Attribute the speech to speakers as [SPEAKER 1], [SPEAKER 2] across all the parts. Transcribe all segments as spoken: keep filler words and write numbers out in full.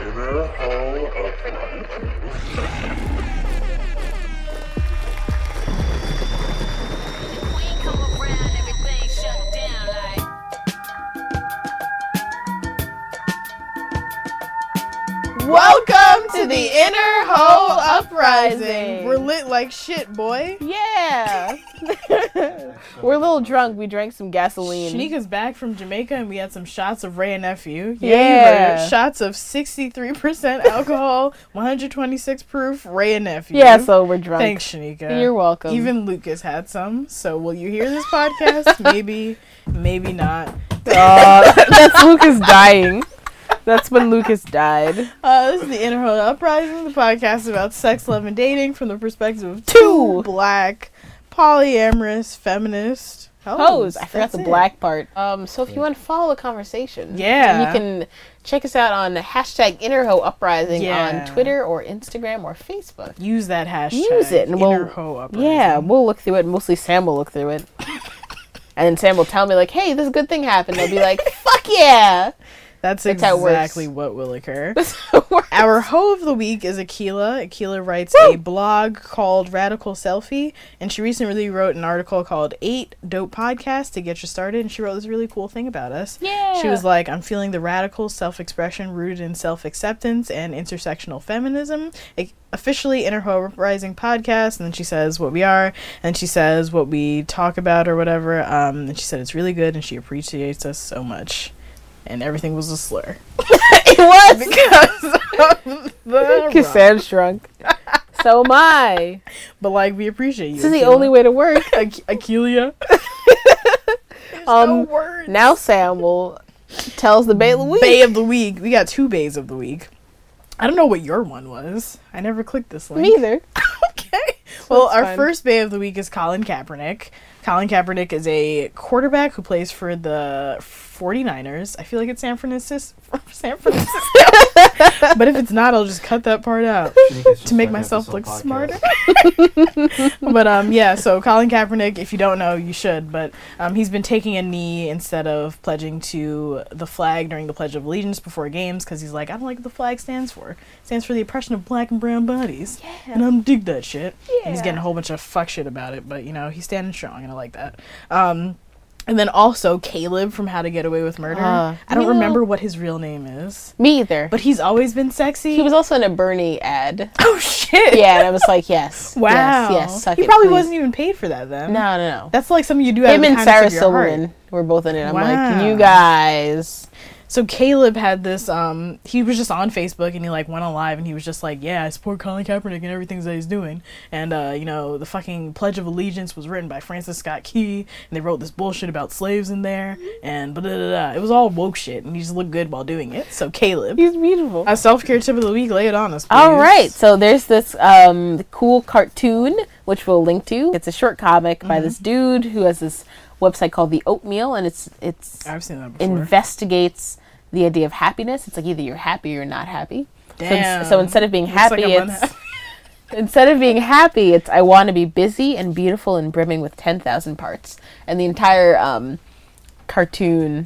[SPEAKER 1] Inner Hall Uprising.
[SPEAKER 2] Welcome to the Inner Hole Uprising. We're lit like shit, boy.
[SPEAKER 3] Yeah. We're a little drunk. We drank some gasoline.
[SPEAKER 2] Shanika's back from Jamaica and we had some shots of Ray and Nephew.
[SPEAKER 3] Yeah.
[SPEAKER 2] yeah. Shots of sixty-three percent alcohol, one hundred twenty-six proof, Ray and Nephew.
[SPEAKER 3] Yeah, so we're drunk.
[SPEAKER 2] Thanks, Shanika.
[SPEAKER 3] You're welcome.
[SPEAKER 2] Even Lucas had some. So will you hear this podcast? maybe, maybe not.
[SPEAKER 3] Uh, that's Lucas dying. That's when Lucas died.
[SPEAKER 2] Uh, this is the Inner Hole Uprising, the podcast about sex, love, and dating from the perspective of two black, polyamorous, feminist hoes.
[SPEAKER 3] Hoes. I forgot
[SPEAKER 2] That's
[SPEAKER 3] the
[SPEAKER 2] it.
[SPEAKER 3] black part. Um, so if you want to follow the conversation,
[SPEAKER 2] Yeah.
[SPEAKER 3] you can check us out on hashtag Inner Hole Uprising
[SPEAKER 2] Yeah.
[SPEAKER 3] on Twitter or Instagram or Facebook.
[SPEAKER 2] Use that hashtag.
[SPEAKER 3] Use it, and we'll-
[SPEAKER 2] Inner Hole Uprising.
[SPEAKER 3] Yeah, we'll look through it. Mostly Sam will look through it. And then Sam will tell me, like, hey, this good thing happened. I'll be like, fuck yeah.
[SPEAKER 2] That's,
[SPEAKER 3] That's how it works.
[SPEAKER 2] exactly what will occur.
[SPEAKER 3] That's how it works.
[SPEAKER 2] Our hoe of the week is Akila. Akila writes
[SPEAKER 3] Woo!
[SPEAKER 2] a blog called Radical Selfie, and she recently wrote an article called Eight Dope Podcasts to Get You Started, and she wrote this really cool thing about us.
[SPEAKER 3] Yeah.
[SPEAKER 2] She was like, I'm feeling the radical self-expression rooted in self-acceptance and intersectional feminism. It, officially Inner Hole Uprising podcast, and then she says what we are, and she says what we talk about or whatever, um, and she said it's really good, and she appreciates us so much. And everything was a slur.
[SPEAKER 3] It was.
[SPEAKER 2] Because of the
[SPEAKER 3] Because
[SPEAKER 2] rock.
[SPEAKER 3] Sam's drunk. So am I.
[SPEAKER 2] But, like, we appreciate you.
[SPEAKER 3] This is the
[SPEAKER 2] Akila.
[SPEAKER 3] only way to work.
[SPEAKER 2] Ak- Akilia. There's
[SPEAKER 3] Um,
[SPEAKER 2] no words.
[SPEAKER 3] Now Sam will tell us the Bay of the Week.
[SPEAKER 2] Bay of the Week. We got two Bays of the Week. I don't know what your one was. I never clicked this link.
[SPEAKER 3] Me either.
[SPEAKER 2] Okay. Well,
[SPEAKER 3] That's
[SPEAKER 2] our
[SPEAKER 3] fine.
[SPEAKER 2] first Bay of the Week is Colin Kaepernick. Colin Kaepernick is a quarterback who plays for the forty-niners. I feel like it's San Francisco. San Francisco. But if it's not, I'll just cut that part out to make myself look smarter. But um, yeah. So Colin Kaepernick, if you don't know, you should. But um, he's been taking a knee instead of pledging to the flag during the Pledge of Allegiance before games because he's like, I don't like what the flag stands for. It stands for the oppression of black and brown bodies,
[SPEAKER 3] Yeah.
[SPEAKER 2] and I don't dig that shit.
[SPEAKER 3] Yeah.
[SPEAKER 2] And he's getting a whole bunch of fuck shit about it, but you know he's standing strong, and I like that. Um, and then also Caleb from How to Get Away with Murder.
[SPEAKER 3] Uh,
[SPEAKER 2] I don't
[SPEAKER 3] you know-
[SPEAKER 2] remember what his real name is,
[SPEAKER 3] Me either.
[SPEAKER 2] but he's always been sexy.
[SPEAKER 3] He was also in a Bernie ad.
[SPEAKER 2] oh shit!
[SPEAKER 3] Yeah, and I was like, yes.
[SPEAKER 2] Wow.
[SPEAKER 3] Yes, yes. Suck
[SPEAKER 2] he
[SPEAKER 3] it,
[SPEAKER 2] probably
[SPEAKER 3] please.
[SPEAKER 2] wasn't even paid for that then.
[SPEAKER 3] No, no, no.
[SPEAKER 2] That's like something you do out
[SPEAKER 3] Him
[SPEAKER 2] of the
[SPEAKER 3] and
[SPEAKER 2] kindness
[SPEAKER 3] Sarah
[SPEAKER 2] of your heart.
[SPEAKER 3] Silverman were both in it. I'm
[SPEAKER 2] Wow.
[SPEAKER 3] like, you guys.
[SPEAKER 2] So Caleb had this, um, he was just on Facebook and he like went on live and he was just like, yeah, I support Colin Kaepernick and everything that he's doing. And, uh, you know, the fucking Pledge of Allegiance was written by Francis Scott Key and they wrote this bullshit about slaves in there and blah, blah, blah, blah. It was all woke shit and he just looked good while doing it. So Caleb,
[SPEAKER 3] He's beautiful.
[SPEAKER 2] a self-care tip of the week, lay it on us, please.
[SPEAKER 3] All right, so there's this um, cool cartoon, which we'll link to. It's a short comic by
[SPEAKER 2] Mm-hmm.
[SPEAKER 3] this dude who has this website called The Oatmeal, and it's it's
[SPEAKER 2] I've seen that before.
[SPEAKER 3] investigates the idea of happiness. It's like either you're happy or you're not happy. So,
[SPEAKER 2] Damn.
[SPEAKER 3] ins- so instead of being
[SPEAKER 2] Looks like
[SPEAKER 3] happy,
[SPEAKER 2] I'm
[SPEAKER 3] it's
[SPEAKER 2] unhappy.
[SPEAKER 3] instead of being happy, it's I want to be busy and beautiful and brimming with ten thousand parts. And the entire um, cartoon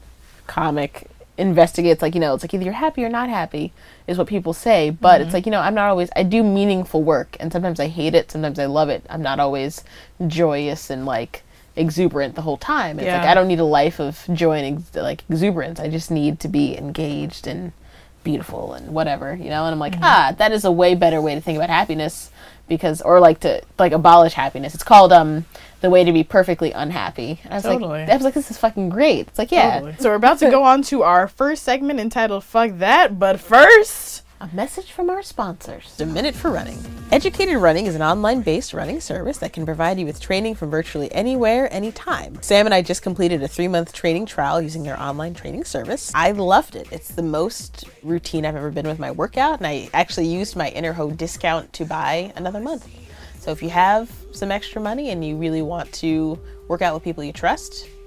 [SPEAKER 3] comic investigates, like, you know, it's like either you're happy or not happy is what people say, but it's like, you know, I'm not always, I do meaningful work, and sometimes I hate it, sometimes I love it. I'm not always joyous and like exuberant the whole time. It's
[SPEAKER 2] Yeah.
[SPEAKER 3] like I don't need a life of joy and ex- like exuberance. I just need to be engaged and beautiful and whatever, you know. And I'm like, ah, that is a way better way to think about happiness, because, or like to like abolish happiness. It's called um The Way to Be Perfectly Unhappy. And I was
[SPEAKER 2] Totally.
[SPEAKER 3] like, I was like, this is fucking great. It's like, yeah,
[SPEAKER 2] Totally. So we're about to go on to our first segment entitled Fuck That, but first...
[SPEAKER 3] a message from our sponsors. A Minute for Running. Educated Running is an online-based running service that can provide you with training from virtually anywhere, anytime. Sam and I just completed a three-month training trial using their online training service. I loved it. It's the most routine I've ever been with my workout, and I actually used my Inner Hoe discount to buy another month. So if you have some extra money and you really want to work out with people you trust,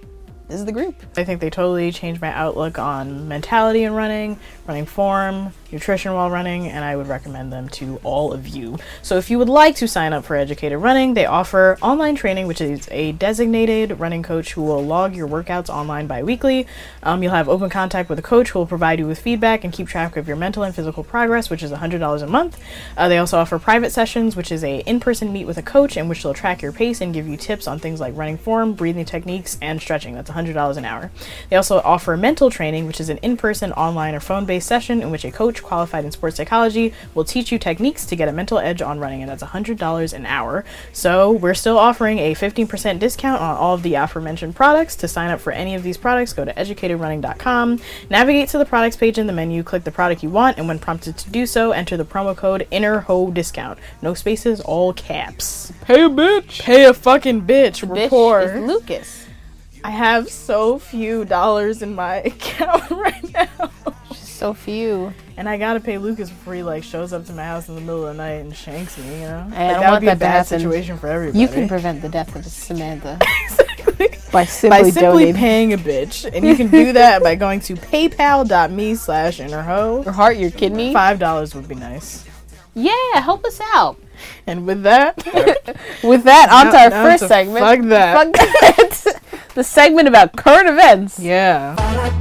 [SPEAKER 3] this is the group.
[SPEAKER 2] I think they totally changed my outlook on mentality in running, running form, nutrition while running, and I would recommend them to all of you. So if you would like to sign up for Educated Running, they offer online training, which is a designated running coach who will log your workouts online bi-weekly. Um, you'll have open contact with a coach who will provide you with feedback and keep track of your mental and physical progress, which is one hundred dollars a month. Uh, they also offer private sessions, which is a in-person meet with a coach in which they'll track your pace and give you tips on things like running form, breathing techniques, and stretching. That's one hundred dollars an hour. They also offer mental training, which is an in-person, online, or phone-based session in which a coach qualified in sports psychology will teach you techniques to get a mental edge on running, and that's one hundred dollars an hour. So we're still offering a fifteen percent discount on all of the aforementioned products. To sign up for any of these products, go to educated running dot com, navigate to the products page in the menu, click the product you want, and when prompted to do so, enter the promo code INNERHO discount. No spaces, all caps.
[SPEAKER 3] Pay a bitch.
[SPEAKER 2] Pay a fucking bitch.
[SPEAKER 3] The
[SPEAKER 2] We're
[SPEAKER 3] bitch
[SPEAKER 2] poor.
[SPEAKER 3] is Lucas.
[SPEAKER 2] I have so few dollars in my account right now.
[SPEAKER 3] So few.
[SPEAKER 2] And I gotta pay Lucas before he like shows up to my house in the middle of the night and shanks me, you know?
[SPEAKER 3] I
[SPEAKER 2] Like,
[SPEAKER 3] don't
[SPEAKER 2] that would
[SPEAKER 3] want
[SPEAKER 2] be a
[SPEAKER 3] that to
[SPEAKER 2] bad
[SPEAKER 3] happen.
[SPEAKER 2] situation for everybody.
[SPEAKER 3] You can prevent the death of Samantha
[SPEAKER 2] exactly.
[SPEAKER 3] by simply,
[SPEAKER 2] By simply
[SPEAKER 3] donating.
[SPEAKER 2] paying a bitch. And you can do that by going to paypal.me slash innerho.
[SPEAKER 3] Your heart, your kidney.
[SPEAKER 2] Five dollars would be nice.
[SPEAKER 3] Yeah, help us out.
[SPEAKER 2] And with that,
[SPEAKER 3] With that, on to
[SPEAKER 2] Now-
[SPEAKER 3] our
[SPEAKER 2] now
[SPEAKER 3] first
[SPEAKER 2] to
[SPEAKER 3] segment.
[SPEAKER 2] fuck that.
[SPEAKER 3] Fuck that. The segment about current events.
[SPEAKER 2] yeah.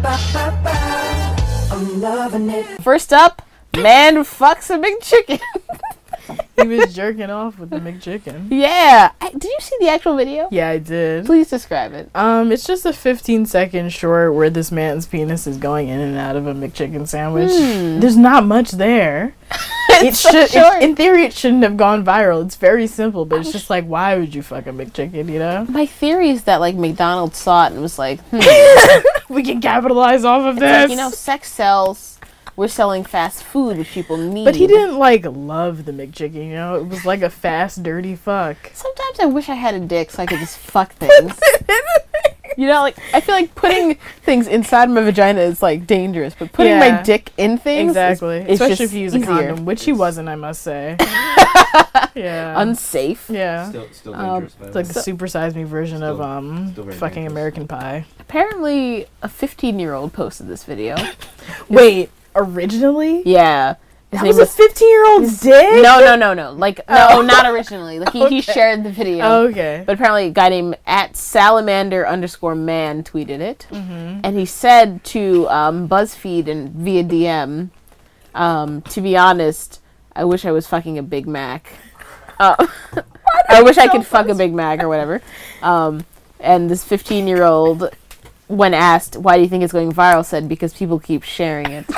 [SPEAKER 3] First up, man fucks a big chicken.
[SPEAKER 2] He was jerking off with the McChicken.
[SPEAKER 3] Yeah. I, did you see the actual video?
[SPEAKER 2] Yeah, I did.
[SPEAKER 3] Please describe it.
[SPEAKER 2] Um, it's just a fifteen second short where this man's penis is going in and out of a McChicken sandwich.
[SPEAKER 3] Hmm.
[SPEAKER 2] There's not much there. It
[SPEAKER 3] It's so
[SPEAKER 2] should,
[SPEAKER 3] short.
[SPEAKER 2] it, in theory, it shouldn't have gone viral. It's very simple, but it's just like, why would you fuck a McChicken? You know,
[SPEAKER 3] My theory is that like McDonald's saw it and was like, hmm,
[SPEAKER 2] we can capitalize off of
[SPEAKER 3] it's
[SPEAKER 2] this.
[SPEAKER 3] like, you know, sex sells. We're selling fast food, which people need.
[SPEAKER 2] but he didn't like love the McChicken. You know, it was like a fast, dirty fuck.
[SPEAKER 3] Sometimes I wish I had a dick so I could just fuck things. You know, like I feel like putting things inside my vagina is like dangerous, but putting
[SPEAKER 2] Yeah.
[SPEAKER 3] my dick in things,
[SPEAKER 2] Exactly,
[SPEAKER 3] is, is
[SPEAKER 2] especially
[SPEAKER 3] just
[SPEAKER 2] if you use
[SPEAKER 3] easier.
[SPEAKER 2] a condom, which he wasn't, I must say. yeah,
[SPEAKER 3] Unsafe.
[SPEAKER 2] yeah.
[SPEAKER 1] Still, still
[SPEAKER 3] Um,
[SPEAKER 1] dangerous. by the
[SPEAKER 2] It's like
[SPEAKER 1] way.
[SPEAKER 2] the super size me version of
[SPEAKER 1] Still-
[SPEAKER 2] um
[SPEAKER 1] still very
[SPEAKER 2] fucking
[SPEAKER 1] dangerous.
[SPEAKER 2] American Pie.
[SPEAKER 3] Apparently, a fifteen-year-old posted this video.
[SPEAKER 2] Wait, originally?
[SPEAKER 3] Yeah, his
[SPEAKER 2] That
[SPEAKER 3] name
[SPEAKER 2] was a fifteen year old's dick?
[SPEAKER 3] no, no, no, no. Like no,
[SPEAKER 2] Oh.
[SPEAKER 3] not originally. Like he, he
[SPEAKER 2] Okay.
[SPEAKER 3] shared the video.
[SPEAKER 2] Oh, okay.
[SPEAKER 3] But apparently, a guy named at salamander underscore man tweeted it,
[SPEAKER 2] Mm-hmm.
[SPEAKER 3] and he said to um, BuzzFeed and via D M, um, "To be honest, I wish I was fucking a Big Mac. Uh, I wish I could fuck a Big Mac or whatever." Um, and this fifteen-year-old, when asked why do you think it's going viral, said because people keep sharing it.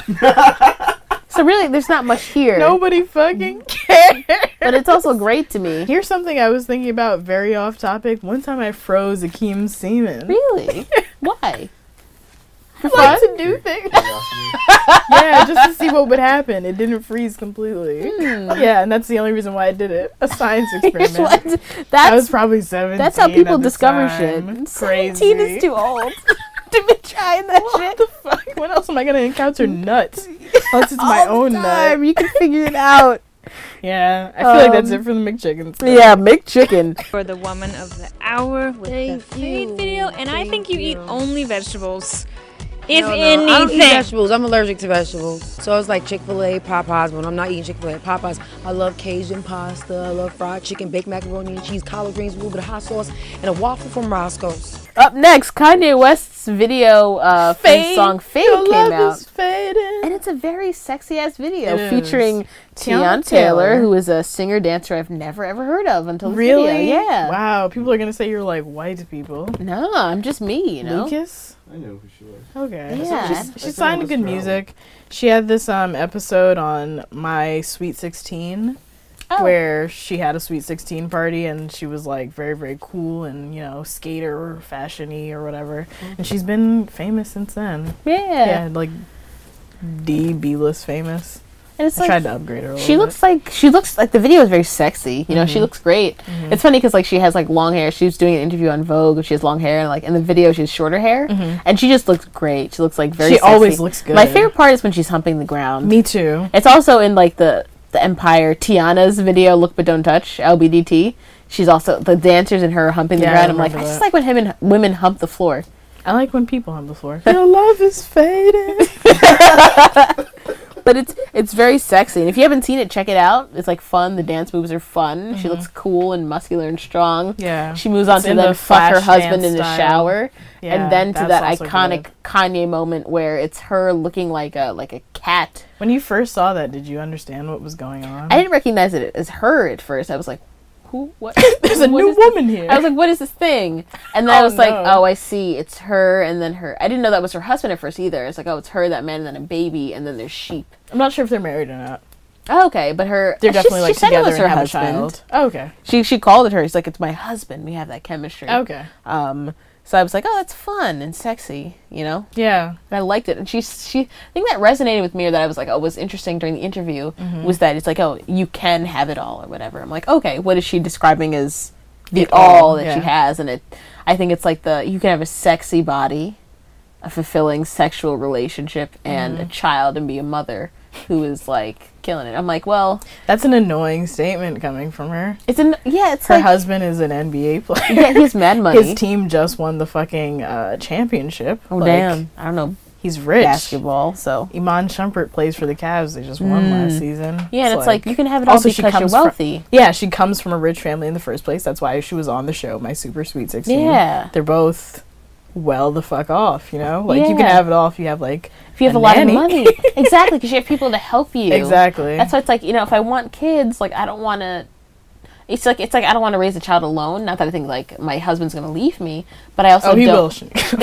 [SPEAKER 3] So really, there's not much here.
[SPEAKER 2] Nobody fucking cares.
[SPEAKER 3] But it's also great to me.
[SPEAKER 2] Here's something I was thinking about, very off topic. One time I froze Akeem's semen.
[SPEAKER 3] Really? Why? For
[SPEAKER 2] I like
[SPEAKER 3] fun?
[SPEAKER 2] to do things.
[SPEAKER 1] Curiosity.
[SPEAKER 2] Yeah, just to see what would happen. It didn't freeze completely.
[SPEAKER 3] Hmm.
[SPEAKER 2] Yeah, and that's the only reason why I did it. A science
[SPEAKER 3] Here's
[SPEAKER 2] experiment.
[SPEAKER 3] what-
[SPEAKER 2] I
[SPEAKER 3] That's
[SPEAKER 2] was probably seventeen.
[SPEAKER 3] that's how people
[SPEAKER 2] at the
[SPEAKER 3] discover
[SPEAKER 2] time.
[SPEAKER 3] shit.
[SPEAKER 2] Crazy.
[SPEAKER 3] Seventeen is too old to be trying that
[SPEAKER 2] What
[SPEAKER 3] shit.
[SPEAKER 2] the fuck? When else am I gonna encounter nuts? Unless it's my
[SPEAKER 3] All
[SPEAKER 2] own
[SPEAKER 3] the
[SPEAKER 2] nut.
[SPEAKER 3] time. You can figure it out.
[SPEAKER 2] Yeah, I feel like that's
[SPEAKER 3] Um,
[SPEAKER 2] it for the McChicken stuff.
[SPEAKER 3] Yeah, make chicken.
[SPEAKER 4] For the woman of the hour with
[SPEAKER 5] Thank
[SPEAKER 4] the fade
[SPEAKER 5] you.
[SPEAKER 4] video, and I think
[SPEAKER 5] Thank
[SPEAKER 4] you, eat
[SPEAKER 5] you.
[SPEAKER 4] only vegetables. If
[SPEAKER 5] No, no, I don't eat
[SPEAKER 4] anything.
[SPEAKER 5] vegetables. I'm allergic to vegetables. So it's like Chick-fil-A, Popeyes. When I'm not eating Chick-fil-A, Popeyes, I love Cajun pasta. I love fried chicken, baked macaroni and cheese, collard greens, a little bit of hot sauce, and a waffle from Roscoe's.
[SPEAKER 3] Up next, Kanye West's video uh, for his song Fade
[SPEAKER 2] Your
[SPEAKER 3] came
[SPEAKER 2] love
[SPEAKER 3] out.
[SPEAKER 2] is fading.
[SPEAKER 3] And it's a very sexy ass video
[SPEAKER 2] It is.
[SPEAKER 3] featuring
[SPEAKER 2] Tiana
[SPEAKER 3] Tiana Taylor,
[SPEAKER 2] Taylor.
[SPEAKER 3] who is a singer dancer I've never ever heard of until this
[SPEAKER 2] Really?
[SPEAKER 3] video. Yeah.
[SPEAKER 2] Wow, people are gonna say you're like white people.
[SPEAKER 3] No, I'm just me, you know.
[SPEAKER 2] Lucas?
[SPEAKER 1] I know who she was.
[SPEAKER 2] Okay.
[SPEAKER 3] Yeah.
[SPEAKER 2] She's,
[SPEAKER 1] I
[SPEAKER 2] she's
[SPEAKER 1] saw
[SPEAKER 2] signed to
[SPEAKER 1] this
[SPEAKER 2] good
[SPEAKER 1] for a
[SPEAKER 2] music. She had this um episode on My Sweet sixteen
[SPEAKER 3] Oh.
[SPEAKER 2] where she had a Sweet sixteen party and she was like very, very cool and, you know, skater or fashion-y or whatever. And she's been famous since then.
[SPEAKER 3] Yeah.
[SPEAKER 2] Yeah, like D B-list famous.
[SPEAKER 3] And it's
[SPEAKER 2] I
[SPEAKER 3] like
[SPEAKER 2] tried to upgrade her a little
[SPEAKER 3] she
[SPEAKER 2] bit.
[SPEAKER 3] looks like she looks like the video is very sexy. You know, she
[SPEAKER 2] Mhm.
[SPEAKER 3] looks great.
[SPEAKER 2] Mhm.
[SPEAKER 3] It's funny because like she has like long hair. She was doing an interview on Vogue. She has long hair, and like in the video she has shorter hair,
[SPEAKER 2] Mhm.
[SPEAKER 3] and she just looks great. She looks like very.
[SPEAKER 2] She
[SPEAKER 3] sexy.
[SPEAKER 2] always looks good.
[SPEAKER 3] My favorite part is when she's humping the ground.
[SPEAKER 2] Me too.
[SPEAKER 3] It's also in like the the Empire Tiana's video, Look But Don't Touch, L B D T. She's also the dancers and her humping the
[SPEAKER 2] Yeah, I
[SPEAKER 3] ground. I'm like, I
[SPEAKER 2] remember
[SPEAKER 3] just
[SPEAKER 2] that.
[SPEAKER 3] like when him and women hump the floor.
[SPEAKER 2] I like when people on the floor. Your love is fading.
[SPEAKER 3] But it's it's very sexy, and if you haven't seen it, check it out. It's like fun. The dance moves are fun. She looks cool and muscular and strong.
[SPEAKER 2] Yeah.
[SPEAKER 3] She moves on
[SPEAKER 2] It's
[SPEAKER 3] to
[SPEAKER 2] in
[SPEAKER 3] then
[SPEAKER 2] the
[SPEAKER 3] fuck her
[SPEAKER 2] flash
[SPEAKER 3] husband
[SPEAKER 2] dance
[SPEAKER 3] in the
[SPEAKER 2] style.
[SPEAKER 3] shower,
[SPEAKER 2] Yeah,
[SPEAKER 3] and then to
[SPEAKER 2] that's
[SPEAKER 3] that
[SPEAKER 2] also
[SPEAKER 3] iconic
[SPEAKER 2] good.
[SPEAKER 3] Kanye moment where it's her looking like a like a cat.
[SPEAKER 2] When you first saw that, did you understand what was going on?
[SPEAKER 3] I didn't recognize it as her at first. I was like, who? What?
[SPEAKER 2] There's a
[SPEAKER 3] what
[SPEAKER 2] new
[SPEAKER 3] is this?
[SPEAKER 2] woman here.
[SPEAKER 3] I was like, what is this thing? And then I
[SPEAKER 2] Oh,
[SPEAKER 3] was like,
[SPEAKER 2] no.
[SPEAKER 3] oh, I see. It's her, and then her. I didn't know that was her husband at first either. It's like, oh, it's her, that man, and then a baby, and then there's sheep.
[SPEAKER 2] I'm not sure if they're married or not.
[SPEAKER 3] Oh, okay, but her.
[SPEAKER 2] They're
[SPEAKER 3] she-
[SPEAKER 2] definitely
[SPEAKER 3] she
[SPEAKER 2] like
[SPEAKER 3] said it
[SPEAKER 2] together
[SPEAKER 3] was
[SPEAKER 2] and
[SPEAKER 3] her
[SPEAKER 2] have
[SPEAKER 3] husband.
[SPEAKER 2] a child. Oh, okay.
[SPEAKER 3] She she called it her. She's like, it's my husband. We have that chemistry.
[SPEAKER 2] Okay.
[SPEAKER 3] Um. So I was like, oh, that's fun and sexy, you know.
[SPEAKER 2] Yeah.
[SPEAKER 3] And I liked it, and she she I think that resonated with me, or that I was like, oh, was interesting during the interview
[SPEAKER 2] Mm-hmm.
[SPEAKER 3] was that it's like, oh, you can have it all or whatever. I'm like, okay, what is she describing as the
[SPEAKER 2] It all,
[SPEAKER 3] all that she
[SPEAKER 2] yeah.
[SPEAKER 3] has? And it, I think it's like the you can have a sexy body, a fulfilling sexual relationship, and
[SPEAKER 2] Mm-hmm.
[SPEAKER 3] a child, and be a mother who is like killing it. I'm like, well,
[SPEAKER 2] That's an annoying statement coming from her.
[SPEAKER 3] it's an yeah, it's
[SPEAKER 2] Her
[SPEAKER 3] like
[SPEAKER 2] husband is an N B A player.
[SPEAKER 3] yeah, he's mad money.
[SPEAKER 2] His team just won the fucking uh, championship.
[SPEAKER 3] oh
[SPEAKER 2] Like,
[SPEAKER 3] damn, I don't know
[SPEAKER 2] He's rich.
[SPEAKER 3] basketball, so.
[SPEAKER 2] Iman Shumpert plays for the Cavs. They just won last
[SPEAKER 3] Mm.
[SPEAKER 2] season.
[SPEAKER 3] Yeah, and it's like, you can have it all
[SPEAKER 2] also she
[SPEAKER 3] because you're
[SPEAKER 2] comes from-
[SPEAKER 3] wealthy.
[SPEAKER 2] Yeah, she comes from a rich family in the first place. That's why she was on the show, My Super Sweet sixteen.
[SPEAKER 3] Yeah.
[SPEAKER 2] They're both well the fuck off, you know? Like, you can
[SPEAKER 3] Yeah.
[SPEAKER 2] have it all if you have, like,
[SPEAKER 3] If you have a,
[SPEAKER 2] a
[SPEAKER 3] lot
[SPEAKER 2] nanny.
[SPEAKER 3] of money. Exactly, because you have people to help you.
[SPEAKER 2] Exactly.
[SPEAKER 3] That's why it's like, you know, if I want kids, like, I don't want to... It's like, it's like I don't want to raise a child alone. Not that I think, like, my husband's going to leave me, but I also
[SPEAKER 2] Oh, he
[SPEAKER 3] don't...
[SPEAKER 2] will.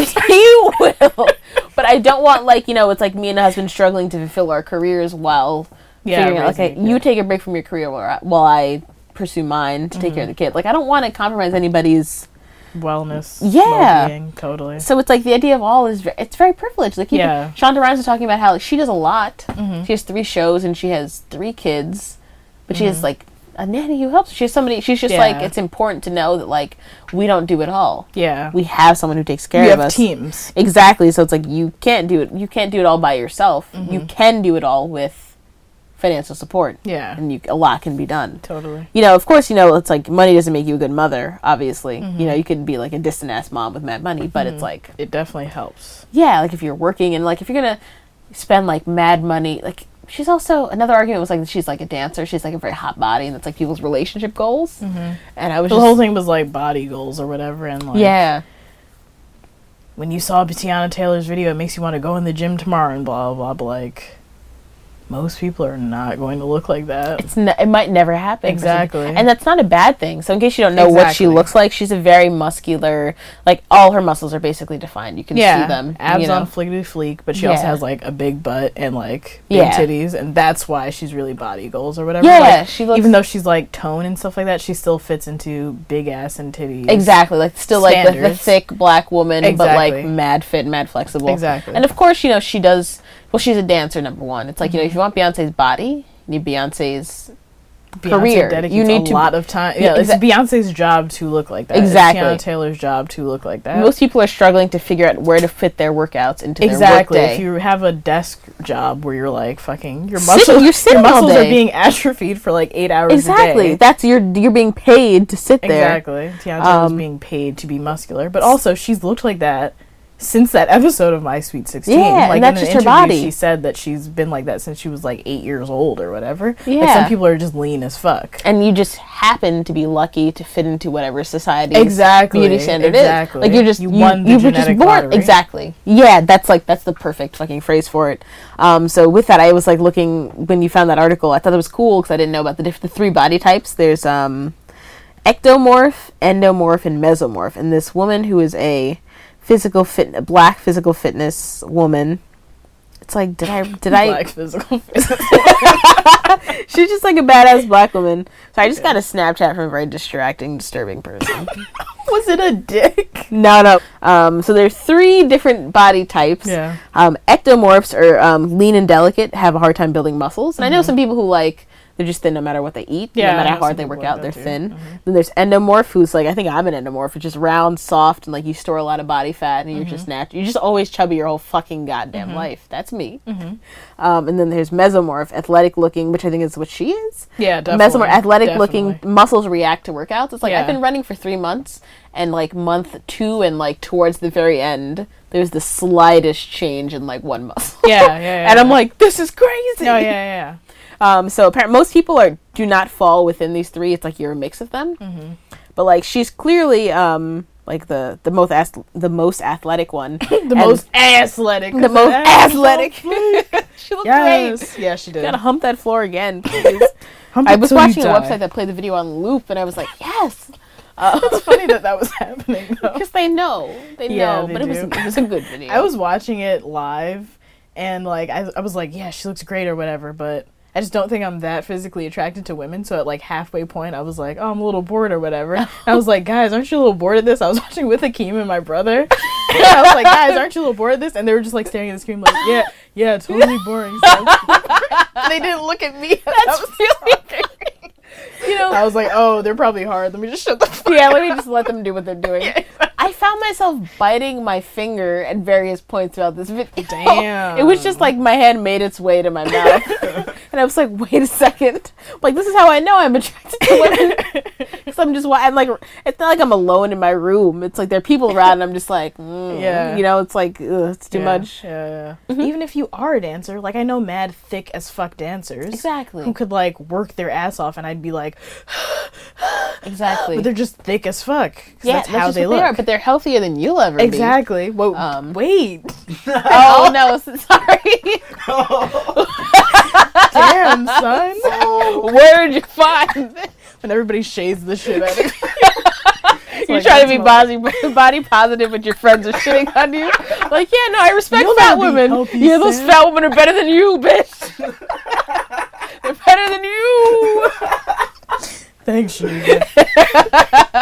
[SPEAKER 3] you will. But I don't want, like, you know, it's like me and a husband struggling to fulfill our careers while
[SPEAKER 2] Yeah,
[SPEAKER 3] figuring out, okay,
[SPEAKER 2] raising a
[SPEAKER 3] you
[SPEAKER 2] kid.
[SPEAKER 3] take a break from your career while I, while I pursue mine to take care of the
[SPEAKER 2] Mm-hmm.
[SPEAKER 3] kid. Like, I don't want to compromise anybody's...
[SPEAKER 2] Wellness.
[SPEAKER 3] Yeah.
[SPEAKER 2] Well-being, totally.
[SPEAKER 3] So it's like the idea of all is ve- it's very privileged. Like you
[SPEAKER 2] Yeah.
[SPEAKER 3] can, Shonda Rhimes was talking about how like, she does a lot.
[SPEAKER 2] Mm-hmm.
[SPEAKER 3] She has three shows and she has three kids, but she has like a nanny who helps. She has somebody. She's just
[SPEAKER 2] Yeah.
[SPEAKER 3] like it's important to know that like we don't do it all.
[SPEAKER 2] Yeah.
[SPEAKER 3] We have someone who takes care
[SPEAKER 2] You
[SPEAKER 3] of
[SPEAKER 2] have
[SPEAKER 3] us.
[SPEAKER 2] teams.
[SPEAKER 3] Exactly. So it's like you can't do it. You can't do it all by yourself.
[SPEAKER 2] Mm-hmm.
[SPEAKER 3] You can do it all with financial support.
[SPEAKER 2] Yeah.
[SPEAKER 3] And you a lot can be done.
[SPEAKER 2] Totally.
[SPEAKER 3] You know, of course, you know, it's like money doesn't make you a good mother, obviously.
[SPEAKER 2] Mm-hmm.
[SPEAKER 3] You know, you could be like a distant ass mom with mad money, but it's like,
[SPEAKER 2] It definitely helps.
[SPEAKER 3] yeah, like if you're working and like if you're going to spend like mad money, like she's also, another argument was like she's like a dancer, she's like a very hot body, and that's like people's relationship goals.
[SPEAKER 2] Mm-hmm.
[SPEAKER 3] And I was
[SPEAKER 2] The
[SPEAKER 3] just,
[SPEAKER 2] whole thing was like body goals or whatever, and like
[SPEAKER 3] yeah.
[SPEAKER 2] when you saw Tiana Taylor's video, it makes you want to go in the gym tomorrow and blah blah blah. But like, most people are not going to look like that.
[SPEAKER 3] It's ne- it might never happen. for some-
[SPEAKER 2] Exactly.
[SPEAKER 3] And that's not a bad thing. So in case you don't know what she
[SPEAKER 2] Exactly.
[SPEAKER 3] looks like, she's a very muscular, like all her muscles are basically defined. You can
[SPEAKER 2] Yeah,
[SPEAKER 3] see them.
[SPEAKER 2] abs
[SPEAKER 3] you know?
[SPEAKER 2] on flickety fleek, but she also
[SPEAKER 3] Yeah.
[SPEAKER 2] has like a big butt and like big
[SPEAKER 3] Yeah.
[SPEAKER 2] titties, and that's why she's really body goals or whatever.
[SPEAKER 3] Yeah,
[SPEAKER 2] Like,
[SPEAKER 3] she looks-
[SPEAKER 2] even though she's like tone and stuff like that, she still fits into big ass and titties.
[SPEAKER 3] Exactly, like still like the, the
[SPEAKER 2] Standards.
[SPEAKER 3] thick black woman, but
[SPEAKER 2] Exactly.
[SPEAKER 3] like mad fit, mad flexible.
[SPEAKER 2] Exactly.
[SPEAKER 3] And of course, you know she does. Well, she's a dancer, number one. It's like
[SPEAKER 2] Mm-hmm.
[SPEAKER 3] you know if you want Beyonce's body, you need Beyonce's
[SPEAKER 2] Beyonce
[SPEAKER 3] career.
[SPEAKER 2] dedicates
[SPEAKER 3] You need
[SPEAKER 2] a
[SPEAKER 3] to-
[SPEAKER 2] lot of time.
[SPEAKER 3] Yeah,
[SPEAKER 2] Yeah, it's
[SPEAKER 3] exa-
[SPEAKER 2] Beyonce's job to look like that.
[SPEAKER 3] Exactly.
[SPEAKER 2] It's Tiana Taylor's job to look like that.
[SPEAKER 3] Most people are struggling to figure out where to fit their workouts into
[SPEAKER 2] Exactly.
[SPEAKER 3] their workday.
[SPEAKER 2] If you have a desk job where you're like fucking your
[SPEAKER 3] Sitting-
[SPEAKER 2] muscles,
[SPEAKER 3] you're sitting
[SPEAKER 2] your
[SPEAKER 3] all
[SPEAKER 2] muscles are
[SPEAKER 3] day.
[SPEAKER 2] being atrophied for like eight hours
[SPEAKER 3] exactly,
[SPEAKER 2] a day.
[SPEAKER 3] that's you're you're being paid to sit there.
[SPEAKER 2] Exactly. Tiana Taylor's
[SPEAKER 3] Um,
[SPEAKER 2] being paid to be muscular, but also she's looked like that since that episode of My Sweet sixteen.
[SPEAKER 3] Yeah, and
[SPEAKER 2] like
[SPEAKER 3] that's
[SPEAKER 2] in an
[SPEAKER 3] just her
[SPEAKER 2] interview,
[SPEAKER 3] body.
[SPEAKER 2] She said that she's been like that since she was like eight years old or whatever. Like
[SPEAKER 3] Yeah.
[SPEAKER 2] some people are just lean as fuck.
[SPEAKER 3] And you just happen to be lucky to fit into whatever society's
[SPEAKER 2] Exactly,
[SPEAKER 3] beauty standard
[SPEAKER 2] exactly.
[SPEAKER 3] is. Like you're just
[SPEAKER 2] You
[SPEAKER 3] you,
[SPEAKER 2] won the
[SPEAKER 3] you were just
[SPEAKER 2] genetic
[SPEAKER 3] born
[SPEAKER 2] lottery.
[SPEAKER 3] exactly. Yeah, that's like that's the perfect fucking phrase for it. Um, so with that, I was like looking when you found that article. I thought it was cool because I didn't know about the diff- the three body types. There's um, ectomorph, endomorph, and mesomorph. And this woman who is a physical fit, a black physical fitness woman. It's like did I did I
[SPEAKER 2] Black physical fitness.
[SPEAKER 3] She's just like a badass black woman. So I just got a Snapchat from a very distracting, disturbing person.
[SPEAKER 2] Was it a dick?
[SPEAKER 3] no, no. Um, so there's three different body types.
[SPEAKER 2] Yeah.
[SPEAKER 3] Um, ectomorphs are um, lean and delicate, have a hard time building muscles. And I know some people who like they're just thin no matter what they eat.
[SPEAKER 2] Yeah,
[SPEAKER 3] no matter
[SPEAKER 2] I
[SPEAKER 3] how
[SPEAKER 2] know
[SPEAKER 3] hard
[SPEAKER 2] some
[SPEAKER 3] they
[SPEAKER 2] people
[SPEAKER 3] work
[SPEAKER 2] like
[SPEAKER 3] out,
[SPEAKER 2] that
[SPEAKER 3] they're
[SPEAKER 2] too.
[SPEAKER 3] thin.
[SPEAKER 2] Mhm.
[SPEAKER 3] Then there's endomorph, who's like I think I'm an endomorph. It's just round, soft, and like you store a lot of body fat, and you're
[SPEAKER 2] Mm-hmm.
[SPEAKER 3] just natural. You're just always chubby your whole fucking goddamn life. That's me.
[SPEAKER 2] Mm-hmm.
[SPEAKER 3] Um, and then there's mesomorph, athletic looking, which I think is what she is.
[SPEAKER 2] Yeah, definitely.
[SPEAKER 3] Mesomorph, athletic looking,
[SPEAKER 2] Definitely.
[SPEAKER 3] muscles react to workouts. It's like I've
[SPEAKER 2] Yeah.
[SPEAKER 3] been running for three months, and like month two and like towards the very end, there's the slightest change in like one muscle.
[SPEAKER 2] Yeah, yeah, yeah.
[SPEAKER 3] And I'm like, this is crazy.
[SPEAKER 2] Oh, yeah, yeah.
[SPEAKER 3] Um, so apparently most people are do not fall within these three. It's like you're a mix of them.
[SPEAKER 2] Mm-hmm.
[SPEAKER 3] But like she's clearly um like the the most ath- the most athletic one.
[SPEAKER 2] The
[SPEAKER 3] And
[SPEAKER 2] most athletic.
[SPEAKER 3] the most athletic. She looked
[SPEAKER 2] Yes.
[SPEAKER 3] great.
[SPEAKER 2] Yeah, she did.
[SPEAKER 3] Gotta hump that floor again, please.
[SPEAKER 2] Hump
[SPEAKER 3] I
[SPEAKER 2] it
[SPEAKER 3] was
[SPEAKER 2] till you
[SPEAKER 3] watching a
[SPEAKER 2] die.
[SPEAKER 3] website that played the video on loop, and I was like, yes. Uh,
[SPEAKER 2] It's funny that that was happening, though.
[SPEAKER 3] because they know, they
[SPEAKER 2] Yeah,
[SPEAKER 3] know.
[SPEAKER 2] they
[SPEAKER 3] but it was
[SPEAKER 2] do.
[SPEAKER 3] it was a good video.
[SPEAKER 2] I was watching it live, and like I, I was like, yeah, she looks great or whatever, but I just don't think I'm that physically attracted to women. So at like halfway point, I was like, oh, I'm a little bored or whatever. And I was like, guys, aren't you a little bored of this? I was watching with Akeem and my brother. And I was like, guys, aren't you a little bored of this? And they were just like staring at the screen, like, yeah, yeah, totally boring. So they didn't look at me.
[SPEAKER 3] That's
[SPEAKER 2] That was
[SPEAKER 3] really great. You know,
[SPEAKER 2] I was like, oh, they're probably hard. Let me just shut the fuck
[SPEAKER 3] yeah, let me just let them do what they're doing.
[SPEAKER 2] Yeah,
[SPEAKER 3] I found myself biting my finger at various points throughout this video.
[SPEAKER 2] Damn.
[SPEAKER 3] It was just like my hand made its way to my mouth. And I was like, wait a second. Like, this is how I know I'm attracted to women. Because I'm just, wa- I'm like, it's not like I'm alone in my room. It's like there are people around and I'm just like, mm.
[SPEAKER 2] Yeah.
[SPEAKER 3] You know, it's like, ugh, it's too
[SPEAKER 2] yeah,
[SPEAKER 3] much.
[SPEAKER 2] Yeah, yeah. Even if you are a dancer, like I know mad thick as fuck dancers.
[SPEAKER 3] Exactly.
[SPEAKER 2] Who could like work their ass off, and I'd be like,
[SPEAKER 3] Exactly.
[SPEAKER 2] but they're just thick as fuck. 'Cause
[SPEAKER 3] yeah,
[SPEAKER 2] that's how
[SPEAKER 3] just
[SPEAKER 2] they
[SPEAKER 3] what
[SPEAKER 2] look.
[SPEAKER 3] are, but they're healthier than you'll ever
[SPEAKER 2] Exactly. Whoa,
[SPEAKER 3] Um,
[SPEAKER 2] wait.
[SPEAKER 3] be. Oh, no, s- sorry.
[SPEAKER 2] Damn, son.
[SPEAKER 3] Where'd you find this?
[SPEAKER 2] When everybody shades the shit out of me.
[SPEAKER 3] You're
[SPEAKER 2] like,
[SPEAKER 3] trying to
[SPEAKER 2] that's
[SPEAKER 3] be
[SPEAKER 2] my-
[SPEAKER 3] body, body positive, but your friends are shitting on you. Like, yeah, no, I respect
[SPEAKER 2] You'll
[SPEAKER 3] fat
[SPEAKER 2] never be
[SPEAKER 3] women.
[SPEAKER 2] healthy,
[SPEAKER 3] Yeah, those
[SPEAKER 2] Sam.
[SPEAKER 3] fat women are better than you, bitch. They're better than you.
[SPEAKER 2] Thanks, Shanita.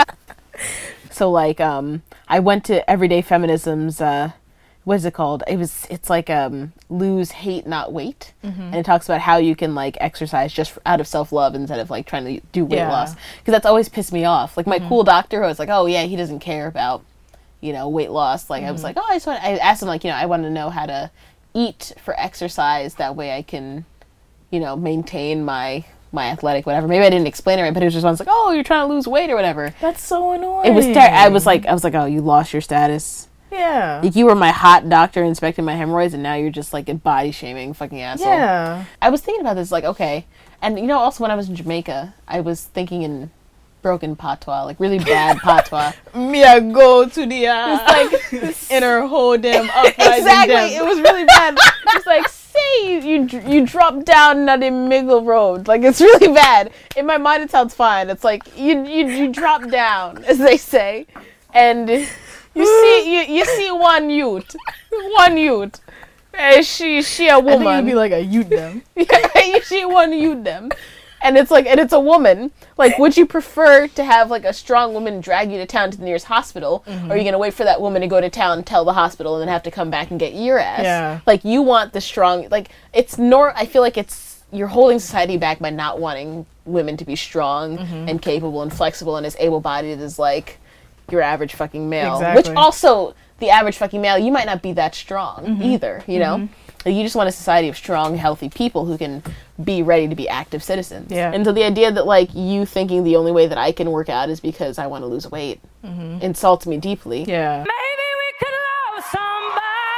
[SPEAKER 3] So, like, um, I went to Everyday Feminism's, uh, what is it called? It was, it's like, um, lose hate, not weight.
[SPEAKER 2] Mm-hmm.
[SPEAKER 3] And it talks about how you can, like, exercise just out of self-love instead of, like, trying to do weight
[SPEAKER 2] Yeah.
[SPEAKER 3] loss. Because that's always pissed me off. Like, my cool doctor who was like, oh, yeah, he doesn't care about, you know, weight loss. Like, I was like, oh, I just want, I asked him, like, you know, I want to know how to eat for exercise. That way I can, you know, maintain my, my athletic, whatever. Maybe I didn't explain it right, but it was just once like, oh, you're trying to lose weight or whatever.
[SPEAKER 2] That's so annoying.
[SPEAKER 3] It was, ter- I was like, I was like, oh, you lost your status.
[SPEAKER 2] yeah.
[SPEAKER 3] Like, you were my hot doctor inspecting my hemorrhoids, and now you're just, like, a body shaming fucking asshole.
[SPEAKER 2] Yeah.
[SPEAKER 3] I was thinking about this, like, okay. And, you know, also when I was in Jamaica, I was thinking in broken patois, like, really bad patois.
[SPEAKER 2] Me, I go to the, uh,
[SPEAKER 3] It's like,
[SPEAKER 2] inner hold them uprising
[SPEAKER 3] exactly,
[SPEAKER 2] them.
[SPEAKER 3] it was really bad. It's like, say you, you dr- you drop down at the middle road. Like, it's really bad. In my mind, it sounds fine. It's like, you you, you drop down, as they say, and you see you, you see one youth, one youth. Uh, she she a
[SPEAKER 2] I think it'd
[SPEAKER 3] woman.
[SPEAKER 2] be like a youth them.
[SPEAKER 3] Yeah, you see one youth them. And it's like, and it's a woman. Like, would you prefer to have, like, a strong woman drag you to town to the nearest hospital? Or are you going to wait for that woman to go to town, tell the hospital, and then have to come back and get your ass?
[SPEAKER 2] Yeah.
[SPEAKER 3] Like, you want the strong, like, it's nor, I feel like it's, you're holding society back by not wanting women to be strong and capable and flexible and as able-bodied as, like, your average fucking male.
[SPEAKER 2] Exactly.
[SPEAKER 3] Which also, the average fucking male, you might not be that strong either, you know? Like, you just want a society of strong, healthy people who can be ready to be active citizens.
[SPEAKER 2] Yeah.
[SPEAKER 3] And so the idea that, like, you thinking the only way that I can work out is because I want to lose weight insults me deeply.
[SPEAKER 2] Yeah.
[SPEAKER 6] Maybe we could love somebody.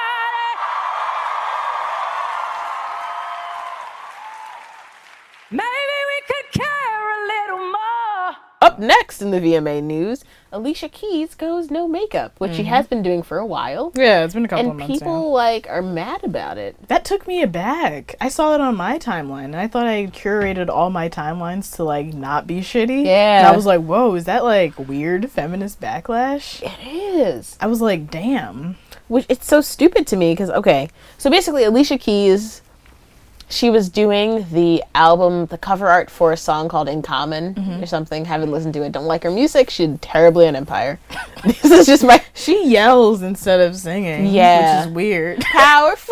[SPEAKER 6] Maybe we could care a little more.
[SPEAKER 3] Up next in the V M A news, Alicia Keys goes no makeup, which she has been doing for a while.
[SPEAKER 2] Yeah, it's been a couple of
[SPEAKER 3] And
[SPEAKER 2] months
[SPEAKER 3] people,
[SPEAKER 2] now.
[SPEAKER 3] like, are mad about it.
[SPEAKER 2] That took me aback. I saw it on my timeline, and I thought I curated all my timelines to, like, not be shitty.
[SPEAKER 3] Yeah.
[SPEAKER 2] And I was like, whoa, is that, like, weird feminist backlash?
[SPEAKER 3] It is.
[SPEAKER 2] I was like, damn.
[SPEAKER 3] Which, it's so stupid to me, because, okay, so basically Alicia Keys, she was doing the album, the cover art for a song called In Common or something. Haven't listened to it. Don't like her music. She did terribly on Empire. This is just my
[SPEAKER 2] She yells instead of singing.
[SPEAKER 3] Yeah.
[SPEAKER 2] Which is weird.
[SPEAKER 3] powerful.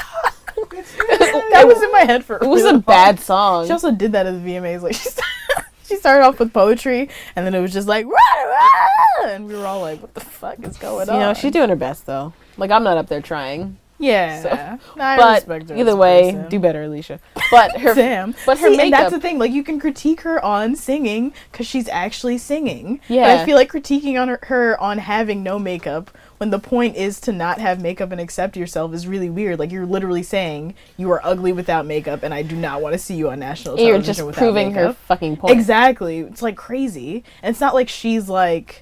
[SPEAKER 2] That was in my head for
[SPEAKER 3] It was
[SPEAKER 2] really
[SPEAKER 3] a
[SPEAKER 2] long.
[SPEAKER 3] bad song.
[SPEAKER 2] She also did that at the V M As. Like, she started, she started off with poetry, and then it was just like, rah, rah, and we were all like, what the fuck is going
[SPEAKER 3] You
[SPEAKER 2] on?
[SPEAKER 3] know, she's doing her best, though. Like, I'm not up there trying.
[SPEAKER 2] Yeah.
[SPEAKER 3] So-
[SPEAKER 2] No, I
[SPEAKER 3] but
[SPEAKER 2] respect her
[SPEAKER 3] either
[SPEAKER 2] as a
[SPEAKER 3] way,
[SPEAKER 2] person.
[SPEAKER 3] do better, Alicia. But her,
[SPEAKER 2] Damn.
[SPEAKER 3] but her
[SPEAKER 2] See, and that's
[SPEAKER 3] makeup.
[SPEAKER 2] the thing. Like, you can critique her on singing because she's actually singing. But
[SPEAKER 3] Yeah.
[SPEAKER 2] I feel like critiquing on her, her on having no makeup when the point is to not have makeup and accept yourself is really weird. Like, you're literally saying you are ugly without makeup, and I do not want to see you on national television
[SPEAKER 3] You're just
[SPEAKER 2] without
[SPEAKER 3] proving her
[SPEAKER 2] makeup.
[SPEAKER 3] fucking point.
[SPEAKER 2] Exactly. It's like crazy. And it's not like she's like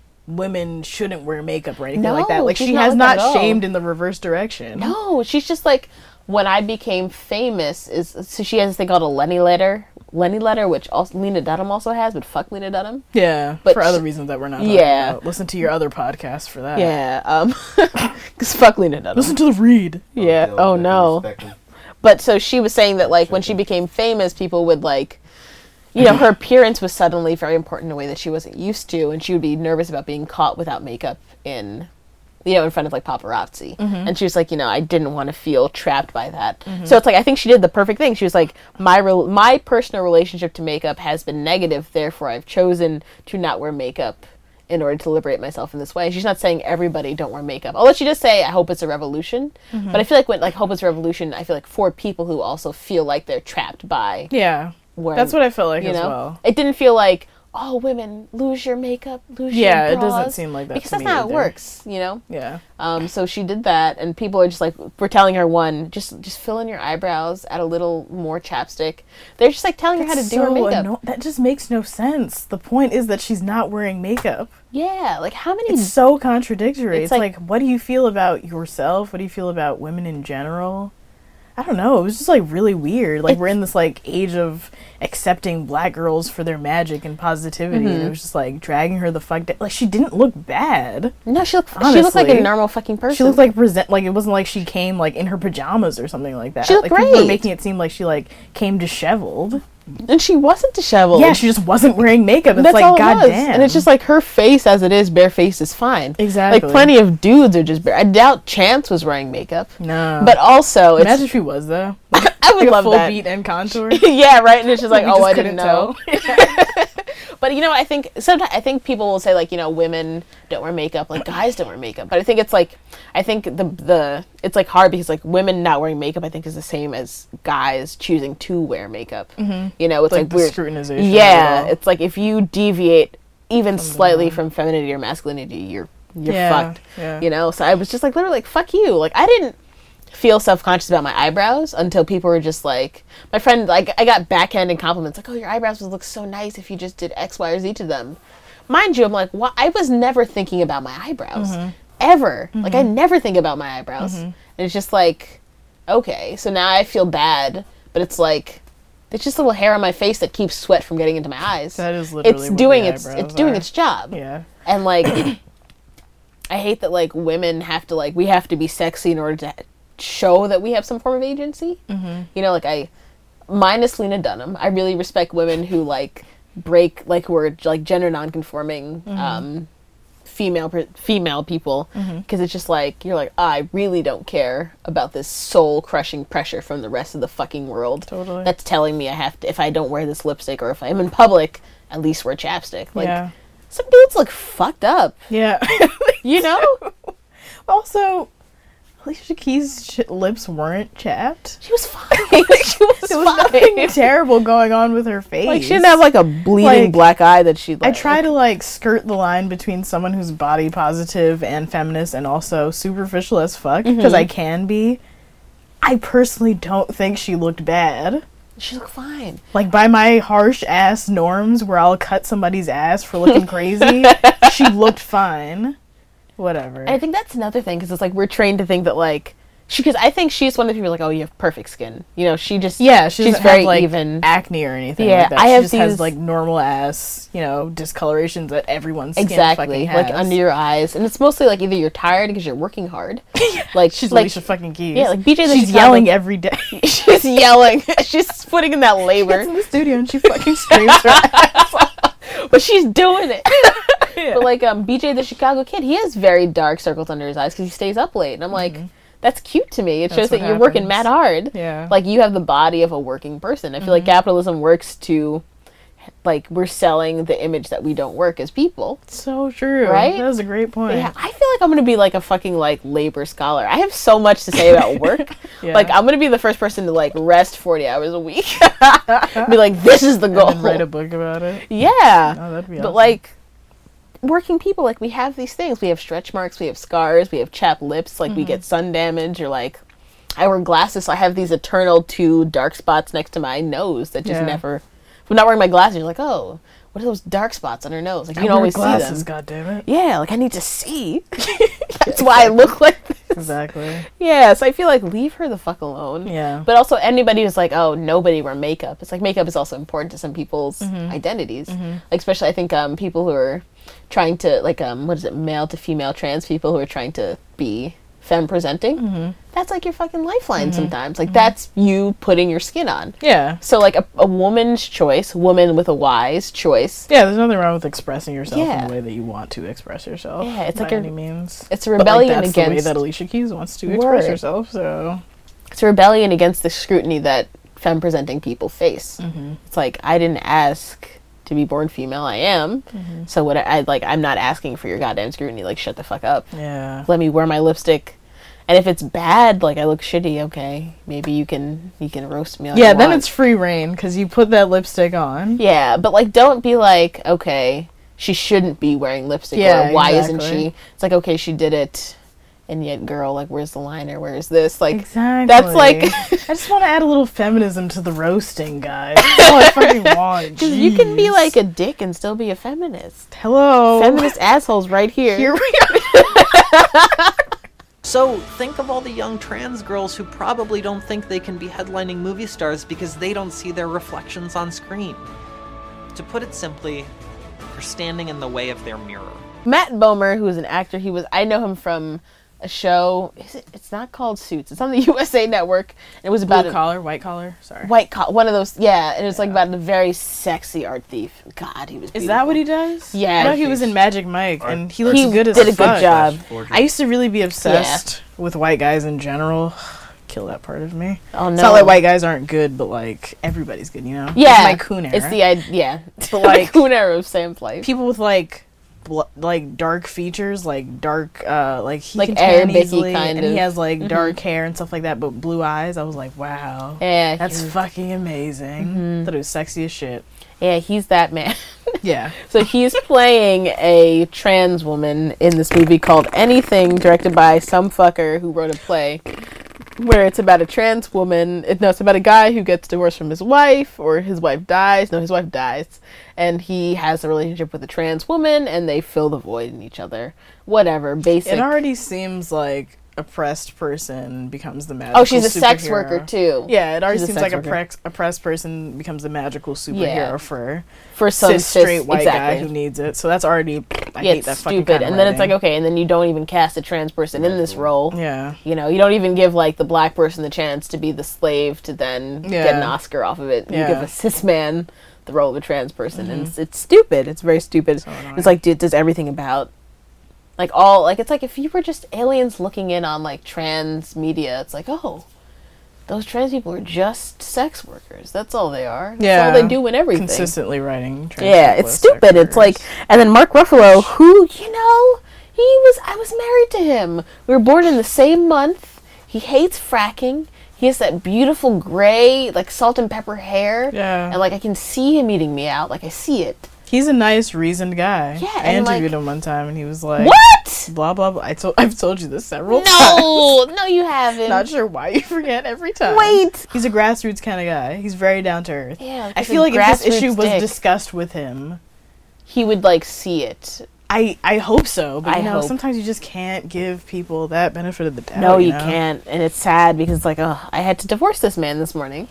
[SPEAKER 2] women shouldn't wear makeup or anything like that.
[SPEAKER 3] No,
[SPEAKER 2] Like,
[SPEAKER 3] she's
[SPEAKER 2] she
[SPEAKER 3] not
[SPEAKER 2] has
[SPEAKER 3] like that
[SPEAKER 2] not
[SPEAKER 3] at all.
[SPEAKER 2] shamed in the reverse direction.
[SPEAKER 3] No, she's just like, when I became famous, is so she has this thing called a Lenny letter. Lenny letter, which also Lena Dunham also has, but fuck Lena Dunham.
[SPEAKER 2] Yeah,
[SPEAKER 3] But
[SPEAKER 2] for
[SPEAKER 3] sh-
[SPEAKER 2] other reasons that we're not talking
[SPEAKER 3] Yeah.
[SPEAKER 2] about. Listen to your other podcast for that.
[SPEAKER 3] Yeah, um, because fuck Lena Dunham.
[SPEAKER 2] Listen to the read.
[SPEAKER 3] Yeah.
[SPEAKER 1] Bill,
[SPEAKER 3] Oh
[SPEAKER 1] if you
[SPEAKER 3] no.
[SPEAKER 1] respect him.
[SPEAKER 3] But so she was saying that like when she became famous, people would like, you know, her appearance was suddenly very important in a way that she wasn't used to, and she would be nervous about being caught without makeup in, you know, in front of like paparazzi. And she was like, you know, I didn't want to feel trapped by that. So it's like I think she did the perfect thing. She was like, my re- my personal relationship to makeup has been negative, therefore I've chosen to not wear makeup in order to liberate myself in this way. She's not saying everybody don't wear makeup. Although she does say, I hope it's a revolution. But I feel like when like hope it's a revolution, I feel like for people who also feel like they're trapped by
[SPEAKER 2] Yeah.
[SPEAKER 3] wearing,
[SPEAKER 2] That's what I felt like
[SPEAKER 3] you
[SPEAKER 2] as
[SPEAKER 3] know?
[SPEAKER 2] well.
[SPEAKER 3] It didn't feel like, oh, women, lose your makeup, lose
[SPEAKER 2] Yeah,
[SPEAKER 3] your
[SPEAKER 2] it doesn't
[SPEAKER 3] bras.
[SPEAKER 2] seem like that
[SPEAKER 3] Because
[SPEAKER 2] to
[SPEAKER 3] that's
[SPEAKER 2] me
[SPEAKER 3] not how it
[SPEAKER 2] either.
[SPEAKER 3] works, you know?
[SPEAKER 2] Yeah.
[SPEAKER 3] Um, so she did that, and people are just like, we're telling her, one, just just fill in your eyebrows, add a little more chapstick. They're just like telling her how to do her
[SPEAKER 2] So
[SPEAKER 3] makeup.
[SPEAKER 2] anno- that just makes no sense. The point is that she's not wearing makeup.
[SPEAKER 3] Yeah, like how many...
[SPEAKER 2] It's so contradictory.
[SPEAKER 3] It's
[SPEAKER 2] It's,
[SPEAKER 3] like-
[SPEAKER 2] like, what do you feel about yourself? What do you feel about women in general? I don't know. It was just like really weird. Like, we're in this like age of accepting black girls for their magic and positivity,
[SPEAKER 3] Mm-hmm.
[SPEAKER 2] and it was just like dragging her the fuck down. Like, she didn't look bad.
[SPEAKER 3] No, she looked, she looked like a
[SPEAKER 2] Honestly.
[SPEAKER 3] normal fucking person.
[SPEAKER 2] She looked like present like it wasn't like she came like in her pajamas or something like that.
[SPEAKER 3] She looked
[SPEAKER 2] like people were
[SPEAKER 3] great.
[SPEAKER 2] making it seem like she like came disheveled.
[SPEAKER 3] And she wasn't disheveled.
[SPEAKER 2] Yeah, she just wasn't wearing makeup. It's
[SPEAKER 3] That's all
[SPEAKER 2] like
[SPEAKER 3] it was.
[SPEAKER 2] goddamn.
[SPEAKER 3] And it's just like her face as it is, bare face is fine.
[SPEAKER 2] Exactly.
[SPEAKER 3] Like plenty of dudes are just bare. I doubt Chance was wearing makeup.
[SPEAKER 2] no.
[SPEAKER 3] But also, it's,
[SPEAKER 2] imagine if she was though. Like,
[SPEAKER 3] I would
[SPEAKER 2] like a
[SPEAKER 3] love
[SPEAKER 2] full
[SPEAKER 3] that.
[SPEAKER 2] beat and contour.
[SPEAKER 3] Yeah, right. And it's just like,
[SPEAKER 2] We
[SPEAKER 3] oh,
[SPEAKER 2] just
[SPEAKER 3] I didn't
[SPEAKER 2] couldn't
[SPEAKER 3] know.
[SPEAKER 2] tell.
[SPEAKER 3] But you know, I think sometimes I think people will say like, you know, women don't wear makeup, like guys don't wear makeup. But I think it's like, I think the the it's like hard because like women not wearing makeup, I think is the same as guys choosing to wear makeup. Mm-hmm. You know, it's
[SPEAKER 2] Like
[SPEAKER 3] like,
[SPEAKER 2] the
[SPEAKER 3] weird.
[SPEAKER 2] scrutinization of it
[SPEAKER 3] Yeah,
[SPEAKER 2] all.
[SPEAKER 3] it's like if you deviate even slightly from femininity or masculinity, you're you're
[SPEAKER 2] Yeah,
[SPEAKER 3] fucked.
[SPEAKER 2] yeah.
[SPEAKER 3] You know. So I was just like literally like fuck you. Like I didn't feel self-conscious about my eyebrows until people were just like, my friend, like I got backhanded compliments like, oh, your eyebrows would look so nice if you just did X, Y, or Z to them. Mind you, I'm like, what? I was never thinking about my eyebrows
[SPEAKER 2] Mm-hmm.
[SPEAKER 3] ever. Like I never think about my eyebrows, and it's just like, okay, so now I feel bad, but it's like, it's just a little hair on my face that keeps sweat from getting into my eyes.
[SPEAKER 2] That is literally
[SPEAKER 3] it's
[SPEAKER 2] what
[SPEAKER 3] doing
[SPEAKER 2] the
[SPEAKER 3] its
[SPEAKER 2] eyebrows
[SPEAKER 3] it's doing
[SPEAKER 2] are.
[SPEAKER 3] its job.
[SPEAKER 2] Yeah.
[SPEAKER 3] And like, I hate that like women have to like we have to be sexy in order to show that we have some form of agency. Mm-hmm. You know, like I, minus Lena Dunham, I really respect women who like break like who are like gender nonconforming
[SPEAKER 2] Mm-hmm.
[SPEAKER 3] um, female per- female people because
[SPEAKER 2] Mm-hmm.
[SPEAKER 3] it's just like you're like I really don't care about this soul crushing pressure from the rest of the fucking world.
[SPEAKER 2] Totally.
[SPEAKER 3] That's telling me I have to if I don't wear this lipstick or if I'm in public at least wear chapstick. Like
[SPEAKER 2] yeah.
[SPEAKER 3] some dudes look fucked up.
[SPEAKER 2] Yeah.
[SPEAKER 3] You know?
[SPEAKER 2] Also, Alicia Keys' ch- lips weren't chapped.
[SPEAKER 3] She was fine. she was
[SPEAKER 2] There was
[SPEAKER 3] fine.
[SPEAKER 2] nothing terrible going on with her face.
[SPEAKER 3] Like she didn't have like a bleeding
[SPEAKER 2] Like,
[SPEAKER 3] black eye that she.
[SPEAKER 2] I
[SPEAKER 3] Like,
[SPEAKER 2] try to like skirt the line between someone who's body positive and feminist and also superficial as fuck because I can be. I personally don't think she looked bad.
[SPEAKER 3] She looked fine.
[SPEAKER 2] Like by my harsh ass norms where I'll cut somebody's ass for looking crazy, she looked fine. Whatever.
[SPEAKER 3] And I think that's another thing because it's like we're trained to think that like she because I think she's one of the people like oh you have perfect skin. You know she just
[SPEAKER 2] Yeah, she
[SPEAKER 3] she's
[SPEAKER 2] doesn't
[SPEAKER 3] very
[SPEAKER 2] have, like,
[SPEAKER 3] even.
[SPEAKER 2] acne or anything
[SPEAKER 3] Yeah,
[SPEAKER 2] like that.
[SPEAKER 3] I
[SPEAKER 2] She
[SPEAKER 3] have
[SPEAKER 2] just has
[SPEAKER 3] these-
[SPEAKER 2] like normal ass, you know, discolorations that everyone's skin
[SPEAKER 3] Exactly,
[SPEAKER 2] fucking has.
[SPEAKER 3] like under your eyes, and it's mostly like either you're tired because you're working hard, like
[SPEAKER 2] She's
[SPEAKER 3] like
[SPEAKER 2] Alicia fucking Keys.
[SPEAKER 3] yeah, like B J. the
[SPEAKER 2] She's
[SPEAKER 3] Chicago-
[SPEAKER 2] yelling every day.
[SPEAKER 3] she's yelling, she's putting in that
[SPEAKER 2] Gets
[SPEAKER 3] labor,
[SPEAKER 2] in the studio and she fucking screams her ass off.
[SPEAKER 3] but she's doing it.
[SPEAKER 2] Yeah.
[SPEAKER 3] But like um, B J the Chicago Kid, he has very dark circles under his eyes because he stays up late, and I'm like, that's cute to me. It
[SPEAKER 2] That's
[SPEAKER 3] shows that
[SPEAKER 2] what
[SPEAKER 3] you're working
[SPEAKER 2] happens.
[SPEAKER 3] mad hard.
[SPEAKER 2] Yeah.
[SPEAKER 3] Like you have the body of a working person. I feel like capitalism works to like we're selling the image that we don't work as people.
[SPEAKER 2] So true.
[SPEAKER 3] Right?
[SPEAKER 2] That was a great point.
[SPEAKER 3] Yeah, I feel like I'm gonna be like a fucking like labor scholar. I have so much to say about work.
[SPEAKER 2] Yeah.
[SPEAKER 3] Like I'm gonna be the first person to like rest forty hours a week. Be like, this is the goal.
[SPEAKER 2] And then write a book about it.
[SPEAKER 3] Yeah.
[SPEAKER 2] Oh, that'd be
[SPEAKER 3] But
[SPEAKER 2] awesome.
[SPEAKER 3] like working people, like we have these things. We have stretch marks, we have scars, we have chapped lips, like
[SPEAKER 2] Mm-hmm.
[SPEAKER 3] we get sun damage, or like I wear glasses, so I have these eternal two dark spots next to my nose that just
[SPEAKER 2] Yeah.
[SPEAKER 3] never. If I'm not wearing my glasses, you're like, oh, what are those dark spots on her nose? Like you
[SPEAKER 2] I
[SPEAKER 3] can
[SPEAKER 2] wear
[SPEAKER 3] always
[SPEAKER 2] glasses,
[SPEAKER 3] see them.
[SPEAKER 2] God damn it.
[SPEAKER 3] Yeah, like I need to see. That's why I look like this.
[SPEAKER 2] Exactly.
[SPEAKER 3] Yeah, so I feel like leave her the fuck alone.
[SPEAKER 2] Yeah.
[SPEAKER 3] But also anybody who's like, oh, nobody wear makeup. It's like makeup is also important to some people's
[SPEAKER 2] Mm-hmm.
[SPEAKER 3] identities. Like especially I think um people who are trying to like um what is it, male to female trans people who are trying to be femme presenting.
[SPEAKER 2] Mm-hmm.
[SPEAKER 3] That's like your fucking lifeline sometimes. Like that's you putting your skin on.
[SPEAKER 2] Yeah.
[SPEAKER 3] So like a, a woman's choice, woman with a Y's choice.
[SPEAKER 2] Yeah, there's nothing wrong with expressing yourself
[SPEAKER 3] Yeah.
[SPEAKER 2] in the way that you want to express yourself.
[SPEAKER 3] Yeah, it's
[SPEAKER 2] by
[SPEAKER 3] like a-
[SPEAKER 2] any means.
[SPEAKER 3] It's a
[SPEAKER 2] But, like,
[SPEAKER 3] rebellion
[SPEAKER 2] that's the way
[SPEAKER 3] against
[SPEAKER 2] that Alicia Keys wants to express
[SPEAKER 3] Word.
[SPEAKER 2] herself. So
[SPEAKER 3] it's a rebellion against the scrutiny that femme presenting people face.
[SPEAKER 2] Mm-hmm.
[SPEAKER 3] It's like I didn't ask to be born female. I am.
[SPEAKER 2] Mm-hmm.
[SPEAKER 3] So what I, I like I'm not asking for your goddamn scrutiny. Like shut the fuck up.
[SPEAKER 2] yeah.
[SPEAKER 3] Let me wear my lipstick. And if it's bad, like I look shitty, okay, maybe you can you can roast me all
[SPEAKER 2] Yeah,
[SPEAKER 3] you
[SPEAKER 2] then
[SPEAKER 3] want.
[SPEAKER 2] it's free reign because you put that lipstick on.
[SPEAKER 3] Yeah, but like don't be like, okay, she shouldn't be wearing lipstick,
[SPEAKER 2] Yeah,
[SPEAKER 3] or why isn't
[SPEAKER 2] exactly.
[SPEAKER 3] she? It's like, okay, she did it, and yet girl, like where's the liner? Where's this? Like
[SPEAKER 2] Exactly.
[SPEAKER 3] that's like
[SPEAKER 2] I just want to add a little feminism to the roasting, guys. That's all I fucking want.
[SPEAKER 3] Because you can be
[SPEAKER 2] Jeez.
[SPEAKER 3] like a dick and still be a feminist.
[SPEAKER 2] hello.
[SPEAKER 3] Feminist assholes right here.
[SPEAKER 2] Here we are.
[SPEAKER 7] So, think of all the young trans girls who probably don't think they can be headlining movie stars because they don't see their reflections on screen. To put it simply, you're standing in the way of their mirror.
[SPEAKER 3] Matt Bomer, who is an actor, he was I know him from a show. Is it, it's not called Suits. It's on the U S A Network. And it was about
[SPEAKER 2] Blue
[SPEAKER 3] a
[SPEAKER 2] collar, white collar. Sorry.
[SPEAKER 3] white collar, one of those. Yeah, and it's like about a very sexy art thief. God, he was.
[SPEAKER 2] Is that what he does?
[SPEAKER 3] Yeah.
[SPEAKER 2] I know he was in Magic Mike, and he looks
[SPEAKER 3] He
[SPEAKER 2] good as
[SPEAKER 3] did a good
[SPEAKER 2] fuck.
[SPEAKER 3] job.
[SPEAKER 2] I used to really be obsessed with white guys in general. Kill that part of me.
[SPEAKER 3] Oh no.
[SPEAKER 2] It's not like white guys aren't good, but like everybody's good, you know?
[SPEAKER 3] Yeah,
[SPEAKER 2] It's my coon era.
[SPEAKER 3] It's the id- yeah,
[SPEAKER 2] But, like,
[SPEAKER 3] coon era of Sam's life.
[SPEAKER 2] people with like bl- like dark features, like dark uh like he
[SPEAKER 3] Like
[SPEAKER 2] can tan
[SPEAKER 3] Arabic-y
[SPEAKER 2] easily,
[SPEAKER 3] kind
[SPEAKER 2] and
[SPEAKER 3] of. Mm-hmm.
[SPEAKER 2] he has like dark hair and stuff like that, but blue eyes. I was like, wow.
[SPEAKER 3] Yeah,
[SPEAKER 2] That's
[SPEAKER 3] he was-
[SPEAKER 2] fucking amazing.
[SPEAKER 3] Mm-hmm.
[SPEAKER 2] Thought it was sexy as shit.
[SPEAKER 3] yeah, he's that man.
[SPEAKER 2] Yeah.
[SPEAKER 3] So he's playing a trans woman in this movie called Anything, directed by some fucker who wrote a play where it's about a trans woman. It, no, it's about a guy who gets divorced from his wife, or his wife dies. No, his wife dies. And he has a relationship with a trans woman, and they fill the void in each other. Whatever, basic.
[SPEAKER 2] It already seems like oppressed person becomes the magical
[SPEAKER 3] oh, she's a sex
[SPEAKER 2] superhero.
[SPEAKER 3] worker, too.
[SPEAKER 2] Yeah, it already
[SPEAKER 3] She's a
[SPEAKER 2] seems
[SPEAKER 3] sex
[SPEAKER 2] like a
[SPEAKER 3] worker.
[SPEAKER 2] prex- oppressed person becomes a magical superhero
[SPEAKER 3] Yeah.
[SPEAKER 2] for
[SPEAKER 3] For some
[SPEAKER 2] cis
[SPEAKER 3] cis-
[SPEAKER 2] straight white
[SPEAKER 3] exactly.
[SPEAKER 2] guy who needs it. So that's already I
[SPEAKER 3] yeah,
[SPEAKER 2] hate
[SPEAKER 3] it's
[SPEAKER 2] that fucking
[SPEAKER 3] stupid.
[SPEAKER 2] kind of
[SPEAKER 3] And then it's like,
[SPEAKER 2] writing.
[SPEAKER 3] okay, and then you don't even cast a trans person in this role.
[SPEAKER 2] Yeah.
[SPEAKER 3] You know, you don't even give like the black person the chance to be the slave to then get an
[SPEAKER 2] Yeah.
[SPEAKER 3] Oscar off of it. You
[SPEAKER 2] Yeah.
[SPEAKER 3] give a cis man the role of a trans person, and it's, it's stupid. It's very stupid.
[SPEAKER 2] So annoying.
[SPEAKER 3] It's like, dude, does everything about like all like it's like if you were just aliens looking in on like trans media, it's like, oh, those trans people are just sex workers. That's all they are. That's
[SPEAKER 2] Yeah.
[SPEAKER 3] all they do in everything.
[SPEAKER 2] Consistently writing. trans
[SPEAKER 3] Yeah,
[SPEAKER 2] people
[SPEAKER 3] it's
[SPEAKER 2] as sex
[SPEAKER 3] stupid. It's like,
[SPEAKER 2] workers.
[SPEAKER 3] and then Mark Ruffalo, who, you know, he was, I was married to him. We were born in the same month. He hates fracking. He has that beautiful gray, like salt and pepper hair.
[SPEAKER 2] Yeah.
[SPEAKER 3] And like I can see him eating me out. Like I see it.
[SPEAKER 2] He's a nice, reasoned guy.
[SPEAKER 3] Yeah,
[SPEAKER 2] I
[SPEAKER 3] and, like-
[SPEAKER 2] interviewed him one time, and he was like,
[SPEAKER 3] What?
[SPEAKER 2] Blah blah blah. I told I've told you this several times.
[SPEAKER 3] No, no, you haven't.
[SPEAKER 2] Not sure why you forget every time.
[SPEAKER 3] Wait.
[SPEAKER 2] He's a grassroots kind of guy. He's very down to earth.
[SPEAKER 3] Yeah, like
[SPEAKER 2] I
[SPEAKER 3] he's
[SPEAKER 2] feel
[SPEAKER 3] a
[SPEAKER 2] like if this
[SPEAKER 3] grassroots
[SPEAKER 2] issue was
[SPEAKER 3] dick.
[SPEAKER 2] discussed with him,
[SPEAKER 3] He would like see it.
[SPEAKER 2] I I hope so. But
[SPEAKER 3] I
[SPEAKER 2] you know,
[SPEAKER 3] hope.
[SPEAKER 2] sometimes you just can't give people that benefit of the doubt.
[SPEAKER 3] No, you
[SPEAKER 2] know?
[SPEAKER 3] can't, and it's sad because it's like, oh, I had to divorce this man this morning.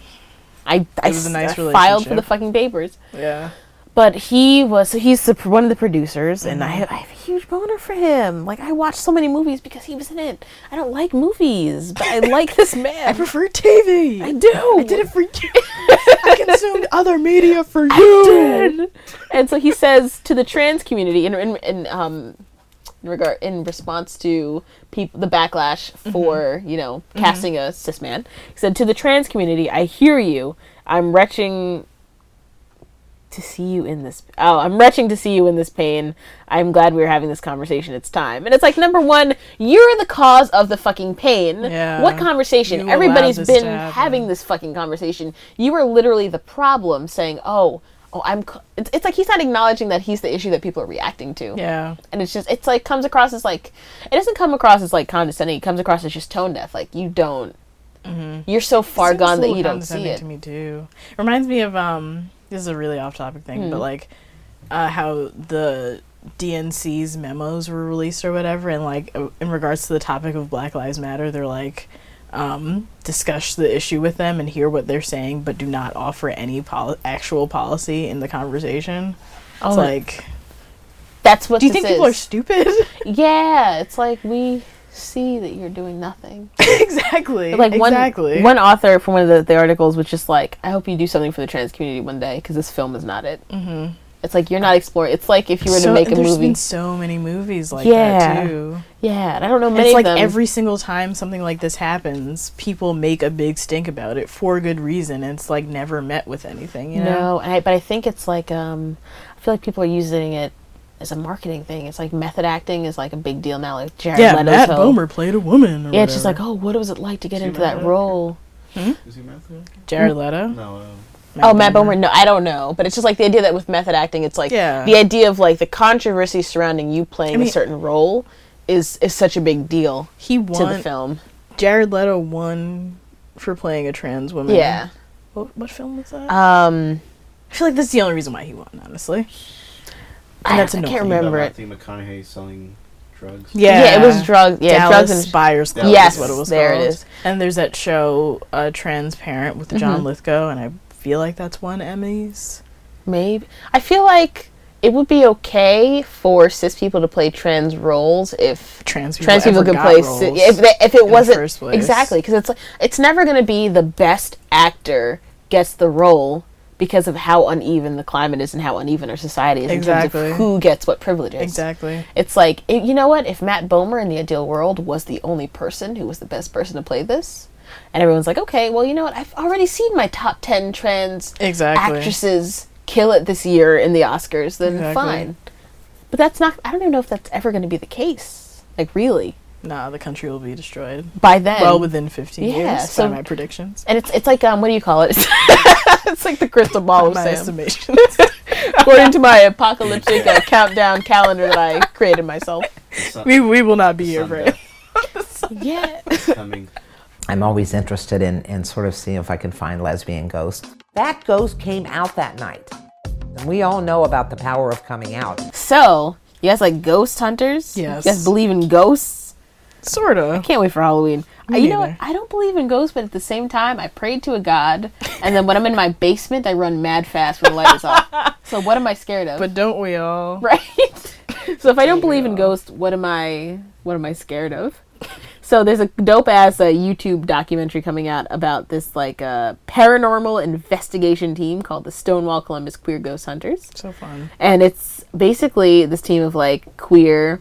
[SPEAKER 3] I I,
[SPEAKER 2] was a
[SPEAKER 3] s-
[SPEAKER 2] nice
[SPEAKER 3] I filed for
[SPEAKER 2] relationship.
[SPEAKER 3] the fucking papers.
[SPEAKER 2] Yeah.
[SPEAKER 3] But he was, so he's the, one of the producers, and I
[SPEAKER 2] Mm-hmm.
[SPEAKER 3] have, I have a huge boner for him. Like, I watched so many movies because he was in it. I don't like movies, but I like this man.
[SPEAKER 2] I prefer T V.
[SPEAKER 3] I do.
[SPEAKER 2] I did it for you. I consumed other media for you.
[SPEAKER 3] I did. And so he says to the trans community, in, in, in um, in regard, in response to people, the backlash for, you know, casting a cis man, he said, to the trans community, I hear you. I'm retching... to see you in this. Oh, I'm retching to see you in this pain. I'm glad we're having this conversation. It's time. And it's like, number one, you're the cause of the fucking pain.
[SPEAKER 2] Yeah.
[SPEAKER 3] What conversation?
[SPEAKER 2] You
[SPEAKER 3] Everybody's
[SPEAKER 2] allowed this
[SPEAKER 3] been
[SPEAKER 2] to happen.
[SPEAKER 3] having this fucking conversation. You are literally the problem, saying, "Oh, oh, I'm." c-" It's, it's like he's not acknowledging that he's the issue that people are reacting to.
[SPEAKER 2] Yeah.
[SPEAKER 3] And it's just, it's like comes across as like, it doesn't come across as like condescending. It comes across as just tone deaf. Like you don't. You're so far
[SPEAKER 2] Seems
[SPEAKER 3] gone
[SPEAKER 2] a
[SPEAKER 3] that
[SPEAKER 2] little
[SPEAKER 3] you don't see
[SPEAKER 2] condescending
[SPEAKER 3] it.
[SPEAKER 2] to me too. Reminds me of um. This is a really off-topic thing,
[SPEAKER 3] Hmm.
[SPEAKER 2] but like, uh, how the D N C's memos were released or whatever, and like uh, in regards to the topic of Black Lives Matter, they're like, um, discuss the issue with them and hear what they're saying, but do not offer any pol- actual policy in the conversation.
[SPEAKER 3] Oh,
[SPEAKER 2] It's like,
[SPEAKER 3] That's what.
[SPEAKER 2] do you
[SPEAKER 3] this
[SPEAKER 2] think people are
[SPEAKER 3] is.
[SPEAKER 2] stupid?
[SPEAKER 3] Yeah, it's like we see that you're doing nothing.
[SPEAKER 2] exactly.
[SPEAKER 3] Like one,
[SPEAKER 2] exactly.
[SPEAKER 3] one author from one of the, the articles was just like, I hope you do something for the trans community one day because this film is not it.
[SPEAKER 2] Mm-hmm.
[SPEAKER 3] It's like you're not exploring. It's like if you were
[SPEAKER 2] so,
[SPEAKER 3] to make a
[SPEAKER 2] there's
[SPEAKER 3] movie.
[SPEAKER 2] been so many movies like
[SPEAKER 3] Yeah.
[SPEAKER 2] that too.
[SPEAKER 3] Yeah, and I don't know
[SPEAKER 2] And
[SPEAKER 3] many
[SPEAKER 2] it's like
[SPEAKER 3] of them.
[SPEAKER 2] every single time something like this happens, people make a big stink about it for good reason, and it's like never met with anything. You know?
[SPEAKER 3] No, and I, but I think it's like um, I feel like people are using it as a marketing thing. It's like method acting is like a big deal now. Like Jared
[SPEAKER 2] Yeah,
[SPEAKER 3] Leto's
[SPEAKER 2] Matt
[SPEAKER 3] whole-
[SPEAKER 2] Bomer played a woman. Or
[SPEAKER 3] Yeah, it's just like,
[SPEAKER 2] whatever.
[SPEAKER 3] oh, what was it like to get
[SPEAKER 1] Is he
[SPEAKER 3] into
[SPEAKER 1] Matt
[SPEAKER 3] that
[SPEAKER 1] Bomer?
[SPEAKER 3] role?
[SPEAKER 1] Is he Matthew?
[SPEAKER 2] Jared Leto.
[SPEAKER 1] No, uh,
[SPEAKER 3] Oh, Matt Bomer. No, I don't know, but it's just like the idea that with method acting, it's like
[SPEAKER 2] Yeah.
[SPEAKER 3] the idea of like the controversy surrounding you playing
[SPEAKER 2] I mean-
[SPEAKER 3] a certain role is is such a big deal
[SPEAKER 2] He
[SPEAKER 3] to
[SPEAKER 2] won.
[SPEAKER 3] the film.
[SPEAKER 2] Jared Leto won for playing a trans woman.
[SPEAKER 3] Yeah.
[SPEAKER 2] What, what film was that?
[SPEAKER 3] Um,
[SPEAKER 2] I feel like that's the only reason why he won, honestly. And
[SPEAKER 3] I,
[SPEAKER 2] that's
[SPEAKER 3] I
[SPEAKER 2] annoying.
[SPEAKER 3] can't remember it.
[SPEAKER 1] Matthew McConaughey selling drugs.
[SPEAKER 2] Yeah.
[SPEAKER 3] Yeah, it was drugs. Yeah,
[SPEAKER 2] Dallas
[SPEAKER 3] drugs and
[SPEAKER 2] Buyers Club
[SPEAKER 3] Yes,
[SPEAKER 2] is what it was
[SPEAKER 3] there it
[SPEAKER 2] called.
[SPEAKER 3] is.
[SPEAKER 2] And there's that show, uh, Transparent, with John
[SPEAKER 3] Mhm.
[SPEAKER 2] Lithgow, and I feel like that's won Emmys.
[SPEAKER 3] maybe. I feel like it would be okay for cis people to play trans roles if
[SPEAKER 2] Trans people,
[SPEAKER 3] trans people
[SPEAKER 2] ever
[SPEAKER 3] could
[SPEAKER 2] got
[SPEAKER 3] play
[SPEAKER 2] roles
[SPEAKER 3] ci- if they, if
[SPEAKER 2] in
[SPEAKER 3] it
[SPEAKER 2] the
[SPEAKER 3] wasn't
[SPEAKER 2] first place.
[SPEAKER 3] exactly because it's like it's never going to be the best actor gets the role because of how uneven the climate is and how uneven our society is in terms
[SPEAKER 2] Exactly.
[SPEAKER 3] of who gets what privileges.
[SPEAKER 2] Exactly.
[SPEAKER 3] It's like it, you know what? If Matt Bomer in the ideal world was the only person who was the best person to play this, and everyone's like, okay, well, you know what? I've already seen my top ten trans
[SPEAKER 2] Exactly.
[SPEAKER 3] actresses kill it this year in the Oscars, then
[SPEAKER 2] Exactly.
[SPEAKER 3] fine. But that's not. I don't even know if that's ever going to be the case. Like really,
[SPEAKER 2] Nah, the country will be destroyed.
[SPEAKER 3] by then.
[SPEAKER 2] Well, within fifteen
[SPEAKER 3] Yeah,
[SPEAKER 2] years,
[SPEAKER 3] so-
[SPEAKER 2] by my predictions.
[SPEAKER 3] and it's it's like um, what do you call it? It's like the crystal ball of
[SPEAKER 2] my
[SPEAKER 3] Sam.
[SPEAKER 2] estimations.
[SPEAKER 3] According to my apocalyptic uh, countdown calendar that I created myself.
[SPEAKER 1] Sun-
[SPEAKER 2] we we will not be here,
[SPEAKER 1] sun
[SPEAKER 2] Bray.
[SPEAKER 1] death
[SPEAKER 3] Yeah.
[SPEAKER 1] coming.
[SPEAKER 8] I'm always interested in, in sort of seeing if I can find lesbian ghosts. That ghost came out that night. And we all know about the power of coming out.
[SPEAKER 3] So you guys like ghost hunters?
[SPEAKER 2] Yes.
[SPEAKER 3] You guys believe in ghosts?
[SPEAKER 2] Sorta.
[SPEAKER 3] Can't wait for Halloween.
[SPEAKER 2] Me
[SPEAKER 3] Uh, you know what?
[SPEAKER 2] neither.
[SPEAKER 3] I don't believe in ghosts, but at the same time, I prayed to a god, and then when I'm in my basement, I run mad fast when the light is off. So what am I scared of?
[SPEAKER 2] But don't we all?
[SPEAKER 3] Right? So if I don't believe in ghosts, what am I? What am I scared of? So there's a dope ass uh, YouTube documentary coming out about this like uh, paranormal investigation team called the Stonewall Columbus Queer Ghost Hunters.
[SPEAKER 2] So fun.
[SPEAKER 3] And it's basically this team of like queer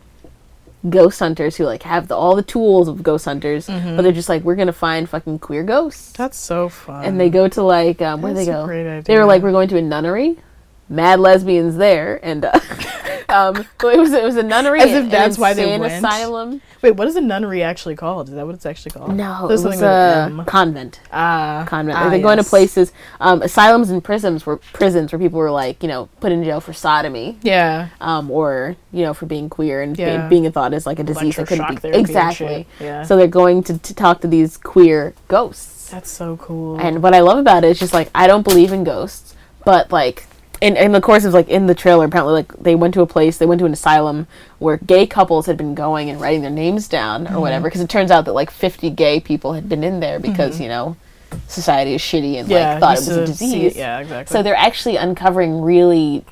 [SPEAKER 3] ghost hunters who like have the, all the tools of ghost hunters,
[SPEAKER 2] Mm-hmm.
[SPEAKER 3] but they're just like, we're gonna find fucking queer ghosts.
[SPEAKER 2] That's so fun.
[SPEAKER 3] And they go to like um, where do they
[SPEAKER 2] That's a
[SPEAKER 3] go?
[SPEAKER 2] great idea.
[SPEAKER 3] They were like, we're going to a nunnery, mad lesbians there, and uh, um, well, it was it was a nunnery,
[SPEAKER 2] As if
[SPEAKER 3] an
[SPEAKER 2] that's why they
[SPEAKER 3] insane
[SPEAKER 2] went.
[SPEAKER 3] asylum.
[SPEAKER 2] Wait, what is a nunnery actually called? Is that what it's actually called?
[SPEAKER 3] No, it
[SPEAKER 2] There's
[SPEAKER 3] was
[SPEAKER 2] something with an
[SPEAKER 3] a
[SPEAKER 2] M.
[SPEAKER 3] convent.
[SPEAKER 2] Ah,
[SPEAKER 3] Convent.
[SPEAKER 2] ah,
[SPEAKER 3] Like, they're going to
[SPEAKER 2] yes.
[SPEAKER 3] places, um, asylums and prisons were prisons where people were like, you know, put in jail for sodomy.
[SPEAKER 2] Yeah.
[SPEAKER 3] Um, or you know, for being queer and be-
[SPEAKER 2] Yeah.
[SPEAKER 3] being thought as like a
[SPEAKER 2] bunch
[SPEAKER 3] disease that
[SPEAKER 2] of
[SPEAKER 3] couldn't
[SPEAKER 2] shock
[SPEAKER 3] be
[SPEAKER 2] therapy and
[SPEAKER 3] exactly.
[SPEAKER 2] shit. Yeah.
[SPEAKER 3] So they're going to, to talk to these queer ghosts.
[SPEAKER 2] That's so cool.
[SPEAKER 3] And what I love about it is just like I don't believe in ghosts, but like in in the course of like in the trailer, apparently like they went to a place, they went to an asylum where gay couples had been going and writing their names down or whatever, because it turns out that like fifty gay people had been in there because you know society is shitty and
[SPEAKER 2] yeah,
[SPEAKER 3] like thought it
[SPEAKER 2] used
[SPEAKER 3] was a
[SPEAKER 2] to see
[SPEAKER 3] disease.
[SPEAKER 2] it- yeah, exactly.
[SPEAKER 3] So they're actually uncovering really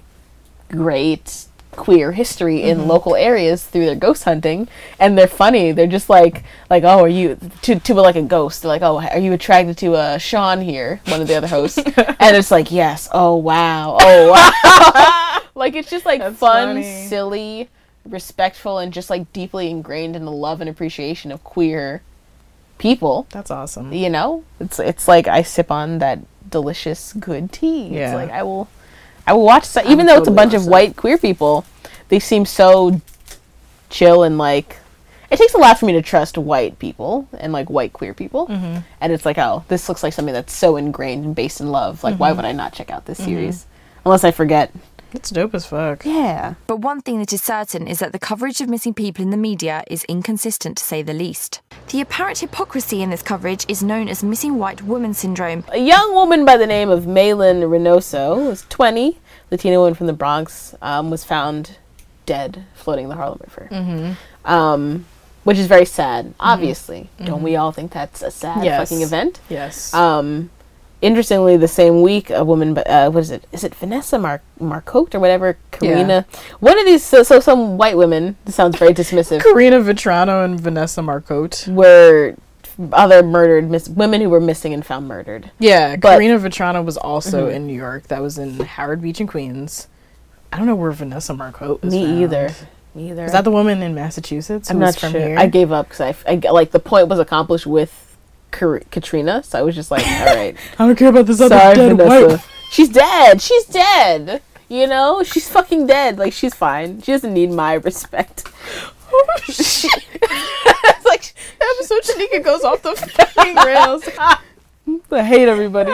[SPEAKER 3] great queer history in local areas through their ghost hunting, and they're funny. They're just like like oh, are you to to like a ghost? They're like, oh, are you attracted to uh, Sean here, one of the other hosts? And it's like, yes. Oh wow. Oh wow. Like it's just like
[SPEAKER 2] That's
[SPEAKER 3] fun,
[SPEAKER 2] funny.
[SPEAKER 3] silly, respectful, and just like deeply ingrained in the love and appreciation of queer people.
[SPEAKER 2] That's awesome.
[SPEAKER 3] You know, it's it's like I sip on that delicious good tea. It's
[SPEAKER 2] Yeah.
[SPEAKER 3] like I will, I will watch, so, even
[SPEAKER 2] I'm
[SPEAKER 3] though it's a
[SPEAKER 2] totally
[SPEAKER 3] bunch of
[SPEAKER 2] upset.
[SPEAKER 3] white queer people, they seem so chill and like, it takes a lot for me to trust white people and like white queer people.
[SPEAKER 2] Mm-hmm.
[SPEAKER 3] And it's like, oh, this looks like something that's so ingrained and based in love. Like, why would I not check out this series? Unless I forget.
[SPEAKER 2] It's dope as fuck.
[SPEAKER 3] Yeah.
[SPEAKER 9] But one thing that is certain is that the coverage of missing people in the media is inconsistent, to say the least. The apparent hypocrisy in this coverage is known as missing white woman syndrome.
[SPEAKER 3] A young woman by the name of Maylin Reynoso, who was twenty, Latina woman from the Bronx, um, was found dead floating in the Harlem River.
[SPEAKER 2] Mm-hmm.
[SPEAKER 3] Um, which is very sad, obviously. Mm-hmm. Don't we all think that's a sad
[SPEAKER 2] Yes.
[SPEAKER 3] fucking event?
[SPEAKER 2] Yes.
[SPEAKER 3] Um, interestingly, the same week, a woman, uh, what is it? Is it Vanessa Mar- Marcotte or whatever? Karina.
[SPEAKER 2] Yeah.
[SPEAKER 3] One of these, so, so some white women, this sounds very dismissive,
[SPEAKER 2] Karina Vetrano and Vanessa Marcotte.
[SPEAKER 3] were other murdered, miss- women who were missing and found murdered.
[SPEAKER 2] Yeah,
[SPEAKER 3] But-
[SPEAKER 2] Karina Vetrano was also
[SPEAKER 3] Mhm.
[SPEAKER 2] in New York. That was in Howard Beach in Queens. I don't know where Vanessa Marcotte was
[SPEAKER 3] Me
[SPEAKER 2] found.
[SPEAKER 3] either. Me either.
[SPEAKER 2] Is that the woman in Massachusetts who
[SPEAKER 3] I'm
[SPEAKER 2] was
[SPEAKER 3] not
[SPEAKER 2] from
[SPEAKER 3] sure.
[SPEAKER 2] here?
[SPEAKER 3] I gave up because I, f- I g- like the point was accomplished with Kar- Katrina, so I was just like, all right.
[SPEAKER 2] I don't care about this other
[SPEAKER 3] Sorry,
[SPEAKER 2] dead
[SPEAKER 3] Vanessa.
[SPEAKER 2] white.
[SPEAKER 3] She's dead. She's dead. You know, she's fucking dead. Like, she's fine. She doesn't need my respect.
[SPEAKER 2] Oh, shit. It's like episode Shanika goes off the fucking rails.
[SPEAKER 3] I hate everybody.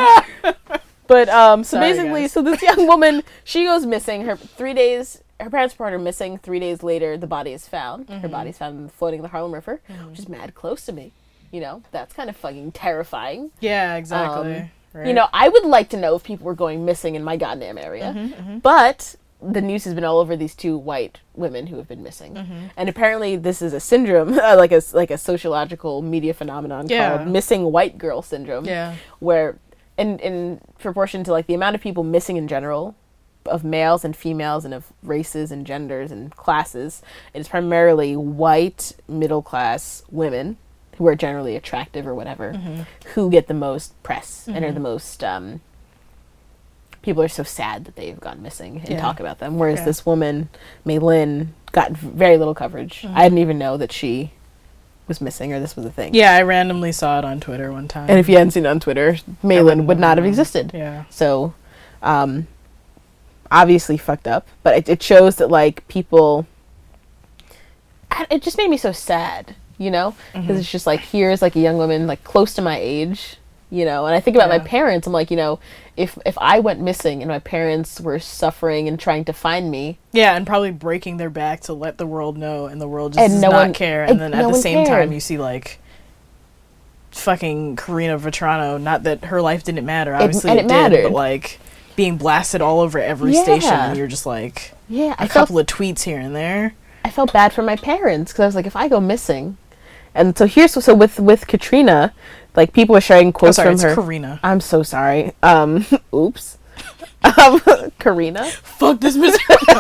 [SPEAKER 3] But um, so
[SPEAKER 2] Sorry,
[SPEAKER 3] basically,
[SPEAKER 2] guys.
[SPEAKER 3] so this young woman, she goes missing. Her three days, her parents report her missing. Three days later, the body is found. Her body is found floating in the Harlem River, which is mad close to me. You know, that's kind of fucking terrifying.
[SPEAKER 2] Yeah, exactly.
[SPEAKER 3] Um,
[SPEAKER 2] Right.
[SPEAKER 3] You know, I would like to know if people were going missing in my goddamn area.
[SPEAKER 2] Mm-hmm,
[SPEAKER 3] But the news has been all over these two white women who have been missing,
[SPEAKER 2] Mm-hmm.
[SPEAKER 3] and apparently this is a syndrome, uh, like a like a sociological media phenomenon
[SPEAKER 2] Yeah.
[SPEAKER 3] called missing white girl syndrome.
[SPEAKER 2] Yeah.
[SPEAKER 3] Where, in in proportion to like the amount of people missing in general, of males and females and of races and genders and classes, it is primarily white middle class women who are generally attractive or whatever,
[SPEAKER 2] Mm-hmm.
[SPEAKER 3] who get the most press and are the most, um, people are so sad that they've gone missing and
[SPEAKER 2] Yeah.
[SPEAKER 3] talk about them. Whereas
[SPEAKER 2] Yeah.
[SPEAKER 3] this woman, Maylin, got v- very little coverage.
[SPEAKER 2] Mm-hmm.
[SPEAKER 3] I didn't even know that she was missing or this was a thing.
[SPEAKER 2] Yeah, I randomly saw it on Twitter one time.
[SPEAKER 3] And if you hadn't seen it on Twitter, Maylin
[SPEAKER 2] wouldn't
[SPEAKER 3] would not
[SPEAKER 2] have
[SPEAKER 3] have
[SPEAKER 2] known.
[SPEAKER 3] existed.
[SPEAKER 2] Yeah.
[SPEAKER 3] So, um, obviously fucked up, but it, it shows that like people, I- it just made me so sad, you know, because
[SPEAKER 2] Mm-hmm.
[SPEAKER 3] it's just like here's like a young woman like close to my age, you know, and I think about
[SPEAKER 2] Yeah.
[SPEAKER 3] my parents. I'm like, you know, if if I went missing and my parents were suffering and trying to find me,
[SPEAKER 2] Yeah, and probably breaking their back to let the world know, and the world just
[SPEAKER 3] And
[SPEAKER 2] does
[SPEAKER 3] no
[SPEAKER 2] not
[SPEAKER 3] one-
[SPEAKER 2] care.
[SPEAKER 3] and
[SPEAKER 2] And then
[SPEAKER 3] no
[SPEAKER 2] at the
[SPEAKER 3] one
[SPEAKER 2] same
[SPEAKER 3] cared.
[SPEAKER 2] time, you see like fucking Karina Vetrano. Not that her life didn't matter, obviously
[SPEAKER 3] and
[SPEAKER 2] it,
[SPEAKER 3] it
[SPEAKER 2] did,
[SPEAKER 3] mattered.
[SPEAKER 2] but like being blasted all over every
[SPEAKER 3] Yeah.
[SPEAKER 2] station, and you're just like
[SPEAKER 3] yeah, I
[SPEAKER 2] a
[SPEAKER 3] felt
[SPEAKER 2] couple of tweets here and there.
[SPEAKER 3] I felt bad for my parents because I was like, if I go missing, and so here's so with with Katrina, like people were sharing
[SPEAKER 2] Oh,
[SPEAKER 3] quotes
[SPEAKER 2] sorry,
[SPEAKER 3] from
[SPEAKER 2] it's
[SPEAKER 3] her.
[SPEAKER 2] Karina.
[SPEAKER 3] I'm so sorry. Um, oops. Um, Karina,
[SPEAKER 2] Fuck this miss.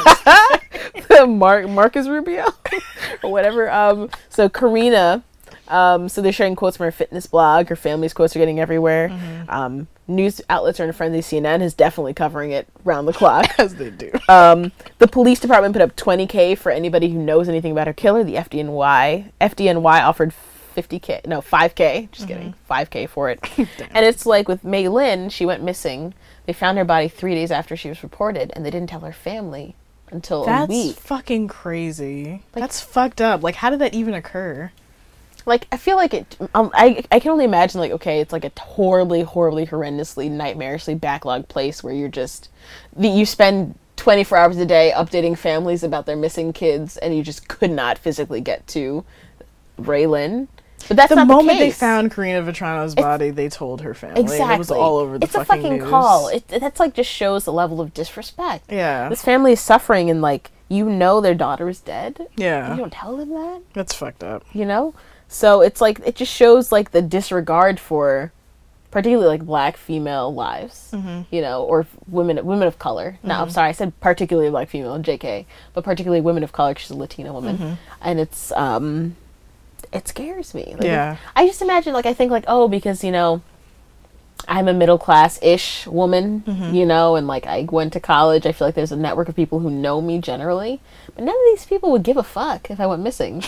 [SPEAKER 3] Mark Marcus Rubio, or whatever. Um, so Karina, um, so they're sharing quotes from her fitness blog. Her family's quotes are getting everywhere.
[SPEAKER 2] Mm-hmm.
[SPEAKER 3] Um, news outlets are in frenzy. C N N is definitely covering it round the clock.
[SPEAKER 2] As they do.
[SPEAKER 3] Um, the police department put up twenty K for anybody who knows anything about her killer. The F D N Y F D N Y offered fifty K, no, five K, just kidding, five K for it. And it's like with Maylin, she went missing. They found her body three days after she was reported, and they didn't tell her family until a
[SPEAKER 2] That's
[SPEAKER 3] week.
[SPEAKER 2] fucking crazy. That's fucked up. Like, how did that even occur?
[SPEAKER 3] Like, I feel like it, um, I, I can only imagine, like, okay, it's like a horribly, horribly, horrendously, nightmarishly backlogged place where you're just, the, you spend twenty-four hours a day updating families about their missing kids, and you just could not physically get to Raylan. But that's
[SPEAKER 2] The
[SPEAKER 3] not
[SPEAKER 2] moment
[SPEAKER 3] the
[SPEAKER 2] they
[SPEAKER 3] case.
[SPEAKER 2] found Karina Vetrano's body, they told her family.
[SPEAKER 3] Exactly.
[SPEAKER 2] And it was all over the
[SPEAKER 3] it's
[SPEAKER 2] fucking
[SPEAKER 3] a fucking
[SPEAKER 2] news.
[SPEAKER 3] call. It, that's like just shows the level of disrespect.
[SPEAKER 2] Yeah.
[SPEAKER 3] This family is suffering, and like you know their daughter is dead. You
[SPEAKER 2] Yeah.
[SPEAKER 3] don't tell them that.
[SPEAKER 2] That's fucked up.
[SPEAKER 3] You know, so it's like it just shows like the disregard for, particularly like black female lives.
[SPEAKER 2] Mm-hmm.
[SPEAKER 3] You know, or women women of color. No, I'm sorry, I said particularly black female, J K, but particularly women of color. 'Cause she's a Latina woman,
[SPEAKER 2] Mm-hmm.
[SPEAKER 3] and it's um. It scares me. Like,
[SPEAKER 2] Yeah.
[SPEAKER 3] I just imagine, like, I think, like, oh, because, you know, I'm a middle class ish woman,
[SPEAKER 2] Mm-hmm.
[SPEAKER 3] you know, and, like, I went to college. I feel like there's a network of people who know me generally. But none of these people would give a fuck if I went missing.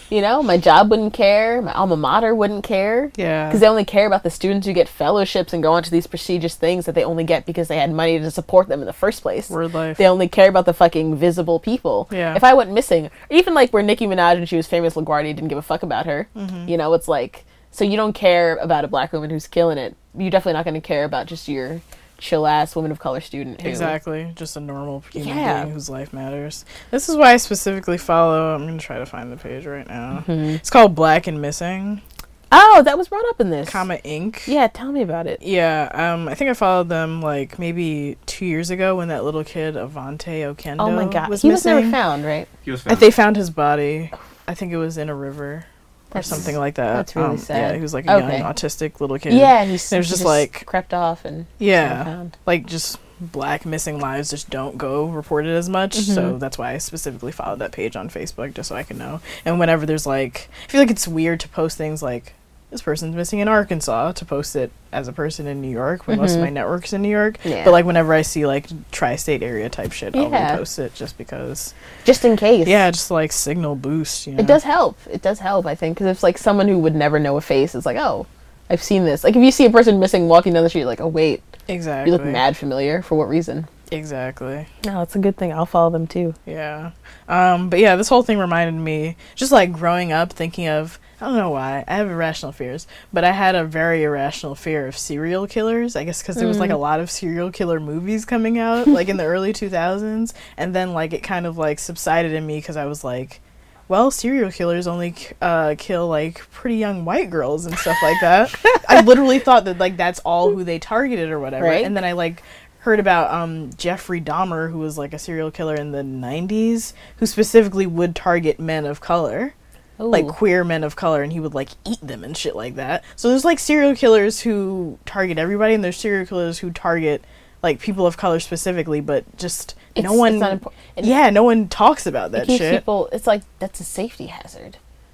[SPEAKER 3] You know, my job wouldn't care. My alma mater wouldn't care.
[SPEAKER 2] Yeah.
[SPEAKER 3] Because they only care about the students who get fellowships and go on to these prestigious things that they only get because they had money to support them in the first place.
[SPEAKER 2] Word life.
[SPEAKER 3] They only care about the fucking visible people.
[SPEAKER 2] Yeah.
[SPEAKER 3] If I went missing, even like where Nicki Minaj, when she was famous, LaGuardia didn't give a fuck about her.
[SPEAKER 2] Mhm.
[SPEAKER 3] You know, it's like, so you don't care about a black woman who's killing it. You're definitely not going to care about just your chill ass woman of color student who,
[SPEAKER 2] Exactly. Just a normal human
[SPEAKER 3] Yeah.
[SPEAKER 2] being whose life matters. This is why I specifically follow. I'm going to try to find the page right now.
[SPEAKER 3] Mhm.
[SPEAKER 2] It's called Black and Missing.
[SPEAKER 3] Oh, that was brought up in this.
[SPEAKER 2] Comma Inc.
[SPEAKER 3] Yeah, tell me about it.
[SPEAKER 2] Yeah, um, I think I followed them like maybe two years ago when that little kid Avante Okendo
[SPEAKER 3] Oh my god,
[SPEAKER 2] was
[SPEAKER 3] he was
[SPEAKER 2] missing.
[SPEAKER 3] never found, right?
[SPEAKER 1] He was
[SPEAKER 2] Uh,
[SPEAKER 1] found.
[SPEAKER 2] They found his body. I think it was in a river or
[SPEAKER 3] That's-
[SPEAKER 2] something like that.
[SPEAKER 3] that's really
[SPEAKER 2] Um,
[SPEAKER 3] sad.
[SPEAKER 2] Yeah, he was like a
[SPEAKER 3] Okay.
[SPEAKER 2] young autistic little kid.
[SPEAKER 3] Yeah, he's,
[SPEAKER 2] And it was
[SPEAKER 3] he
[SPEAKER 2] just like
[SPEAKER 3] crept off and
[SPEAKER 2] yeah,
[SPEAKER 3] never found.
[SPEAKER 2] like just black missing lives just don't go reported as much.
[SPEAKER 3] Mhm.
[SPEAKER 2] So that's why I specifically followed that page on Facebook just so I can know. And whenever there's like, I feel like it's weird to post things like this person's missing in Arkansas to post it as a person in New York when most of
[SPEAKER 3] Mhm.
[SPEAKER 2] my network's in New York.
[SPEAKER 3] Yeah.
[SPEAKER 2] But like whenever I see like tri-state area type shit, I'll
[SPEAKER 3] Yeah.
[SPEAKER 2] repost it just because.
[SPEAKER 3] Just in case.
[SPEAKER 2] Yeah, just like signal boost. You know?
[SPEAKER 3] It does help. It does help, I think, because if like someone who would never know a face is like, oh, I've seen this. Like if you see a person missing walking down the street, like, oh wait,
[SPEAKER 2] Exactly.
[SPEAKER 3] you look mad familiar. For what reason?
[SPEAKER 2] Exactly.
[SPEAKER 3] No, it's a good thing. I'll follow them too.
[SPEAKER 2] Yeah. Um, but yeah, this whole thing reminded me, just like growing up thinking of, I don't know why, I have irrational fears, but I had a very irrational fear of serial killers, I guess because there was like
[SPEAKER 3] Mm.
[SPEAKER 2] a lot of serial killer movies coming out, like in the early two thousands, and then like it kind of like subsided in me because I was like, well, serial killers only k- uh, kill like pretty young white girls and stuff like that. I literally thought that like that's all who they targeted or whatever,
[SPEAKER 3] Right.
[SPEAKER 2] and then I like heard about um, Jeffrey Dahmer, who was like a serial killer in the nineties, who specifically would target men of color, like
[SPEAKER 3] Ooh.
[SPEAKER 2] queer men of color, and he would like eat them and shit like that. So there's like serial killers who target everybody, and there's serial killers who target like people of color specifically, but just no
[SPEAKER 3] It's-
[SPEAKER 2] one,
[SPEAKER 3] it's not impor- and
[SPEAKER 2] yeah, no one talks about
[SPEAKER 3] It
[SPEAKER 2] that
[SPEAKER 3] keeps
[SPEAKER 2] shit.
[SPEAKER 3] people. It's like that's a safety hazard.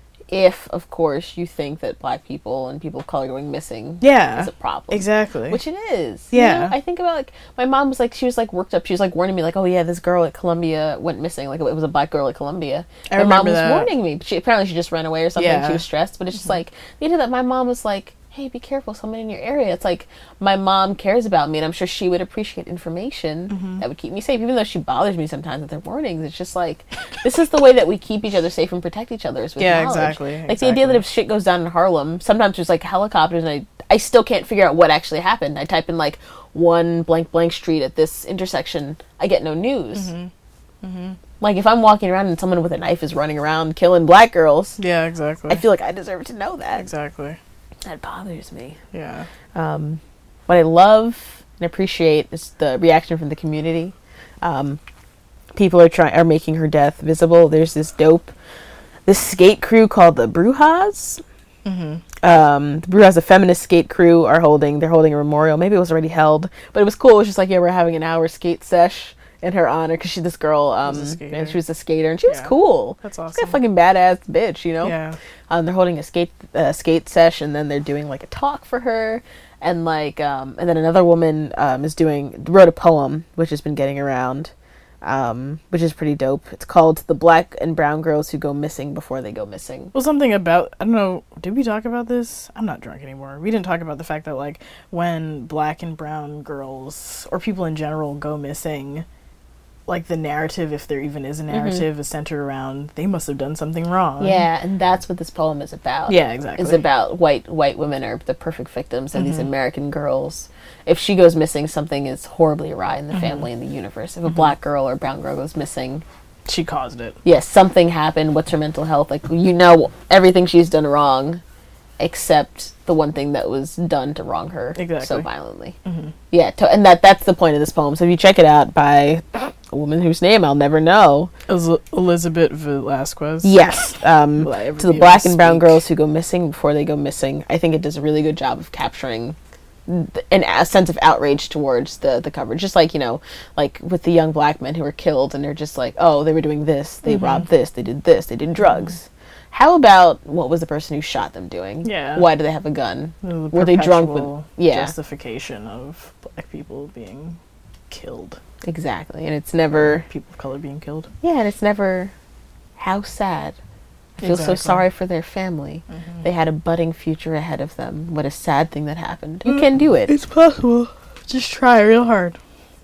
[SPEAKER 3] If, of course, you think that black people and people of color going missing
[SPEAKER 2] Yeah,
[SPEAKER 3] is a problem.
[SPEAKER 2] exactly.
[SPEAKER 3] Which it is. you
[SPEAKER 2] Yeah.
[SPEAKER 3] know? I think about like my mom was like she was like worked up. She was like warning me like, oh yeah, this girl at Columbia went missing. Like it was a black girl at Columbia.
[SPEAKER 2] I
[SPEAKER 3] my mom
[SPEAKER 2] remember
[SPEAKER 3] was
[SPEAKER 2] that.
[SPEAKER 3] warning me. But she apparently she just ran away or something.
[SPEAKER 2] Yeah.
[SPEAKER 3] She was stressed. But it's just like you know that my mom was like, hey, be careful, someone in your area. It's like my mom cares about me, and I'm sure she would appreciate information
[SPEAKER 2] Mm-hmm.
[SPEAKER 3] that would keep me safe, even though she bothers me sometimes with her warnings. It's just like this is the way that we keep each other safe and protect each other. Is with
[SPEAKER 2] Yeah,
[SPEAKER 3] knowledge.
[SPEAKER 2] exactly,
[SPEAKER 3] Like the idea that
[SPEAKER 2] exactly.
[SPEAKER 3] if shit goes down in Harlem, sometimes there's like helicopters, and I I still can't figure out what actually happened. I type in like one blank blank street at this intersection, I get no news.
[SPEAKER 2] Mm-hmm.
[SPEAKER 3] Like if I'm walking around and someone with a knife is running around killing black girls,
[SPEAKER 2] Yeah, exactly.
[SPEAKER 3] I feel like I deserve to know that.
[SPEAKER 2] exactly.
[SPEAKER 3] That bothers me.
[SPEAKER 2] Yeah.
[SPEAKER 3] Um, what I love and appreciate is the reaction from the community. Um, people are trying are making her death visible. There's this dope, this skate crew called the Brujas.
[SPEAKER 2] Mm-hmm.
[SPEAKER 3] Um, the Brujas, a feminist skate crew, are holding. They're holding a memorial. Maybe it was already held, but it was cool. It was just like, yeah, we're having an hour skate sesh in her honor because she's this girl. Um,
[SPEAKER 2] She was a skater.
[SPEAKER 3] and she was a skater, and she was
[SPEAKER 2] Yeah.
[SPEAKER 3] cool.
[SPEAKER 2] That's
[SPEAKER 3] She's
[SPEAKER 2] awesome.
[SPEAKER 3] a fucking badass bitch, you know.
[SPEAKER 2] Yeah.
[SPEAKER 3] Um, they're holding a skate uh, skate sesh, and then they're doing like a talk for her, and like um, and then another woman um, is doing wrote a poem which has been getting around, um, which is pretty dope. It's called "The Black and Brown Girls Who Go Missing Before They Go Missing."
[SPEAKER 2] Well, something about, I don't know, did we talk about this? I'm not drunk anymore. We didn't talk about the fact that, like, when black and brown girls, or people in general, go missing, like, the narrative, if there even is a narrative, is centered around, they must have done something wrong.
[SPEAKER 3] Yeah, and that's what this poem is about.
[SPEAKER 2] Yeah, exactly.
[SPEAKER 3] It's about white white women are the perfect victims of these
[SPEAKER 2] Mhm.
[SPEAKER 3] American girls. If she goes missing, something is horribly awry in the
[SPEAKER 2] Mhm.
[SPEAKER 3] family and the universe. If a
[SPEAKER 2] Mhm.
[SPEAKER 3] black girl or a brown girl goes missing,
[SPEAKER 2] She caused it.
[SPEAKER 3] yes, something happened. What's her mental health? Like, you know, everything she's done wrong, except the one thing that was done to wrong her so
[SPEAKER 2] Exactly.
[SPEAKER 3] violently.
[SPEAKER 2] Mhm.
[SPEAKER 3] Yeah, to, and that that's the point of this poem. So if you check it out by a woman whose name I'll never know.
[SPEAKER 2] El- Elizabeth Velasquez.
[SPEAKER 3] Yes, um,
[SPEAKER 2] Will I ever
[SPEAKER 3] to the
[SPEAKER 2] be able
[SPEAKER 3] black
[SPEAKER 2] to
[SPEAKER 3] and brown
[SPEAKER 2] speak?
[SPEAKER 3] girls who go missing before they go missing. I think it does a really good job of capturing th- an a sense of outrage towards the the coverage, just like, you know, like with the young black men who were killed, and they're just like, oh, they were doing this, they
[SPEAKER 2] Mhm.
[SPEAKER 3] robbed this, they did this, they did drugs. How about what was the person who shot them doing?
[SPEAKER 2] Yeah.
[SPEAKER 3] Why do they have a gun?
[SPEAKER 2] The
[SPEAKER 3] Were they drunk with?
[SPEAKER 2] perpetual
[SPEAKER 3] Yeah,
[SPEAKER 2] justification of black people being killed.
[SPEAKER 3] exactly. And it's never.
[SPEAKER 2] People of color being killed.
[SPEAKER 3] Yeah, and it's never. How sad feel so
[SPEAKER 2] Exactly.
[SPEAKER 3] sorry for their family.
[SPEAKER 2] Mhm.
[SPEAKER 3] They had a budding future ahead of them. What a sad thing that happened. You can do it.
[SPEAKER 2] It's possible. Just try real hard.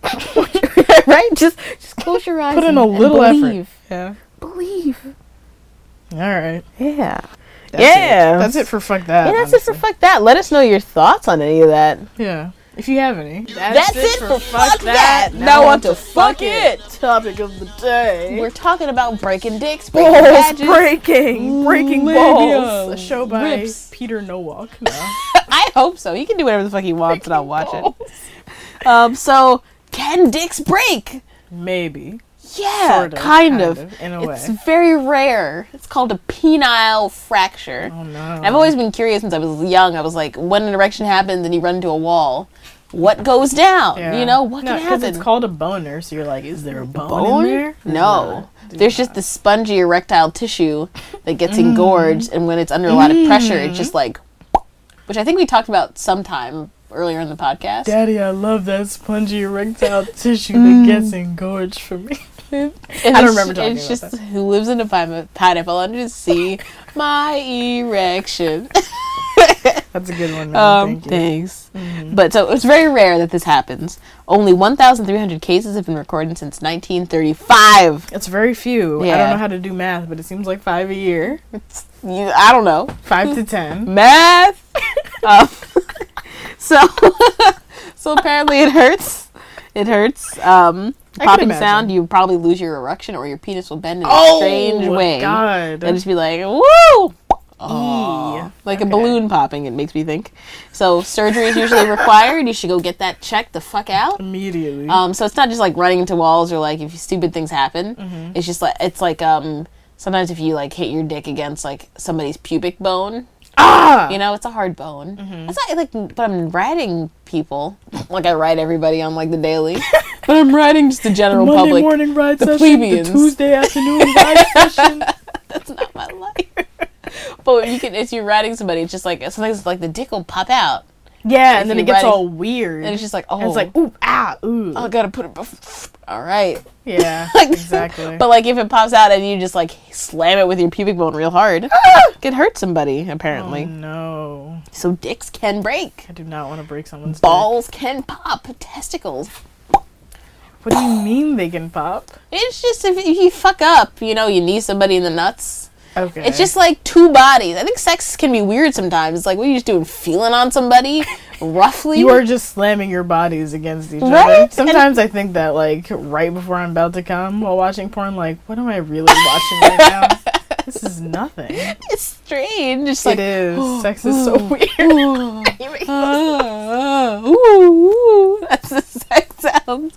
[SPEAKER 3] Right? Just just close your eyes
[SPEAKER 2] Put in
[SPEAKER 3] and,
[SPEAKER 2] a
[SPEAKER 3] and
[SPEAKER 2] little
[SPEAKER 3] believe.
[SPEAKER 2] effort. Yeah.
[SPEAKER 3] Believe.
[SPEAKER 2] All right.
[SPEAKER 3] Yeah.
[SPEAKER 2] That's
[SPEAKER 3] yeah.
[SPEAKER 2] It. That's it for fuck that.
[SPEAKER 3] Yeah, that's it for
[SPEAKER 2] honestly.
[SPEAKER 3] fuck that. Let us know your thoughts on any of that.
[SPEAKER 2] Yeah. If you have any.
[SPEAKER 3] That's, it for fuck that. Now on to fuck it.
[SPEAKER 2] Topic of the day.
[SPEAKER 3] We're talking about breaking dicks, breaking
[SPEAKER 2] Balls
[SPEAKER 3] badges.
[SPEAKER 2] breaking. Breaking
[SPEAKER 3] Labia.
[SPEAKER 2] balls. A show by
[SPEAKER 3] Rips.
[SPEAKER 2] Peter Nowak. No.
[SPEAKER 3] I hope so. He can do whatever the fuck he wants and I'll watch it. Um, so, can dicks break?
[SPEAKER 2] Maybe.
[SPEAKER 3] Yeah,
[SPEAKER 2] Sort of,
[SPEAKER 3] kind,
[SPEAKER 2] kind
[SPEAKER 3] of.
[SPEAKER 2] of, in a
[SPEAKER 3] It's
[SPEAKER 2] way.
[SPEAKER 3] very rare. It's called a penile fracture.
[SPEAKER 2] Oh no.
[SPEAKER 3] I've always been curious since I was young. I was like, when an erection happens and you run into a wall, what goes down?
[SPEAKER 2] Yeah.
[SPEAKER 3] You know, what
[SPEAKER 2] no,
[SPEAKER 3] can happen?
[SPEAKER 2] it's called a boner, so you're like, is there a bone,
[SPEAKER 3] Bone?
[SPEAKER 2] in there?
[SPEAKER 3] No.
[SPEAKER 2] Do
[SPEAKER 3] There's just the spongy erectile tissue that gets engorged, and when it's under a lot of pressure, it's just like, which I think we talked about sometime earlier in the podcast.
[SPEAKER 2] Daddy, I love that spongy erectile tissue that gets engorged for me.
[SPEAKER 3] And
[SPEAKER 2] I don't
[SPEAKER 3] it's-
[SPEAKER 2] remember talking
[SPEAKER 3] It's
[SPEAKER 2] about
[SPEAKER 3] just
[SPEAKER 2] that.
[SPEAKER 3] who lives in a pine- pineapple under the sea, my erection.
[SPEAKER 2] That's a good one, man.
[SPEAKER 3] Um,
[SPEAKER 2] Thank you.
[SPEAKER 3] thanks.
[SPEAKER 2] Mhm.
[SPEAKER 3] But so it's very rare that this happens. Only one thousand three hundred cases have been recorded since nineteen thirty-five.
[SPEAKER 2] It's very few. I
[SPEAKER 3] Yeah.
[SPEAKER 2] don't know how to do math, but it seems like five a year.
[SPEAKER 3] It's, you, I don't know.
[SPEAKER 2] Five to ten.
[SPEAKER 3] Math. um, so, so apparently it hurts. It hurts. Um,
[SPEAKER 2] I can
[SPEAKER 3] popping
[SPEAKER 2] imagine.
[SPEAKER 3] sound. You probably lose your erection, or your penis will bend in
[SPEAKER 2] Oh,
[SPEAKER 3] a strange way.
[SPEAKER 2] God.
[SPEAKER 3] And just be like, woo! Oh, like a
[SPEAKER 2] Okay.
[SPEAKER 3] balloon popping, it makes me think. So surgery is usually required. You should go get that checked the fuck out.
[SPEAKER 2] Immediately.
[SPEAKER 3] Um, so it's not just like running into walls or like if stupid things happen.
[SPEAKER 2] Mhm.
[SPEAKER 3] It's just like it's like um sometimes if you like hit your dick against like somebody's pubic bone,
[SPEAKER 2] ah!
[SPEAKER 3] you know, it's a hard bone.
[SPEAKER 2] Mhm.
[SPEAKER 3] It's not like, but I'm writing people like I write everybody on like the daily, but I'm writing just the general
[SPEAKER 2] Monday
[SPEAKER 3] public.
[SPEAKER 2] morning ride
[SPEAKER 3] the
[SPEAKER 2] session,
[SPEAKER 3] plebeians.
[SPEAKER 2] the Tuesday afternoon ride session.
[SPEAKER 3] That's not my life. But you can, if you're writing somebody, it's just like sometimes it's like the dick will pop out,
[SPEAKER 2] Yeah,
[SPEAKER 3] If
[SPEAKER 2] and then
[SPEAKER 3] you
[SPEAKER 2] it gets
[SPEAKER 3] write it-
[SPEAKER 2] all weird.
[SPEAKER 3] and it's just like oh,
[SPEAKER 2] And it's like, ooh, ah, ooh.
[SPEAKER 3] oh, I gotta put it. Bef- all right.
[SPEAKER 2] Yeah,
[SPEAKER 3] Like-
[SPEAKER 2] exactly.
[SPEAKER 3] But like if it pops out and you just like slam it with your pubic bone real hard, it could hurt somebody apparently.
[SPEAKER 2] Oh, no.
[SPEAKER 3] So dicks can break,
[SPEAKER 2] I do not want to break someone's dick.
[SPEAKER 3] balls can pop, testicles.
[SPEAKER 2] What do you mean they can pop?
[SPEAKER 3] It's just if you fuck up, you know, you knee somebody in the nuts.
[SPEAKER 2] Okay.
[SPEAKER 3] It's just like two bodies. I think sex can be weird sometimes. It's like, what are you just doing? Feeling on somebody roughly?
[SPEAKER 2] You are just slamming your bodies against each
[SPEAKER 3] Right?
[SPEAKER 2] other. Sometimes I think that, like, right before I'm about to come while watching porn, like, what am I really watching right now? This is nothing.
[SPEAKER 3] It's strange. It's like,
[SPEAKER 2] It is. Sex is so weird.
[SPEAKER 3] ooh,
[SPEAKER 2] You make
[SPEAKER 3] ah, ah, ooh, ooh. That's the sex sounds.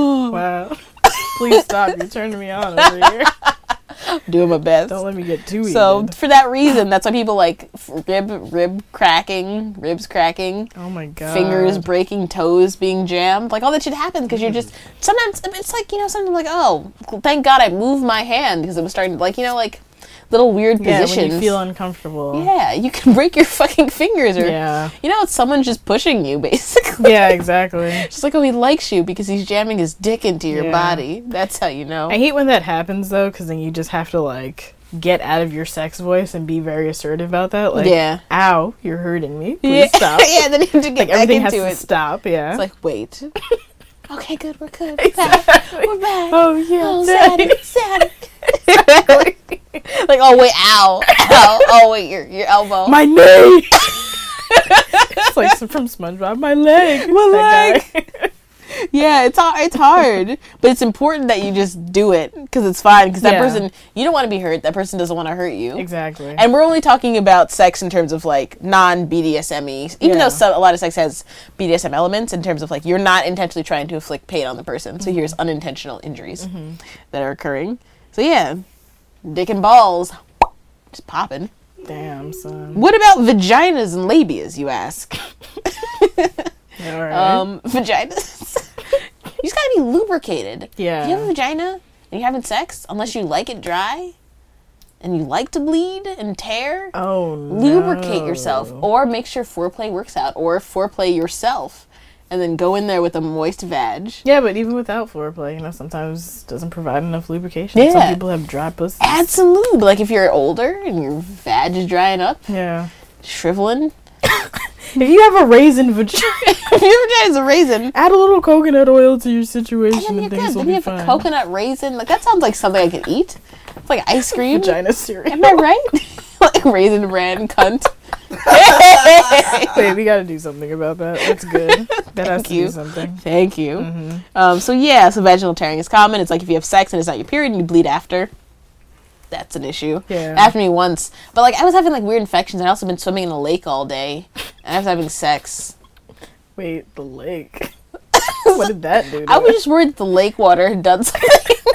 [SPEAKER 2] Wow. Please stop. You're turning me on over here.
[SPEAKER 3] Doing my best.
[SPEAKER 2] Don't let me get too
[SPEAKER 3] So
[SPEAKER 2] heated.
[SPEAKER 3] for that reason, that's why people like f- rib rib cracking, ribs cracking,
[SPEAKER 2] Oh my god.
[SPEAKER 3] fingers breaking, toes being jammed, like all that shit happens because you're just sometimes it's like you know something like oh thank God I moved my hand because it was starting to like you know like little weird
[SPEAKER 2] Yeah,
[SPEAKER 3] positions.
[SPEAKER 2] when you feel uncomfortable.
[SPEAKER 3] Yeah, you can break your fucking fingers or
[SPEAKER 2] Yeah.
[SPEAKER 3] you know it's someone just pushing you basically.
[SPEAKER 2] Yeah, exactly.
[SPEAKER 3] Just like oh he likes you because he's jamming his dick into your
[SPEAKER 2] Yeah.
[SPEAKER 3] body. That's how you know.
[SPEAKER 2] I hate when that happens though, because then you just have to like get out of your sex voice and be very assertive about that. Like,
[SPEAKER 3] Yeah.
[SPEAKER 2] ow, you're hurting me.
[SPEAKER 3] Yeah.
[SPEAKER 2] Please stop.
[SPEAKER 3] Yeah, then you have to get
[SPEAKER 2] Like
[SPEAKER 3] back
[SPEAKER 2] everything has
[SPEAKER 3] into
[SPEAKER 2] to
[SPEAKER 3] it.
[SPEAKER 2] stop. Yeah.
[SPEAKER 3] It's like, wait. Okay, good, we're good. We're back. We're back.
[SPEAKER 2] oh yeah.
[SPEAKER 3] Oh,
[SPEAKER 2] daddy.
[SPEAKER 3] Saturday, Saturday. Like, oh, wait, ow. Ow. Oh, wait, your your elbow.
[SPEAKER 2] My knee. It's like some from SpongeBob. My leg.
[SPEAKER 3] My
[SPEAKER 2] That guy.
[SPEAKER 3] Yeah, it's hard. It's hard. But it's important that you just do it because it's fine. Because that
[SPEAKER 2] Yeah.
[SPEAKER 3] person, you don't want to be hurt. That person doesn't want to hurt you.
[SPEAKER 2] Exactly.
[SPEAKER 3] And we're only talking about sex in terms of like non-B D S M-y. Even
[SPEAKER 2] Yeah.
[SPEAKER 3] though some, a lot of sex has B D S M elements in terms of like you're not intentionally trying to inflict pain on the person. So here's unintentional injuries that are occurring. So yeah, dick and balls, just popping.
[SPEAKER 2] Damn, son.
[SPEAKER 3] What about vaginas and labias, you ask?
[SPEAKER 2] All right.
[SPEAKER 3] Um, vaginas. You just gotta be lubricated.
[SPEAKER 2] Yeah.
[SPEAKER 3] If you have a vagina and you're having sex, unless you like it dry and you like to bleed and tear,
[SPEAKER 2] oh no.
[SPEAKER 3] lubricate yourself or make sure foreplay works out or foreplay yourself and then go in there with a moist vag.
[SPEAKER 2] Yeah, but even without foreplay, you know, sometimes it doesn't provide enough lubrication.
[SPEAKER 3] Yeah.
[SPEAKER 2] Some people have dry pussies.
[SPEAKER 3] Add some lube. Like if you're older and your vag is drying up,
[SPEAKER 2] Yeah.
[SPEAKER 3] shriveling.
[SPEAKER 2] If you have a raisin vagina,
[SPEAKER 3] If your vagina's a raisin,
[SPEAKER 2] add a little coconut oil to your
[SPEAKER 3] and
[SPEAKER 2] situation
[SPEAKER 3] then
[SPEAKER 2] and,
[SPEAKER 3] you're
[SPEAKER 2] things
[SPEAKER 3] good.
[SPEAKER 2] will
[SPEAKER 3] Then
[SPEAKER 2] be
[SPEAKER 3] you have
[SPEAKER 2] fine.
[SPEAKER 3] a coconut raisin. Like that sounds like something I could eat. It's like ice cream.
[SPEAKER 2] Vagina cereal.
[SPEAKER 3] Am I right? Like raisin bran cunt.
[SPEAKER 2] Wait, we gotta do something about that. That's good. That has
[SPEAKER 3] Thank
[SPEAKER 2] to
[SPEAKER 3] you.
[SPEAKER 2] do something.
[SPEAKER 3] Thank you.
[SPEAKER 2] Mm-hmm.
[SPEAKER 3] Um, so yeah, so vaginal tearing is common. It's like if you have sex and it's not your period and you bleed after. That's an issue.
[SPEAKER 2] Yeah.
[SPEAKER 3] Happened to me once. But like I was having like weird infections and I also been swimming in a lake all day. And I was having sex.
[SPEAKER 2] Wait, the lake. What did that do? To
[SPEAKER 3] I was
[SPEAKER 2] it?
[SPEAKER 3] just worried that the lake water had done something.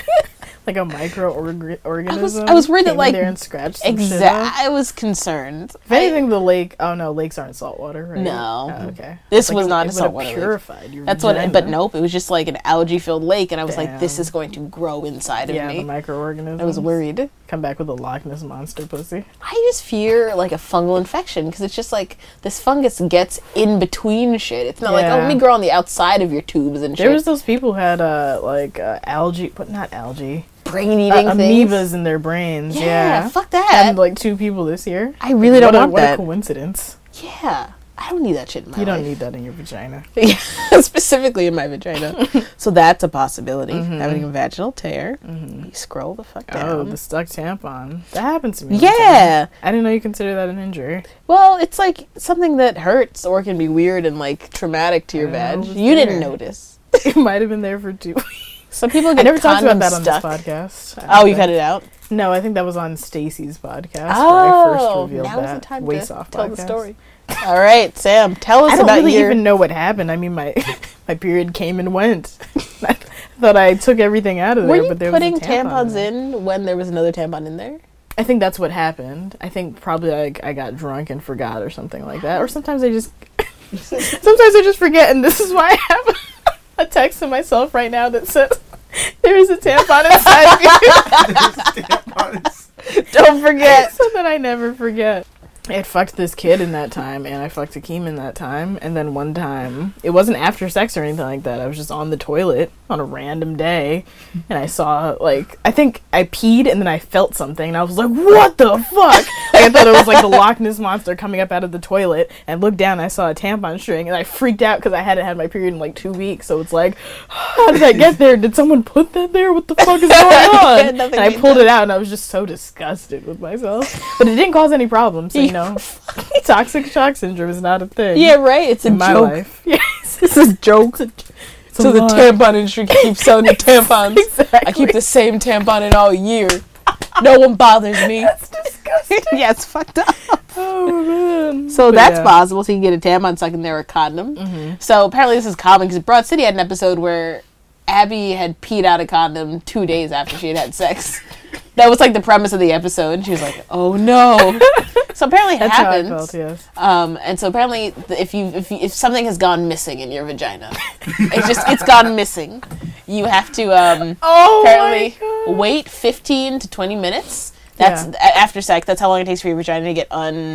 [SPEAKER 2] Like a microorganism.
[SPEAKER 3] I was- I was worried that,
[SPEAKER 2] came in
[SPEAKER 3] like,
[SPEAKER 2] there and scratched some shit
[SPEAKER 3] Exactly.
[SPEAKER 2] up.
[SPEAKER 3] I was concerned.
[SPEAKER 2] If anything, the lake. Oh no, lakes aren't saltwater, right?
[SPEAKER 3] No.
[SPEAKER 2] Oh, okay.
[SPEAKER 3] This
[SPEAKER 2] Like,
[SPEAKER 3] was
[SPEAKER 2] it-
[SPEAKER 3] not
[SPEAKER 2] it
[SPEAKER 3] a
[SPEAKER 2] would've
[SPEAKER 3] saltwater lake.
[SPEAKER 2] purified your
[SPEAKER 3] That's what.
[SPEAKER 2] vagina.
[SPEAKER 3] But nope, it was just like an algae-filled lake, and I was like, "This
[SPEAKER 2] Damn.
[SPEAKER 3] is going to grow inside
[SPEAKER 2] Yeah,
[SPEAKER 3] of
[SPEAKER 2] the
[SPEAKER 3] me."
[SPEAKER 2] microorganisms.
[SPEAKER 3] I was worried.
[SPEAKER 2] Come back with a Loch Ness monster pussy.
[SPEAKER 3] I just fear like a fungal infection because it's just like this fungus gets in between shit. It's not like, oh, let
[SPEAKER 2] Yeah.
[SPEAKER 3] me grow on the outside of your tubes and
[SPEAKER 2] There
[SPEAKER 3] shit.
[SPEAKER 2] was those people who had uh like uh, algae, but not algae.
[SPEAKER 3] brain
[SPEAKER 2] Uh,
[SPEAKER 3] eating things.
[SPEAKER 2] amoebas in their brains.
[SPEAKER 3] Yeah,
[SPEAKER 2] Yeah,
[SPEAKER 3] fuck that.
[SPEAKER 2] Happened to, like two people this year.
[SPEAKER 3] I really don't
[SPEAKER 2] what
[SPEAKER 3] want
[SPEAKER 2] a, what
[SPEAKER 3] that.
[SPEAKER 2] a coincidence.
[SPEAKER 3] Yeah, I don't need that shit in my
[SPEAKER 2] You don't
[SPEAKER 3] life.
[SPEAKER 2] need that in your vagina.
[SPEAKER 3] Yeah, specifically in my vagina. So that's a possibility. Having a vaginal tear. You scroll the fuck down.
[SPEAKER 2] Oh, the stuck tampon. That happens to me. all the
[SPEAKER 3] yeah.
[SPEAKER 2] time. I didn't know you consider that an injury.
[SPEAKER 3] Well, it's like something that hurts or can be weird and like traumatic to your
[SPEAKER 2] I don't know
[SPEAKER 3] vag.
[SPEAKER 2] what was
[SPEAKER 3] You didn't
[SPEAKER 2] there.
[SPEAKER 3] notice.
[SPEAKER 2] It might have been there for two weeks.
[SPEAKER 3] Some people
[SPEAKER 2] I
[SPEAKER 3] get
[SPEAKER 2] never talked about
[SPEAKER 3] condoms
[SPEAKER 2] that on
[SPEAKER 3] stuck.
[SPEAKER 2] this podcast. I
[SPEAKER 3] Oh,
[SPEAKER 2] don't
[SPEAKER 3] you
[SPEAKER 2] think.
[SPEAKER 3] cut it out?
[SPEAKER 2] No, I think that was on Stacy's podcast where I first
[SPEAKER 3] Oh,
[SPEAKER 2] revealed
[SPEAKER 3] now is
[SPEAKER 2] that.
[SPEAKER 3] the time
[SPEAKER 2] Waist
[SPEAKER 3] to
[SPEAKER 2] off
[SPEAKER 3] tell the
[SPEAKER 2] podcast.
[SPEAKER 3] story. All right, Sam, tell us
[SPEAKER 2] I don't
[SPEAKER 3] about
[SPEAKER 2] really
[SPEAKER 3] your...
[SPEAKER 2] even know what happened. I mean, my my period came and went. I thought I took everything out of
[SPEAKER 3] Were
[SPEAKER 2] there,
[SPEAKER 3] you
[SPEAKER 2] but there was a
[SPEAKER 3] putting
[SPEAKER 2] tampon
[SPEAKER 3] tampons
[SPEAKER 2] there.
[SPEAKER 3] in when there was another tampon in there?
[SPEAKER 2] I think that's what happened. I think probably like I got drunk and forgot or something like that. Or sometimes I just sometimes I just forget, and this is why I have a text to myself right now that says there is a tampon inside of you.
[SPEAKER 1] Tampons.
[SPEAKER 3] Don't forget.
[SPEAKER 2] So that I never forget. I had fucked this kid in that time, and I fucked Akeem in that time, and then one time, it wasn't after sex or anything like that, I was just on the toilet on a random day, and I saw, like, I think I peed, and then I felt something, and I was like, what the fuck? Like, I thought it was like the Loch Ness monster coming up out of the toilet, and I looked down, and I saw a tampon string, and I freaked out, because I hadn't had my period in like two weeks, so it's like, how did I get there? Did someone put that there? What the fuck is going on?
[SPEAKER 3] Yeah, nothing
[SPEAKER 2] And I
[SPEAKER 3] being
[SPEAKER 2] pulled
[SPEAKER 3] done.
[SPEAKER 2] it out, and I was just so disgusted with myself. But it didn't cause any problems, so, you know, toxic shock syndrome is not a thing.
[SPEAKER 3] Yeah, right. It's a
[SPEAKER 2] in my
[SPEAKER 3] joke.
[SPEAKER 2] life. Yes,
[SPEAKER 3] This is a joke.
[SPEAKER 2] it's
[SPEAKER 3] So
[SPEAKER 2] a
[SPEAKER 3] the
[SPEAKER 2] lie.
[SPEAKER 3] tampon industry keeps selling the tampons.
[SPEAKER 2] Exactly.
[SPEAKER 3] I keep the same tampon in all year. No one bothers me.
[SPEAKER 2] That's disgusting.
[SPEAKER 3] Yeah, it's fucked up.
[SPEAKER 2] Oh man.
[SPEAKER 3] So
[SPEAKER 2] But
[SPEAKER 3] that's
[SPEAKER 2] yeah.
[SPEAKER 3] possible. So you can get a tampon stuck in there or a condom.
[SPEAKER 2] Mm-hmm.
[SPEAKER 3] So apparently this is common because Broad City had an episode where Abby had peed out a condom two days after she had had sex. That was like the premise of the episode. She was like, "Oh no!" So apparently it
[SPEAKER 2] That's
[SPEAKER 3] happens.
[SPEAKER 2] how I felt. Yes.
[SPEAKER 3] Um, and so apparently, th- if you if you, if something has gone missing in your vagina, it's just it's gone missing. You have to um,
[SPEAKER 2] Oh
[SPEAKER 3] apparently
[SPEAKER 2] my God.
[SPEAKER 3] wait fifteen to twenty minutes. That's
[SPEAKER 2] Yeah.
[SPEAKER 3] a- after sex. That's how long it takes for your vagina to get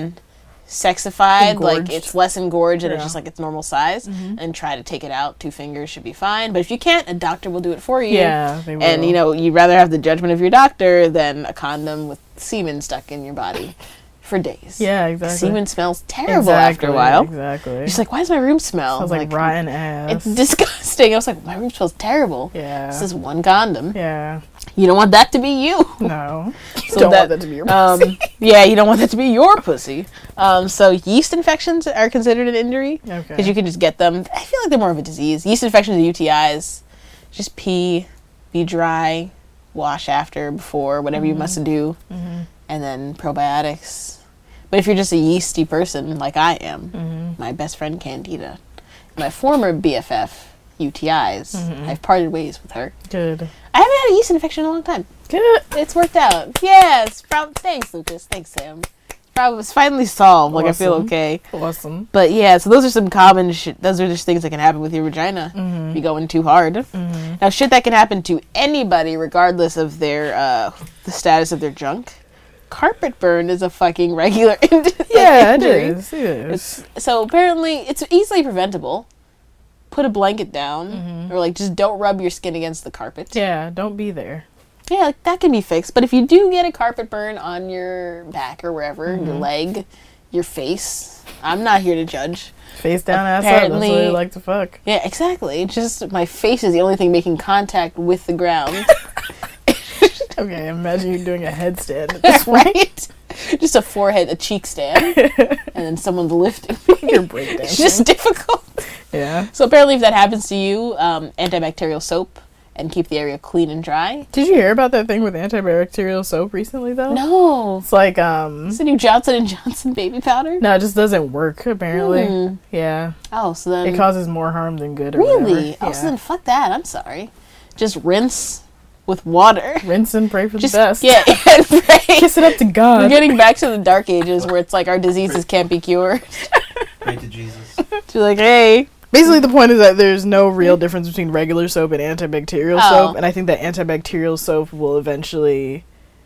[SPEAKER 3] unsexified. Like
[SPEAKER 2] Engorged.
[SPEAKER 3] it's less engorged and it's
[SPEAKER 2] Yeah.
[SPEAKER 3] just like its normal size. And try to take it out. Two fingers should be fine. But if you can't, a doctor will do it for you.
[SPEAKER 2] Yeah, they will.
[SPEAKER 3] And you know, you'd rather have the judgment of your doctor than a condom with semen stuck in your body for days.
[SPEAKER 2] Yeah, exactly.
[SPEAKER 3] Semen smells terrible
[SPEAKER 2] exactly,
[SPEAKER 3] after a while.
[SPEAKER 2] Exactly.
[SPEAKER 3] She's like, "Why does my room smell?"
[SPEAKER 2] Smells like, rotten ass.
[SPEAKER 3] It's disgusting. I was like, "My room smells terrible."
[SPEAKER 2] Yeah.
[SPEAKER 3] This is one condom.
[SPEAKER 2] Yeah.
[SPEAKER 3] You don't want that to be you.
[SPEAKER 2] No.
[SPEAKER 3] So
[SPEAKER 2] Don't
[SPEAKER 3] that-
[SPEAKER 2] want that to be your
[SPEAKER 3] Um,
[SPEAKER 2] pussy.
[SPEAKER 3] yeah, you don't want that to be your pussy. Um, so yeast infections are considered an injury because
[SPEAKER 2] Okay.
[SPEAKER 3] you can just get them. I feel like they're more of a disease. Yeast infections are U T Is. Just pee, be dry, wash after, before, whatever you must do,
[SPEAKER 2] Mhm.
[SPEAKER 3] and then probiotics. But if you're just a yeasty person like I am,
[SPEAKER 2] Mhm.
[SPEAKER 3] my best friend Candida, my former B F F, U T Is,
[SPEAKER 2] Mhm.
[SPEAKER 3] I've parted ways with her.
[SPEAKER 2] Good.
[SPEAKER 3] I haven't had a yeast infection in a long time.
[SPEAKER 2] Good.
[SPEAKER 3] It's worked out. Yes. Prob- thanks, Lucas. Thanks, Sam. Probably was finally solved. Like I feel
[SPEAKER 2] Awesome.
[SPEAKER 3] okay.
[SPEAKER 2] Awesome.
[SPEAKER 3] But yeah, so those are some common shit. Those are just things that can happen with your vagina.
[SPEAKER 2] Mhm.
[SPEAKER 3] If you're going too hard.
[SPEAKER 2] Mhm.
[SPEAKER 3] Now, shit that can happen to anybody, regardless of their uh, the status of their junk. Carpet burn is a fucking regular in-
[SPEAKER 2] Yeah, it
[SPEAKER 3] injury.
[SPEAKER 2] is. It is.
[SPEAKER 3] So apparently, it's easily preventable. put a blanket down,
[SPEAKER 2] Mm-hmm.
[SPEAKER 3] or like just don't rub your skin against the carpet.
[SPEAKER 2] Yeah, don't be there.
[SPEAKER 3] Yeah, like, that can be fixed. But if you do get a carpet burn on your back or wherever,
[SPEAKER 2] Mm-hmm.
[SPEAKER 3] your leg, your face, I'm not here to judge.
[SPEAKER 2] Face down, ass up. That's what
[SPEAKER 3] Apparently-
[SPEAKER 2] you like to fuck.
[SPEAKER 3] Yeah, exactly. Just my face is the only thing making contact with the ground.
[SPEAKER 2] Okay, imagine you doing a headstand at this point.
[SPEAKER 3] Right? Just a forehead, a cheek stand, and then someone's lifting me.
[SPEAKER 2] You're breakdancing.
[SPEAKER 3] It's just difficult.
[SPEAKER 2] Yeah.
[SPEAKER 3] So apparently if that happens to you, um, antibacterial soap and keep the area clean and dry.
[SPEAKER 2] Did you hear about that thing with antibacterial soap recently, though?
[SPEAKER 3] No.
[SPEAKER 2] It's like, um...
[SPEAKER 3] Is the new Johnson and Johnson baby powder?
[SPEAKER 2] No, it just doesn't work, apparently.
[SPEAKER 3] Hmm.
[SPEAKER 2] Yeah.
[SPEAKER 3] Oh, so then...
[SPEAKER 2] It causes more harm than good or
[SPEAKER 3] Really?
[SPEAKER 2] whatever.
[SPEAKER 3] Oh,
[SPEAKER 2] Yeah.
[SPEAKER 3] so then fuck that. I'm sorry. Just rinse with water.
[SPEAKER 2] Rinse and pray for
[SPEAKER 3] Just,
[SPEAKER 2] the best.
[SPEAKER 3] yeah, and pray.
[SPEAKER 2] Kiss it up to
[SPEAKER 3] We're
[SPEAKER 2] God.
[SPEAKER 3] getting back to the dark ages where it's like our diseases can't be cured.
[SPEAKER 1] Pray to Jesus.
[SPEAKER 3] To be like, hey...
[SPEAKER 2] Basically, the point is that there's no real difference between regular soap and antibacterial
[SPEAKER 3] Oh.
[SPEAKER 2] soap, and I think that antibacterial soap will eventually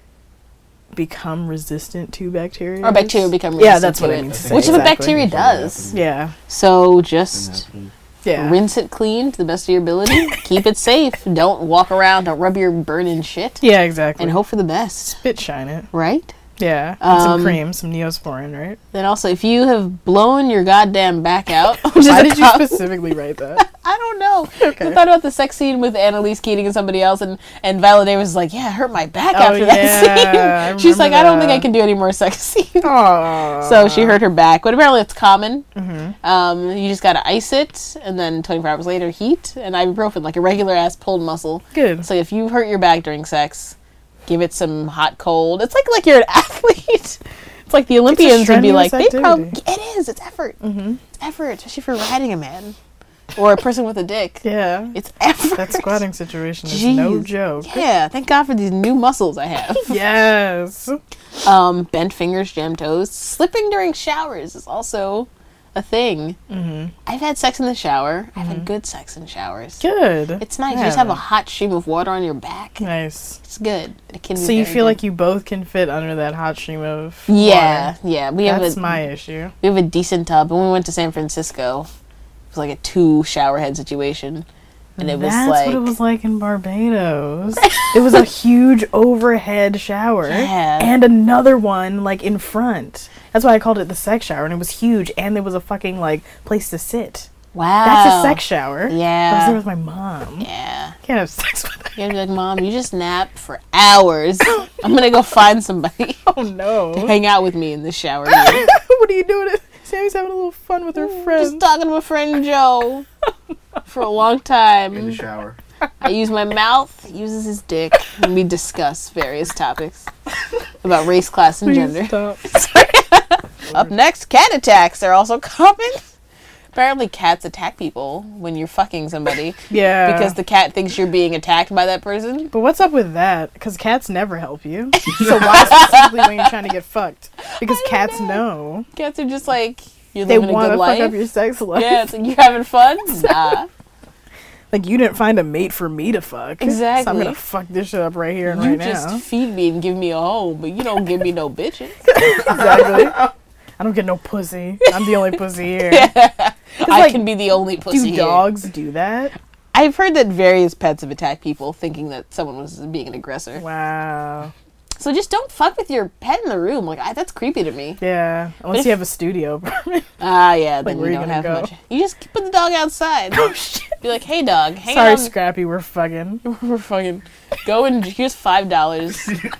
[SPEAKER 2] become resistant to bacteria.
[SPEAKER 3] Or bacteria become
[SPEAKER 2] Yeah,
[SPEAKER 3] resistant
[SPEAKER 2] that's
[SPEAKER 3] to
[SPEAKER 2] what I
[SPEAKER 3] it.
[SPEAKER 2] mean to say.
[SPEAKER 3] Which is what
[SPEAKER 2] exactly.
[SPEAKER 3] bacteria does.
[SPEAKER 2] Yeah,
[SPEAKER 3] So just
[SPEAKER 2] yeah.
[SPEAKER 3] rinse it clean to the best of your ability. Keep it safe. Don't walk around. Don't rub your burning shit.
[SPEAKER 2] Yeah, exactly.
[SPEAKER 3] And hope for the best.
[SPEAKER 2] Spit shine it.
[SPEAKER 3] Right?
[SPEAKER 2] Yeah. And some
[SPEAKER 3] Um,
[SPEAKER 2] cream, some Neosporin, right?
[SPEAKER 3] Then also, if you have blown your goddamn back out,
[SPEAKER 2] Why did you specifically write that?
[SPEAKER 3] I don't know.
[SPEAKER 2] Okay.
[SPEAKER 3] I thought about the sex scene with Annalise Keating and somebody else, and, and Viola Davis was like, yeah, I hurt my back
[SPEAKER 2] Oh,
[SPEAKER 3] after
[SPEAKER 2] yeah,
[SPEAKER 3] that
[SPEAKER 2] I
[SPEAKER 3] scene. She's like,
[SPEAKER 2] remember
[SPEAKER 3] I don't think I
[SPEAKER 2] that.
[SPEAKER 3] can do any more sex scenes.
[SPEAKER 2] Aww.
[SPEAKER 3] So she hurt her back, but apparently it's common.
[SPEAKER 2] Mm-hmm.
[SPEAKER 3] Um, you just gotta ice it, and then twenty-four hours later, heat and ibuprofen, like a regular ass pulled muscle.
[SPEAKER 2] Good.
[SPEAKER 3] So if you hurt your back during sex, give it some hot cold. It's like like you're an athlete. It's like the Olympians would be like,
[SPEAKER 2] strenuous
[SPEAKER 3] they probably
[SPEAKER 2] activity.
[SPEAKER 3] it is. It's effort.
[SPEAKER 2] Mm-hmm.
[SPEAKER 3] It's effort, especially for riding a man or a person with a dick.
[SPEAKER 2] Yeah.
[SPEAKER 3] It's effort.
[SPEAKER 2] That squatting situation is no
[SPEAKER 3] Jeez.
[SPEAKER 2] joke.
[SPEAKER 3] Yeah, thank God for these new muscles I have.
[SPEAKER 2] Yes.
[SPEAKER 3] Um, bent fingers, jammed toes. Slipping during showers is also a thing.
[SPEAKER 2] Mm-hmm.
[SPEAKER 3] I've had sex in the shower. I've had good sex in showers.
[SPEAKER 2] Good.
[SPEAKER 3] It's nice. You
[SPEAKER 2] Yeah.
[SPEAKER 3] just have a hot stream of water on your back.
[SPEAKER 2] Nice.
[SPEAKER 3] It's good. It can be
[SPEAKER 2] So you
[SPEAKER 3] very
[SPEAKER 2] feel
[SPEAKER 3] good.
[SPEAKER 2] like you both can fit under that hot stream of
[SPEAKER 3] Yeah,
[SPEAKER 2] water.
[SPEAKER 3] yeah. We
[SPEAKER 2] That's
[SPEAKER 3] have a
[SPEAKER 2] my issue.
[SPEAKER 3] we have a decent tub. When we went to San Francisco, it was like a two shower head situation. And it was
[SPEAKER 2] That's
[SPEAKER 3] like
[SPEAKER 2] what it was like in Barbados. It was a huge overhead shower
[SPEAKER 3] Yeah.
[SPEAKER 2] and another one like in front. That's why I called it the sex shower, and it was huge, and there was a fucking like place to sit.
[SPEAKER 3] wow.
[SPEAKER 2] That's a sex shower. I was
[SPEAKER 3] Yeah.
[SPEAKER 2] there with my mom.
[SPEAKER 3] Yeah.
[SPEAKER 2] Can't have sex with her.
[SPEAKER 3] You gotta be like, Mom, you just nap for hours. I'm gonna go find somebody
[SPEAKER 2] Oh no.
[SPEAKER 3] to hang out with me in the shower.
[SPEAKER 2] What are you doing? Sammy's having a little fun with her friends.
[SPEAKER 3] Just talking to my friend Joe for a long
[SPEAKER 1] In the
[SPEAKER 3] time.
[SPEAKER 1] shower.
[SPEAKER 3] I use my mouth, he uses his dick, and we discuss various topics about race, class, and
[SPEAKER 2] Please
[SPEAKER 3] gender.
[SPEAKER 2] stop.
[SPEAKER 3] Up next, cat attacks are also common. Apparently, cats attack people when you're fucking somebody
[SPEAKER 2] Yeah.
[SPEAKER 3] because the cat thinks you're being attacked by that person.
[SPEAKER 2] But what's up with that? Because cats never help you. So why specifically when you're trying to get fucked? Because cats know.
[SPEAKER 3] Cats are just like, you're
[SPEAKER 2] They
[SPEAKER 3] living a
[SPEAKER 2] want
[SPEAKER 3] good
[SPEAKER 2] to
[SPEAKER 3] life.
[SPEAKER 2] fuck up your sex life.
[SPEAKER 3] Yeah, it's like, you having fun? Nah.
[SPEAKER 2] Like, you didn't find a mate for me to fuck. So I'm
[SPEAKER 3] Exactly.
[SPEAKER 2] going to fuck this shit up right here and
[SPEAKER 3] You
[SPEAKER 2] right
[SPEAKER 3] just
[SPEAKER 2] now.
[SPEAKER 3] feed me and give me a home, but you don't give me no bitches.
[SPEAKER 2] Exactly. I don't get no pussy. I'm the only pussy here.
[SPEAKER 3] I
[SPEAKER 2] like,
[SPEAKER 3] can be the only pussy
[SPEAKER 2] Do
[SPEAKER 3] here.
[SPEAKER 2] dogs do that?
[SPEAKER 3] I've heard that various pets have attacked people thinking that someone was being an aggressor.
[SPEAKER 2] Wow.
[SPEAKER 3] So just don't fuck with your pet in the room. Like, I, that's creepy to me.
[SPEAKER 2] Yeah. Unless
[SPEAKER 3] if-
[SPEAKER 2] you have a studio apartment.
[SPEAKER 3] Ah, yeah, then
[SPEAKER 2] where
[SPEAKER 3] you
[SPEAKER 2] you
[SPEAKER 3] don't
[SPEAKER 2] gonna
[SPEAKER 3] have
[SPEAKER 2] go?
[SPEAKER 3] much. You just put the dog outside.
[SPEAKER 2] Oh, shit.
[SPEAKER 3] Be like, hey, dog, hang
[SPEAKER 2] Sorry,
[SPEAKER 3] on.
[SPEAKER 2] Scrappy, we're fucking.
[SPEAKER 3] We're fucking go and here's five dollars.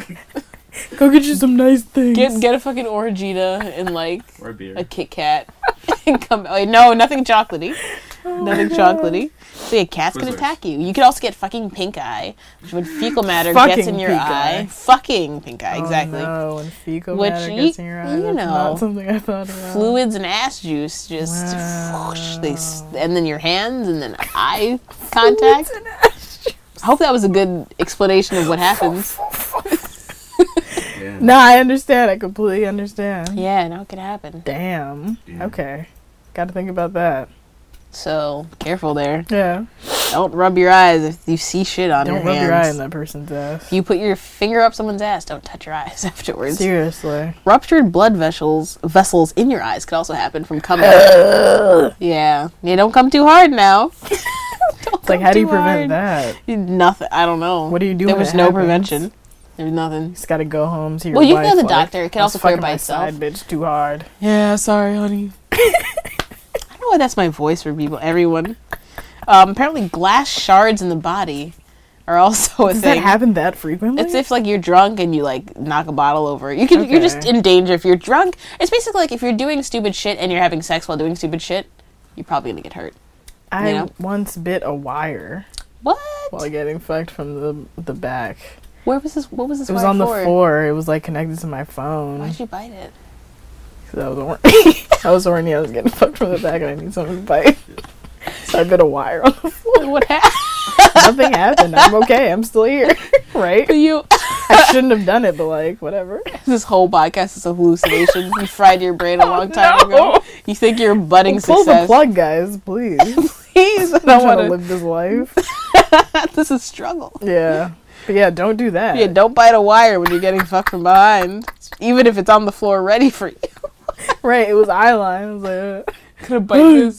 [SPEAKER 2] Go get you some nice things.
[SPEAKER 3] Get get a fucking Orangina and like
[SPEAKER 1] Or beer.
[SPEAKER 3] a Kit Kat and come. Wait, no, nothing chocolatey. Nothing chocolatey. So yeah, cats can
[SPEAKER 1] Twizzlers.
[SPEAKER 3] attack you. You could also get fucking pink eye, which when fecal matter
[SPEAKER 2] Fucking
[SPEAKER 3] gets in your
[SPEAKER 2] pink
[SPEAKER 3] eye.
[SPEAKER 2] eye.
[SPEAKER 3] Fucking pink eye, exactly.
[SPEAKER 2] Oh, no, when fecal
[SPEAKER 3] Which
[SPEAKER 2] matter
[SPEAKER 3] you-
[SPEAKER 2] gets in your eye,
[SPEAKER 3] you
[SPEAKER 2] that's
[SPEAKER 3] know,
[SPEAKER 2] not something I thought about.
[SPEAKER 3] Fluids and ass juice just whoosh, they s- and then your hands and then eye contact. I hope that was a good explanation of what happens.
[SPEAKER 1] Yeah.
[SPEAKER 2] No, I understand. I completely understand.
[SPEAKER 3] Yeah, no, it could happen.
[SPEAKER 2] Damn.
[SPEAKER 1] Yeah.
[SPEAKER 2] Okay. Got to think about that.
[SPEAKER 3] So careful there.
[SPEAKER 2] Yeah.
[SPEAKER 3] Don't rub your eyes if you see shit on
[SPEAKER 2] Don't
[SPEAKER 3] your
[SPEAKER 2] rub
[SPEAKER 3] hands.
[SPEAKER 2] your eye in that person's ass.
[SPEAKER 3] If you put your finger up someone's ass, don't touch your eyes afterwards.
[SPEAKER 2] Seriously.
[SPEAKER 3] Ruptured blood vessels vessels in your eyes could also happen from coming. Yeah. You don't come too hard now.
[SPEAKER 2] It's like, how do you prevent that?
[SPEAKER 3] Nothing. I don't know.
[SPEAKER 2] What do you do
[SPEAKER 3] There
[SPEAKER 2] when
[SPEAKER 3] was
[SPEAKER 2] it
[SPEAKER 3] no
[SPEAKER 2] happens?
[SPEAKER 3] prevention. There was nothing.
[SPEAKER 2] Just gotta go home to your
[SPEAKER 3] Well, you
[SPEAKER 2] wife.
[SPEAKER 3] can go to the
[SPEAKER 2] like,
[SPEAKER 3] doctor. It can
[SPEAKER 2] I was
[SPEAKER 3] also clear
[SPEAKER 2] fucking
[SPEAKER 3] by
[SPEAKER 2] my
[SPEAKER 3] itself.
[SPEAKER 2] side bitch too hard.
[SPEAKER 3] Yeah, sorry, honey. I don't know why that's my voice for people. Everyone. Um, apparently, glass shards in the body are also a
[SPEAKER 2] Does
[SPEAKER 3] thing.
[SPEAKER 2] that happen that frequently?
[SPEAKER 3] It's if like you're drunk and you like knock a bottle over. You can you're just
[SPEAKER 2] Okay.
[SPEAKER 3] in danger if you're drunk. It's basically like if you're doing stupid shit and you're having sex while doing stupid shit, you're probably gonna get hurt.
[SPEAKER 2] I
[SPEAKER 3] you know?
[SPEAKER 2] once bit a wire
[SPEAKER 3] What?
[SPEAKER 2] while getting fucked from the the back.
[SPEAKER 3] Where was this? What was this?
[SPEAKER 2] It was
[SPEAKER 3] wire
[SPEAKER 2] on the
[SPEAKER 3] for?
[SPEAKER 2] floor. It was like connected to my phone.
[SPEAKER 3] Why'd you bite it?
[SPEAKER 2] 'Cause I was horny. I was horny. I was getting fucked from the back, and I need something to bite. So I bit a wire on the floor.
[SPEAKER 3] What happened?
[SPEAKER 2] Nothing happened. I'm okay. I'm still here. Right?
[SPEAKER 3] You.
[SPEAKER 2] I shouldn't have done it, but like, whatever.
[SPEAKER 3] This whole podcast is a hallucination. You fried your brain a long time
[SPEAKER 2] Oh, no.
[SPEAKER 3] ago. You think you're a budding
[SPEAKER 2] Pull
[SPEAKER 3] success.
[SPEAKER 2] the plug, guys, please.
[SPEAKER 3] Please, I
[SPEAKER 2] I'm
[SPEAKER 3] don't
[SPEAKER 2] trying
[SPEAKER 3] want
[SPEAKER 2] to live this life.
[SPEAKER 3] This is struggle.
[SPEAKER 2] Yeah. But yeah, don't do that.
[SPEAKER 3] Yeah, don't bite a wire when you're getting fucked from behind, even if it's on the floor ready for you.
[SPEAKER 2] Right, it was eyeline. I was like, uh,
[SPEAKER 3] Gonna bite this.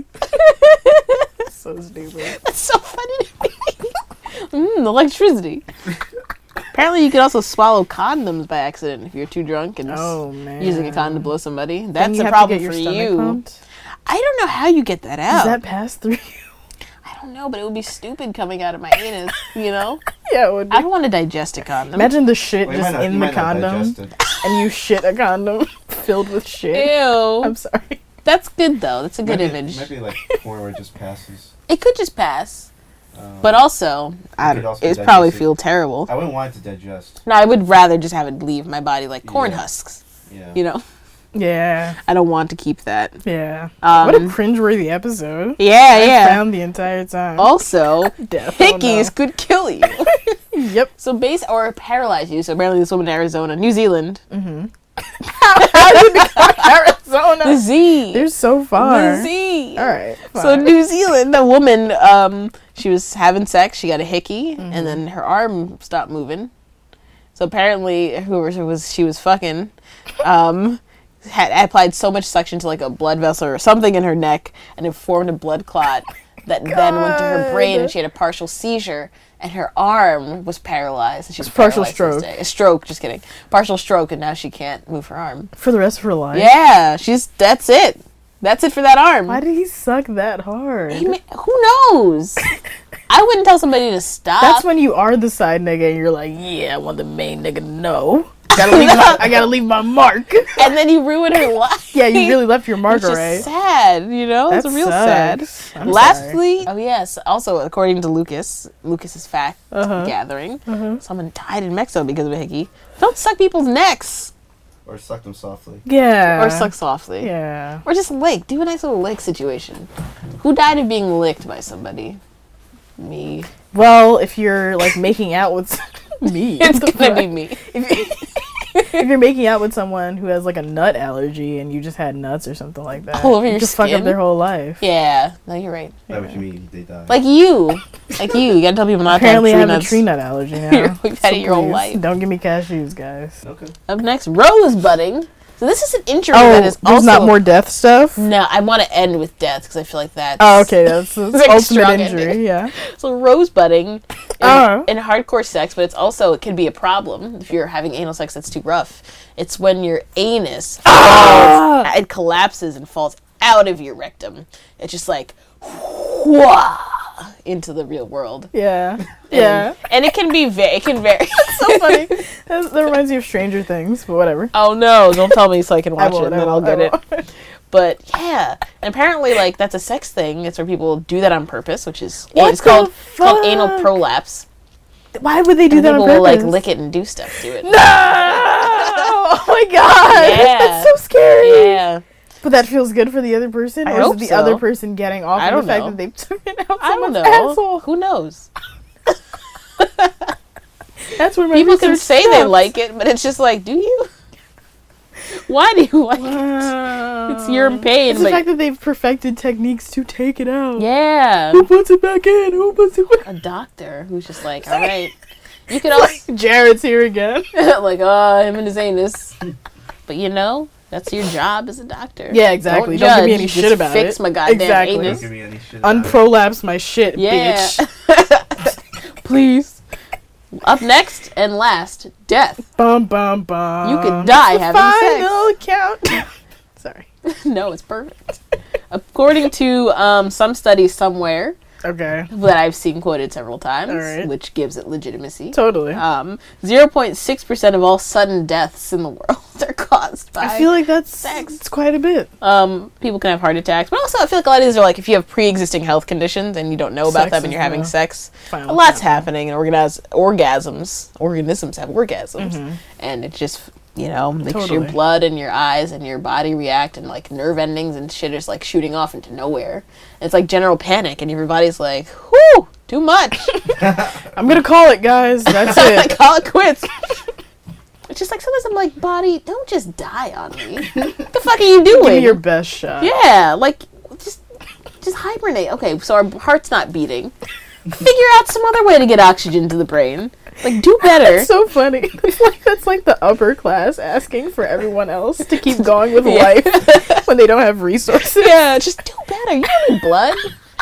[SPEAKER 2] so stupid.
[SPEAKER 3] That's so funny to me. Mmm, electricity. Apparently, you can also swallow condoms by accident if you're too drunk and
[SPEAKER 2] Oh man.
[SPEAKER 3] using a condom to blow somebody.
[SPEAKER 2] Then
[SPEAKER 3] That's
[SPEAKER 2] you
[SPEAKER 3] a
[SPEAKER 2] have
[SPEAKER 3] problem
[SPEAKER 2] to get
[SPEAKER 3] for
[SPEAKER 2] your stomach
[SPEAKER 3] you.
[SPEAKER 2] pumped?
[SPEAKER 3] I don't know how you get that out.
[SPEAKER 2] Does that pass through you?
[SPEAKER 3] I don't know, but it would be stupid coming out of my anus. You know,
[SPEAKER 2] Yeah, it would be.
[SPEAKER 3] I don't want to digest a condom.
[SPEAKER 2] Imagine the shit
[SPEAKER 1] Well, you
[SPEAKER 2] just
[SPEAKER 1] might not-
[SPEAKER 2] in
[SPEAKER 1] you
[SPEAKER 2] the
[SPEAKER 1] might not
[SPEAKER 2] condom,
[SPEAKER 1] digest it.
[SPEAKER 2] and you shit a condom filled with shit.
[SPEAKER 3] Ew.
[SPEAKER 2] I'm sorry.
[SPEAKER 3] That's good though. That's a good
[SPEAKER 1] Might be-
[SPEAKER 3] image.
[SPEAKER 1] Might be like porn where it just passes.
[SPEAKER 3] It could just pass,
[SPEAKER 1] Um,
[SPEAKER 3] but also, I
[SPEAKER 1] could
[SPEAKER 3] don't,
[SPEAKER 1] also
[SPEAKER 3] it's
[SPEAKER 1] digest
[SPEAKER 3] probably
[SPEAKER 1] it.
[SPEAKER 3] feel terrible.
[SPEAKER 1] I wouldn't want it to digest.
[SPEAKER 3] No, I would rather just have it leave my body like corn
[SPEAKER 1] Yeah.
[SPEAKER 3] husks.
[SPEAKER 1] Yeah.
[SPEAKER 3] You know,
[SPEAKER 2] Yeah,
[SPEAKER 3] I don't want to keep that.
[SPEAKER 2] yeah.
[SPEAKER 3] Um,
[SPEAKER 2] what a cringeworthy episode.
[SPEAKER 3] Yeah,
[SPEAKER 2] I
[SPEAKER 3] yeah.
[SPEAKER 2] found the entire time.
[SPEAKER 3] Also,
[SPEAKER 2] Death. Oh,
[SPEAKER 3] hickeys
[SPEAKER 2] no.
[SPEAKER 3] could kill you.
[SPEAKER 2] Yep.
[SPEAKER 3] So base or paralyze you. So apparently, this woman in Arizona, New Zealand,
[SPEAKER 2] Arizona.
[SPEAKER 3] the Z,
[SPEAKER 2] They're so far.
[SPEAKER 3] the Z.
[SPEAKER 2] All right.
[SPEAKER 3] So
[SPEAKER 2] fine.
[SPEAKER 3] New Zealand, a woman, um, she was having sex. She got a hickey,
[SPEAKER 2] Mm-hmm.
[SPEAKER 3] and then her arm stopped moving. So apparently, whoever was she was fucking, um, had applied so much suction to like a blood vessel or something in her neck, and it formed a blood clot that then went to her brain, and she had a partial seizure, and her arm was paralyzed. And she was
[SPEAKER 2] It's partial
[SPEAKER 3] paralyzed this
[SPEAKER 2] stroke.
[SPEAKER 3] day. A stroke, just kidding. Partial stroke, and now she can't move her arm.
[SPEAKER 2] For the rest of her life.
[SPEAKER 3] Yeah, she's that's it. That's it for that arm.
[SPEAKER 2] Why did he suck that hard?
[SPEAKER 3] He ma- who knows? I wouldn't tell somebody to stop.
[SPEAKER 2] That's when you are the side nigga and you're like, yeah, I want the main nigga to know. Gotta leave my, I gotta leave my mark.
[SPEAKER 3] and then you ruin her life.
[SPEAKER 2] Yeah, you really left your mark,
[SPEAKER 3] It's just
[SPEAKER 2] right?
[SPEAKER 3] sad, you know?
[SPEAKER 2] That
[SPEAKER 3] it's real
[SPEAKER 2] sucks.
[SPEAKER 3] sad.
[SPEAKER 2] I'm
[SPEAKER 3] Lastly, oh yes, also according to Lucas, Lucas's fact
[SPEAKER 2] Uh-huh.
[SPEAKER 3] gathering, someone died in Mexico because of a hickey. Don't suck people's necks
[SPEAKER 1] Or suck them softly.
[SPEAKER 2] Yeah.
[SPEAKER 3] or suck softly.
[SPEAKER 2] Yeah.
[SPEAKER 3] Or just lick. Do a nice little lick situation. Who died of being licked by somebody? Me.
[SPEAKER 2] Well, if you're like making out with me,
[SPEAKER 3] It's gonna be me.
[SPEAKER 2] if you're making out with someone who has like a nut allergy and you just had nuts or something like that,
[SPEAKER 3] All over
[SPEAKER 2] you
[SPEAKER 3] your
[SPEAKER 2] just fuck
[SPEAKER 3] skin?
[SPEAKER 2] up their whole life.
[SPEAKER 3] Yeah, no, you're right.
[SPEAKER 1] Is that what you mean? They die.
[SPEAKER 3] Like you. Like you. You gotta tell people not
[SPEAKER 2] Apparently, I
[SPEAKER 3] to
[SPEAKER 2] have
[SPEAKER 3] have
[SPEAKER 2] a
[SPEAKER 3] tree
[SPEAKER 2] tree
[SPEAKER 3] nuts.
[SPEAKER 2] nut allergy now.
[SPEAKER 3] You've had it your whole
[SPEAKER 2] please,
[SPEAKER 3] life.
[SPEAKER 2] Don't give me cashews, guys.
[SPEAKER 1] Okay.
[SPEAKER 3] Up next, rose budding. So this is an intro
[SPEAKER 2] Oh,
[SPEAKER 3] that is
[SPEAKER 2] there's
[SPEAKER 3] also...
[SPEAKER 2] not more death stuff.
[SPEAKER 3] No, I want to end with death because I feel like that's...
[SPEAKER 2] Oh, okay, that's, that's
[SPEAKER 3] Like
[SPEAKER 2] ultimate
[SPEAKER 3] strong
[SPEAKER 2] injury.
[SPEAKER 3] ending.
[SPEAKER 2] Yeah.
[SPEAKER 3] So rose budding in,
[SPEAKER 2] Oh.
[SPEAKER 3] in hardcore sex, but it's also, it can be a problem if you're having anal sex that's too rough. It's when your anus
[SPEAKER 2] Ah!
[SPEAKER 3] falls, it collapses and falls out of your rectum. It's just like, whoa, into the real world.
[SPEAKER 2] Yeah.
[SPEAKER 3] And,
[SPEAKER 2] Yeah.
[SPEAKER 3] And it can be, va- it can vary.
[SPEAKER 2] So funny. That, that reminds me of Stranger Things, but whatever.
[SPEAKER 3] Oh no, don't tell me so I can
[SPEAKER 2] I
[SPEAKER 3] watch
[SPEAKER 2] won't,
[SPEAKER 3] it and
[SPEAKER 2] I
[SPEAKER 3] then I'll
[SPEAKER 2] won't,
[SPEAKER 3] get
[SPEAKER 2] I
[SPEAKER 3] it. But yeah, and apparently like that's a sex thing. It's where people do that on purpose, which is
[SPEAKER 2] What
[SPEAKER 3] it's called
[SPEAKER 2] the
[SPEAKER 3] it's called anal
[SPEAKER 2] fuck?
[SPEAKER 3] prolapse.
[SPEAKER 2] Why would they do
[SPEAKER 3] And
[SPEAKER 2] that on
[SPEAKER 3] people will like
[SPEAKER 2] purpose?
[SPEAKER 3] lick it and do stuff to it.
[SPEAKER 2] No! Oh my god!
[SPEAKER 3] Yeah.
[SPEAKER 2] That's so scary.
[SPEAKER 3] Yeah,
[SPEAKER 2] But that feels good for the other person,
[SPEAKER 3] I
[SPEAKER 2] or is
[SPEAKER 3] hope
[SPEAKER 2] it the
[SPEAKER 3] so.
[SPEAKER 2] other person getting off
[SPEAKER 3] I
[SPEAKER 2] on
[SPEAKER 3] don't
[SPEAKER 2] the fact
[SPEAKER 3] know.
[SPEAKER 2] that they took it out
[SPEAKER 3] I don't
[SPEAKER 2] someone's
[SPEAKER 3] know.
[SPEAKER 2] asshole?
[SPEAKER 3] Who knows?
[SPEAKER 2] That's where my
[SPEAKER 3] People can
[SPEAKER 2] research
[SPEAKER 3] say they
[SPEAKER 2] stops.
[SPEAKER 3] like it, but it's just like, do you? Why do you like it?
[SPEAKER 2] Wow.
[SPEAKER 3] It's your pain.
[SPEAKER 2] It's the
[SPEAKER 3] but
[SPEAKER 2] fact that they've perfected techniques to take it out.
[SPEAKER 3] yeah.
[SPEAKER 2] Who puts it back in? Who puts it back
[SPEAKER 3] A doctor who's just like, all right. You could also
[SPEAKER 2] Jared's here again.
[SPEAKER 3] like, oh, him and his anus. But you know, that's your job as a doctor.
[SPEAKER 2] Yeah, exactly.
[SPEAKER 3] Don't,
[SPEAKER 2] Don't give me
[SPEAKER 3] judge,
[SPEAKER 2] any
[SPEAKER 3] just
[SPEAKER 2] about it.
[SPEAKER 3] fix my goddamn
[SPEAKER 2] Exactly.
[SPEAKER 1] Don't
[SPEAKER 3] anus.
[SPEAKER 1] give me any shit about it.
[SPEAKER 2] Unprolapse my shit,
[SPEAKER 3] Yeah.
[SPEAKER 2] bitch.
[SPEAKER 3] Please. Up next and last, death.
[SPEAKER 2] Bum bum bum.
[SPEAKER 3] You could die having sex.
[SPEAKER 2] Final count. Sorry.
[SPEAKER 3] No, it's perfect. According to um, some studies somewhere
[SPEAKER 2] Okay.
[SPEAKER 3] that I've seen quoted several times,
[SPEAKER 2] Alright.
[SPEAKER 3] which gives it legitimacy.
[SPEAKER 2] Totally.
[SPEAKER 3] Um, zero point six percent of all sudden deaths in the world are caused by
[SPEAKER 2] I feel like that's
[SPEAKER 3] sex.
[SPEAKER 2] It's quite a bit.
[SPEAKER 3] Um, people can have heart attacks, but also I feel like a lot of these are like if you have pre-existing health conditions and you don't know about
[SPEAKER 2] Sex
[SPEAKER 3] them and
[SPEAKER 2] is
[SPEAKER 3] you're having
[SPEAKER 2] the
[SPEAKER 3] sex,
[SPEAKER 2] final
[SPEAKER 3] a lot's
[SPEAKER 2] count.
[SPEAKER 3] happening and organiz- orgasms, organisms have orgasms,
[SPEAKER 2] Mhm.
[SPEAKER 3] and it just, you know, makes your
[SPEAKER 2] Totally.
[SPEAKER 3] blood and your eyes and your body react, and like nerve endings and shit is like shooting off into nowhere. And it's like general panic, and your body's like, whoo, too much.
[SPEAKER 2] I'm gonna call it, guys. That's
[SPEAKER 3] I
[SPEAKER 2] it.
[SPEAKER 3] call it quits. It's just like sometimes I'm like, body, don't just die on me. What the fuck are you doing?
[SPEAKER 2] Give me your best shot.
[SPEAKER 3] Yeah, like just just hibernate. Okay, so our heart's not beating. Figure out some other way to get oxygen to the brain. Like, do better.
[SPEAKER 2] It's so funny. It's like that's like the upper class asking for everyone else to keep going with
[SPEAKER 3] Yeah.
[SPEAKER 2] life when they don't have resources.
[SPEAKER 3] Yeah, just do better. You don't need blood.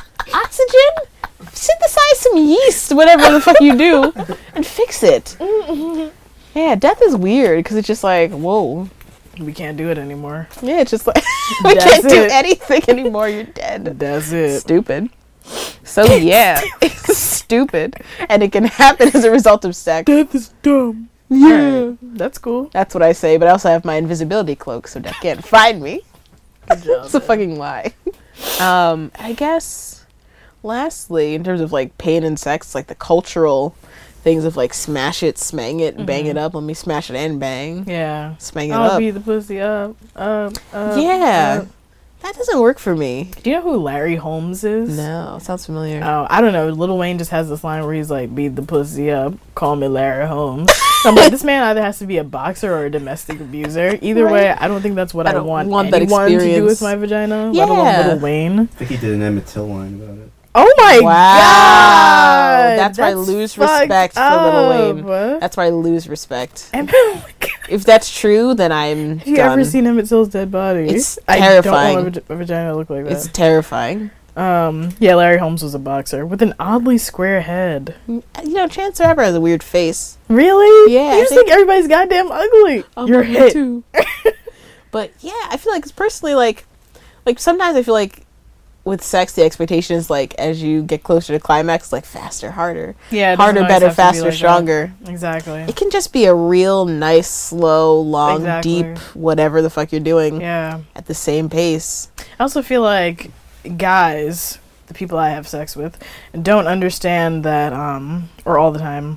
[SPEAKER 3] Oxygen? Synthesize some yeast, whatever the fuck you do, and fix it. Yeah, death is weird because it's just like, whoa.
[SPEAKER 2] We can't do it anymore.
[SPEAKER 3] Yeah, it's just like, we
[SPEAKER 2] That's
[SPEAKER 3] can't do
[SPEAKER 2] it.
[SPEAKER 3] anything anymore. You're dead.
[SPEAKER 2] That's it.
[SPEAKER 3] Stupid. So yeah, it's stupid, and it can happen as a result of sex.
[SPEAKER 2] Death is dumb.
[SPEAKER 3] Yeah,
[SPEAKER 2] That's cool.
[SPEAKER 3] that's what I say. But I also have my invisibility cloak, so death can't find me.
[SPEAKER 2] Good job.
[SPEAKER 3] It's a fucking lie. Um, I guess. Lastly, in terms of like pain and sex, like the cultural things of like smash it, smang it, bang it up. Let me smash it and bang.
[SPEAKER 2] Yeah.
[SPEAKER 3] Smang it
[SPEAKER 2] I'll
[SPEAKER 3] up.
[SPEAKER 2] beat the pussy up, up, up.
[SPEAKER 3] Yeah.
[SPEAKER 2] up.
[SPEAKER 3] That doesn't work for me.
[SPEAKER 2] Do you know who Larry Holmes is?
[SPEAKER 3] No, sounds familiar.
[SPEAKER 2] Oh, I don't know. Lil Wayne just has this line where he's like, beat the pussy up, call me Larry Holmes. So I'm like, this man either has to be a boxer or a domestic abuser. Either
[SPEAKER 3] Right.
[SPEAKER 2] way, I don't think that's what
[SPEAKER 3] I
[SPEAKER 2] I,
[SPEAKER 3] don't
[SPEAKER 2] want,
[SPEAKER 3] want that
[SPEAKER 2] anyone to do
[SPEAKER 3] experience.
[SPEAKER 2] with my vagina, let alone
[SPEAKER 3] Yeah.
[SPEAKER 2] Lil Wayne.
[SPEAKER 1] I think he did an Emmett Till line about it.
[SPEAKER 2] Oh my
[SPEAKER 3] Wow.
[SPEAKER 2] god!
[SPEAKER 3] That's why I lose
[SPEAKER 2] fucked
[SPEAKER 3] respect for Lil Wayne.
[SPEAKER 2] up.
[SPEAKER 3] That's why I lose respect.
[SPEAKER 2] And oh my god.
[SPEAKER 3] If that's true, then I'm
[SPEAKER 2] Have you
[SPEAKER 3] done.
[SPEAKER 2] ever seen Emmett Till's dead body?
[SPEAKER 3] It's
[SPEAKER 2] I
[SPEAKER 3] terrifying.
[SPEAKER 2] don't want my vag- my vagina to look like that.
[SPEAKER 3] It's terrifying.
[SPEAKER 2] Um, yeah, Larry Holmes was a boxer with an oddly square head.
[SPEAKER 3] You know, Chance the Rapper has a weird face.
[SPEAKER 2] Really?
[SPEAKER 3] Yeah, I
[SPEAKER 2] You just
[SPEAKER 3] think-
[SPEAKER 2] think everybody's goddamn ugly. You're
[SPEAKER 3] me
[SPEAKER 2] hit.
[SPEAKER 3] too. But yeah, I feel like it's personally like, like sometimes I feel like with sex the expectation is like as you get closer to climax, like faster, harder,
[SPEAKER 2] Yeah, it doesn't
[SPEAKER 3] harder,
[SPEAKER 2] always
[SPEAKER 3] better,
[SPEAKER 2] have to be
[SPEAKER 3] faster,
[SPEAKER 2] like that.
[SPEAKER 3] stronger.
[SPEAKER 2] Exactly.
[SPEAKER 3] It can just be a real nice, slow, long,
[SPEAKER 2] Exactly.
[SPEAKER 3] deep, whatever the fuck you're doing
[SPEAKER 2] Yeah.
[SPEAKER 3] at the same pace.
[SPEAKER 2] I also feel like guys, the people I have sex with, don't understand that, um, or all the time,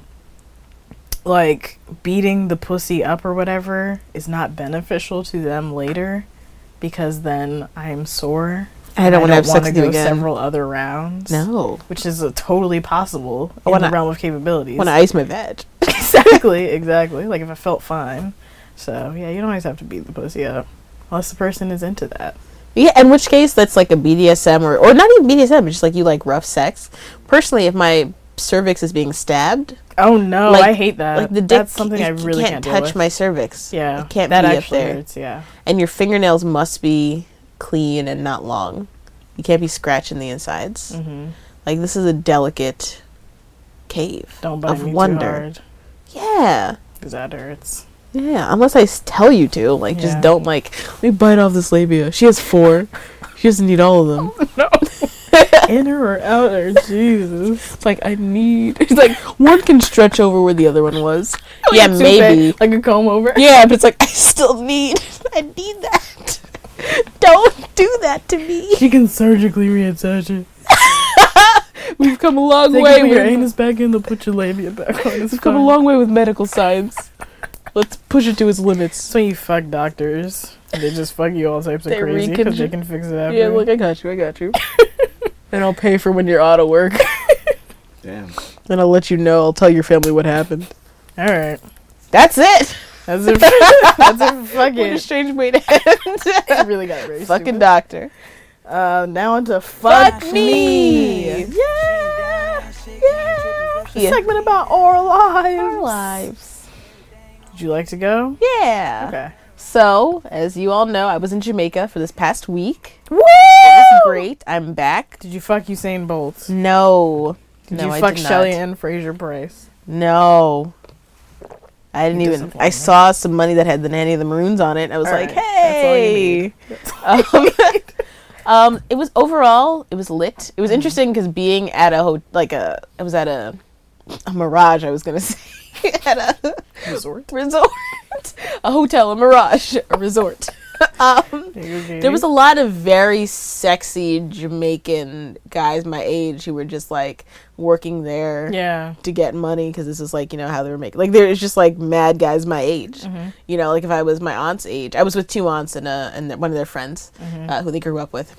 [SPEAKER 2] like, beating the pussy up or whatever is not beneficial to them later because then I'm sore.
[SPEAKER 3] I
[SPEAKER 2] and
[SPEAKER 3] don't want to have
[SPEAKER 2] wanna
[SPEAKER 3] sex with you
[SPEAKER 2] go
[SPEAKER 3] again.
[SPEAKER 2] several other rounds.
[SPEAKER 3] No.
[SPEAKER 2] Which is uh, totally possible
[SPEAKER 3] I
[SPEAKER 2] in
[SPEAKER 3] wanna-
[SPEAKER 2] the realm of capabilities.
[SPEAKER 3] When I ice my veg.
[SPEAKER 2] exactly, exactly. Like if I felt fine. So yeah, you don't always have to beat the pussy up unless the person is into that.
[SPEAKER 3] Yeah, in which case that's like a B D S M or or not even B D S M, but just like you like rough sex. Personally, if my cervix is being stabbed,
[SPEAKER 2] Oh no,
[SPEAKER 3] like,
[SPEAKER 2] I hate that.
[SPEAKER 3] Like the dick,
[SPEAKER 2] That's something
[SPEAKER 3] you,
[SPEAKER 2] I really
[SPEAKER 3] you can't,
[SPEAKER 2] can't, deal
[SPEAKER 3] touch
[SPEAKER 2] with.
[SPEAKER 3] my cervix.
[SPEAKER 2] Yeah,
[SPEAKER 3] it can't
[SPEAKER 2] that
[SPEAKER 3] be up
[SPEAKER 2] actually
[SPEAKER 3] there.
[SPEAKER 2] hurts. Yeah,
[SPEAKER 3] And your fingernails must be clean and not long. You can't be scratching the insides.
[SPEAKER 2] mm-hmm.
[SPEAKER 3] Like this is a delicate cave
[SPEAKER 2] Don't bite
[SPEAKER 3] of
[SPEAKER 2] me
[SPEAKER 3] wonder.
[SPEAKER 2] too hard
[SPEAKER 3] Yeah.
[SPEAKER 2] because that hurts.
[SPEAKER 3] Yeah, unless I s- tell you to. Like,
[SPEAKER 2] Yeah.
[SPEAKER 3] just don't, like, let me bite off this labia. She has four. She doesn't need all of them.
[SPEAKER 2] No, inner or outer? Jesus.
[SPEAKER 3] It's like, I need... It's like, one can stretch over where the other one was. yeah,
[SPEAKER 2] Like,
[SPEAKER 3] maybe.
[SPEAKER 2] like a comb over.
[SPEAKER 3] Yeah, but it's like, I still need... I need that. Don't do that to me.
[SPEAKER 2] She can surgically reattach it.
[SPEAKER 3] We've come a long
[SPEAKER 2] They
[SPEAKER 3] way
[SPEAKER 2] can put your
[SPEAKER 3] with...
[SPEAKER 2] anus back in. They'll put your labia back on. It's
[SPEAKER 3] We've come a
[SPEAKER 2] fine.
[SPEAKER 3] long way with medical science. Let's push it to its limits.
[SPEAKER 2] So you fuck doctors. They just fuck you all types of
[SPEAKER 3] They
[SPEAKER 2] crazy because
[SPEAKER 3] reconstru-
[SPEAKER 2] they can fix it after.
[SPEAKER 3] Yeah, look, I got you, I got you. And I'll pay for when you're out of work.
[SPEAKER 1] Damn.
[SPEAKER 3] Then I'll let you know. I'll tell your family what happened.
[SPEAKER 2] All right.
[SPEAKER 3] That's it.
[SPEAKER 2] That's a that's a
[SPEAKER 3] What
[SPEAKER 2] fucking
[SPEAKER 3] a strange way to end.
[SPEAKER 2] really got very
[SPEAKER 3] Fucking
[SPEAKER 2] stupid.
[SPEAKER 3] doctor.
[SPEAKER 2] Uh, now into fuck,
[SPEAKER 3] Fuck
[SPEAKER 2] me.
[SPEAKER 3] me.
[SPEAKER 2] Yeah, yeah. A
[SPEAKER 3] Yeah.
[SPEAKER 2] segment about our lives.
[SPEAKER 3] Our lives.
[SPEAKER 2] Would you like to go?
[SPEAKER 3] Yeah.
[SPEAKER 2] Okay.
[SPEAKER 3] So, as you all know, I was in Jamaica for this past week.
[SPEAKER 2] Woo!
[SPEAKER 3] It was great. I'm back.
[SPEAKER 2] Did you fuck Usain Bolt?
[SPEAKER 3] No.
[SPEAKER 2] Did
[SPEAKER 3] no,
[SPEAKER 2] you
[SPEAKER 3] I
[SPEAKER 2] fuck
[SPEAKER 3] did not.
[SPEAKER 2] Shelly Ann Fraser Price?
[SPEAKER 3] No. I didn't
[SPEAKER 2] You
[SPEAKER 3] even.
[SPEAKER 2] disappoint
[SPEAKER 3] I
[SPEAKER 2] me.
[SPEAKER 3] saw some money that had the Nanny of the Maroons on it. I was
[SPEAKER 2] All
[SPEAKER 3] like,
[SPEAKER 2] right. That's all you
[SPEAKER 3] hey.
[SPEAKER 2] need.
[SPEAKER 3] Um, um, it was overall, it was lit.
[SPEAKER 2] Mm-hmm.
[SPEAKER 3] It was interesting because being at a ho- like a, I was at a, a Mirage. I was gonna say at a
[SPEAKER 2] Resort.
[SPEAKER 3] resort, a hotel, a Mirage, a resort. um, there was a lot of very sexy Jamaican guys my age who were just like working there
[SPEAKER 2] Yeah.
[SPEAKER 3] to get money because this is like, you know, how they were making, like, there's just like mad guys my age.
[SPEAKER 2] Mm-hmm.
[SPEAKER 3] You know, like if I was my aunt's age, I was with two aunts and uh and one of their friends
[SPEAKER 2] Mm-hmm.
[SPEAKER 3] uh, who they grew up with.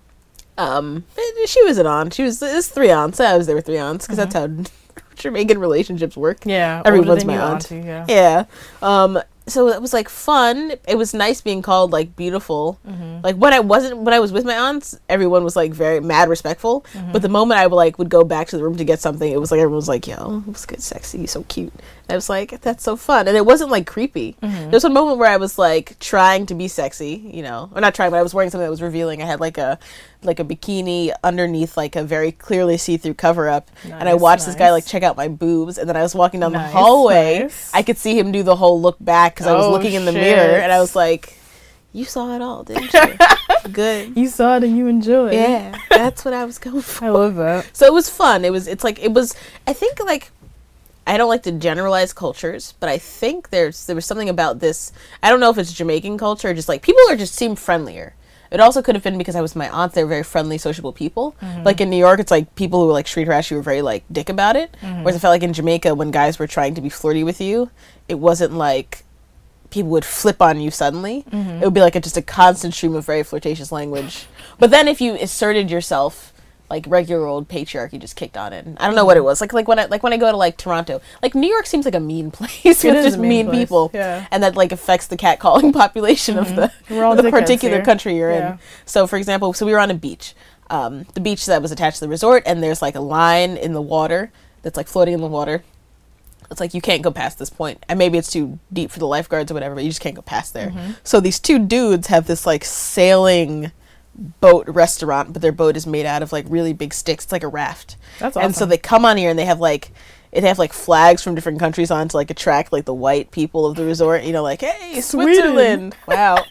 [SPEAKER 3] Um, eh, she was an aunt. She was, it was three aunts. I was there with three aunts because that's how Jamaican relationships work.
[SPEAKER 2] Yeah.
[SPEAKER 3] Everyone's
[SPEAKER 2] older than
[SPEAKER 3] my
[SPEAKER 2] you,
[SPEAKER 3] aunt.
[SPEAKER 2] auntie, yeah.
[SPEAKER 3] Yeah. Um, so it was like fun. It was nice being called like beautiful.
[SPEAKER 2] Mm-hmm.
[SPEAKER 3] Like when I wasn't, when I was with my aunts, everyone was like very mad respectful.
[SPEAKER 2] Mm-hmm.
[SPEAKER 3] But the moment I would like would go back to the room to get something, it was like everyone was like, "Yo, it was good, sexy, so cute." And I was like, "That's so fun," and it wasn't like creepy.
[SPEAKER 2] Mm-hmm.
[SPEAKER 3] There's one moment where I was like trying to be sexy, you know, or not trying, but I was wearing something that was revealing. I had like a like a bikini underneath like a very clearly see-through cover up, and I
[SPEAKER 2] Nice,
[SPEAKER 3] watched this guy
[SPEAKER 2] nice.
[SPEAKER 3] like check out my boobs, and then I was walking down
[SPEAKER 2] Nice,
[SPEAKER 3] the hallway.
[SPEAKER 2] nice.
[SPEAKER 3] I could see him do the whole look back because I was
[SPEAKER 2] Oh,
[SPEAKER 3] looking in the
[SPEAKER 2] shit.
[SPEAKER 3] mirror, and I was like, "You saw it all, didn't you?" Good.
[SPEAKER 2] You saw it and you enjoyed.
[SPEAKER 3] Yeah, that's what I was going for.
[SPEAKER 2] I love that.
[SPEAKER 3] So it was fun. It was. It's like it was. I think like. I don't like to generalize cultures, but I think there's there was something about this. I don't know if it's Jamaican culture, or just like people are just seem friendlier. It also could have been because I was with my aunt. They were very friendly, sociable people.
[SPEAKER 2] Mm-hmm.
[SPEAKER 3] Like in New York, it's like people who were like street rash, you were very like dick about it.
[SPEAKER 2] Mm-hmm.
[SPEAKER 3] Whereas I felt like in Jamaica, when guys were trying to be flirty with you, it wasn't like people would flip on you suddenly.
[SPEAKER 2] Mm-hmm.
[SPEAKER 3] It would be like a, just a constant stream of very flirtatious language. But then if you asserted yourself, like regular old patriarchy just kicked on it. I don't know what it was. Like like when I like when I go to like Toronto, like New York seems like a mean place with
[SPEAKER 2] is
[SPEAKER 3] just
[SPEAKER 2] a mean
[SPEAKER 3] mean,
[SPEAKER 2] place,
[SPEAKER 3] people,
[SPEAKER 2] yeah.
[SPEAKER 3] and that like affects the catcalling population of the,
[SPEAKER 2] We're all
[SPEAKER 3] the
[SPEAKER 2] dickheads
[SPEAKER 3] particular
[SPEAKER 2] here.
[SPEAKER 3] country you're
[SPEAKER 2] Yeah.
[SPEAKER 3] in. So for example, so we were on a beach, um, the beach that was attached to the resort, and there's like a line in the water that's like floating in the water. It's like you can't go past this point, and maybe it's too deep for the lifeguards or whatever, but you just can't go past there.
[SPEAKER 2] Mm-hmm.
[SPEAKER 3] So these two dudes have this like sailing boat restaurant, but their boat is made out of like really big sticks. It's like a raft.
[SPEAKER 2] That's
[SPEAKER 3] And so
[SPEAKER 2] awesome.
[SPEAKER 3] they come on here and they have like it have like flags from different countries on to like attract like the white people of the resort. You know, like, hey,
[SPEAKER 2] Sweden.
[SPEAKER 3] Switzerland. Wow.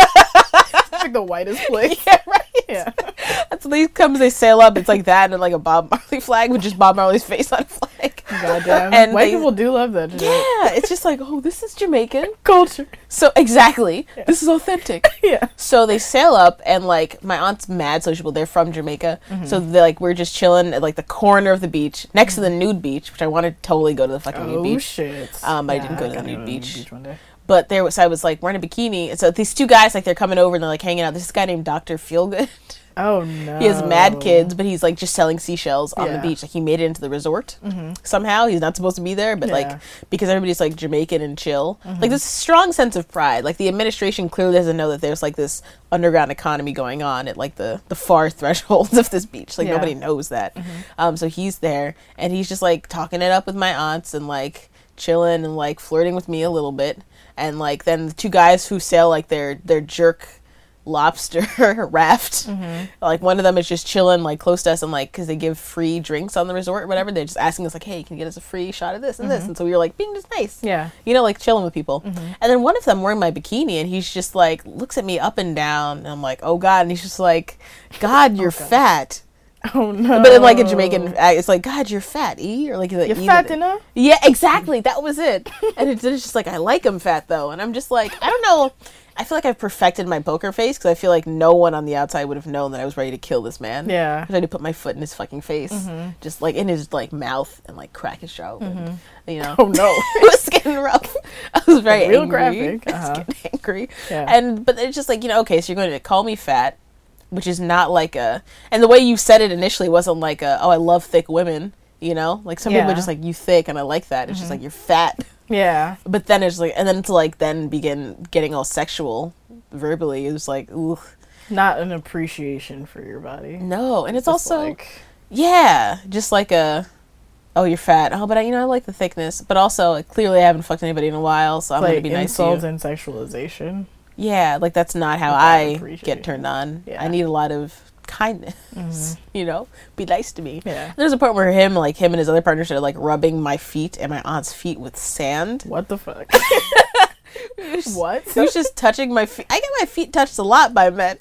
[SPEAKER 2] It's like the whitest place.
[SPEAKER 3] Yeah, right.
[SPEAKER 2] Yeah.
[SPEAKER 3] So they come, they sail up. It's like that and like a Bob Marley flag with just Bob Marley's face on a flag.
[SPEAKER 2] Goddamn.
[SPEAKER 3] And
[SPEAKER 2] White
[SPEAKER 3] they-
[SPEAKER 2] people do love that shit.
[SPEAKER 3] Yeah, it's just like, oh, this is Jamaican.
[SPEAKER 2] Culture.
[SPEAKER 3] So exactly, this is authentic.
[SPEAKER 2] Yeah.
[SPEAKER 3] So they sail up, and like my aunt's mad sociable. They're from Jamaica, so they like we're just chilling at like the corner of the beach next to the nude beach, which I want to totally go to the fucking nude
[SPEAKER 2] Oh
[SPEAKER 3] beach.
[SPEAKER 2] shit.
[SPEAKER 3] Um, I
[SPEAKER 2] Yeah,
[SPEAKER 3] didn't go to the
[SPEAKER 2] gotta
[SPEAKER 3] nude
[SPEAKER 2] go
[SPEAKER 3] beach.
[SPEAKER 2] one day.
[SPEAKER 3] But there was, I was like wearing a bikini, and so these two guys like they're coming over and they're like hanging out. There's this guy named Doctor Feelgood.
[SPEAKER 2] Oh no.
[SPEAKER 3] He has mad kids, but he's like just selling seashells on
[SPEAKER 2] Yeah.
[SPEAKER 3] the beach. Like he made it into the resort somehow. He's not supposed to be there, but
[SPEAKER 2] Yeah.
[SPEAKER 3] like because everybody's like Jamaican and chill. Like there's a strong sense of pride. Like the administration clearly doesn't know that there's like this underground economy going on at like the the far thresholds of this beach. Like
[SPEAKER 2] Yeah.
[SPEAKER 3] nobody knows that. Um, so he's there and he's just like talking it up with my aunts and like chilling and like flirting with me a little bit. And like then the two guys who sail like their their jerk lobster raft, like one of them is just chilling like close to us and like because they give free drinks on the resort or whatever, they're just asking us like, hey, can you get us a free shot of this and this, and so we were like being just nice,
[SPEAKER 2] Yeah.
[SPEAKER 3] you know, like chilling with people. And then one of them wearing my bikini and he's just like looks at me up and down and I'm like, oh god, and he's just like, god, you're fat.
[SPEAKER 2] Oh no.
[SPEAKER 3] But in like a Jamaican, uh, it's like, God, you're fat, E, or like the
[SPEAKER 2] You're
[SPEAKER 3] E
[SPEAKER 2] fat
[SPEAKER 3] that-
[SPEAKER 2] enough?
[SPEAKER 3] Yeah, exactly. That was it. And it's, it's just like I like him fat though, and I'm just like, I don't know. I feel like I've perfected my poker face because I feel like no one on the outside would have known that I was ready to kill this man.
[SPEAKER 2] Yeah.
[SPEAKER 3] I had to put my foot in his fucking face, just like in his like mouth, and like crack his jaw open. You know.
[SPEAKER 2] Oh no.
[SPEAKER 3] It was getting rough. I was very
[SPEAKER 2] Real
[SPEAKER 3] angry.
[SPEAKER 2] graphic.
[SPEAKER 3] I was
[SPEAKER 2] Uh-huh.
[SPEAKER 3] getting angry.
[SPEAKER 2] Yeah.
[SPEAKER 3] And but it's just like, you know, okay, so you're going to call me fat, which is not like a, and the way you said it initially wasn't like a, oh, I love thick women, you know, like some people
[SPEAKER 2] Yeah.
[SPEAKER 3] are just like, you thick, and I like that. It's just like you're fat.
[SPEAKER 2] Yeah.
[SPEAKER 3] But then it's like, and then to like then begin getting all sexual verbally, it was like, ooh.
[SPEAKER 2] Not an appreciation for your body.
[SPEAKER 3] No, and it's
[SPEAKER 2] Just
[SPEAKER 3] also,
[SPEAKER 2] like,
[SPEAKER 3] yeah, just like a, oh, you're fat. Oh, but I, you know, I like the thickness. But also, like, clearly I haven't fucked anybody in a while, so I'm
[SPEAKER 2] like
[SPEAKER 3] going to be nice to you.
[SPEAKER 2] insult and sexualization.
[SPEAKER 3] Yeah, like that's not how
[SPEAKER 2] Without
[SPEAKER 3] I
[SPEAKER 2] appreciation.
[SPEAKER 3] get turned on.
[SPEAKER 2] Yeah.
[SPEAKER 3] I need a lot of kindness,
[SPEAKER 2] Mhm.
[SPEAKER 3] you know? Be nice to me.
[SPEAKER 2] Yeah.
[SPEAKER 3] There's a part where him, like him and his other partner started like rubbing my feet and my aunt's feet with sand.
[SPEAKER 2] What the fuck?
[SPEAKER 3] He was-
[SPEAKER 2] What?
[SPEAKER 3] He was just touching my feet. I get my feet touched a lot by men.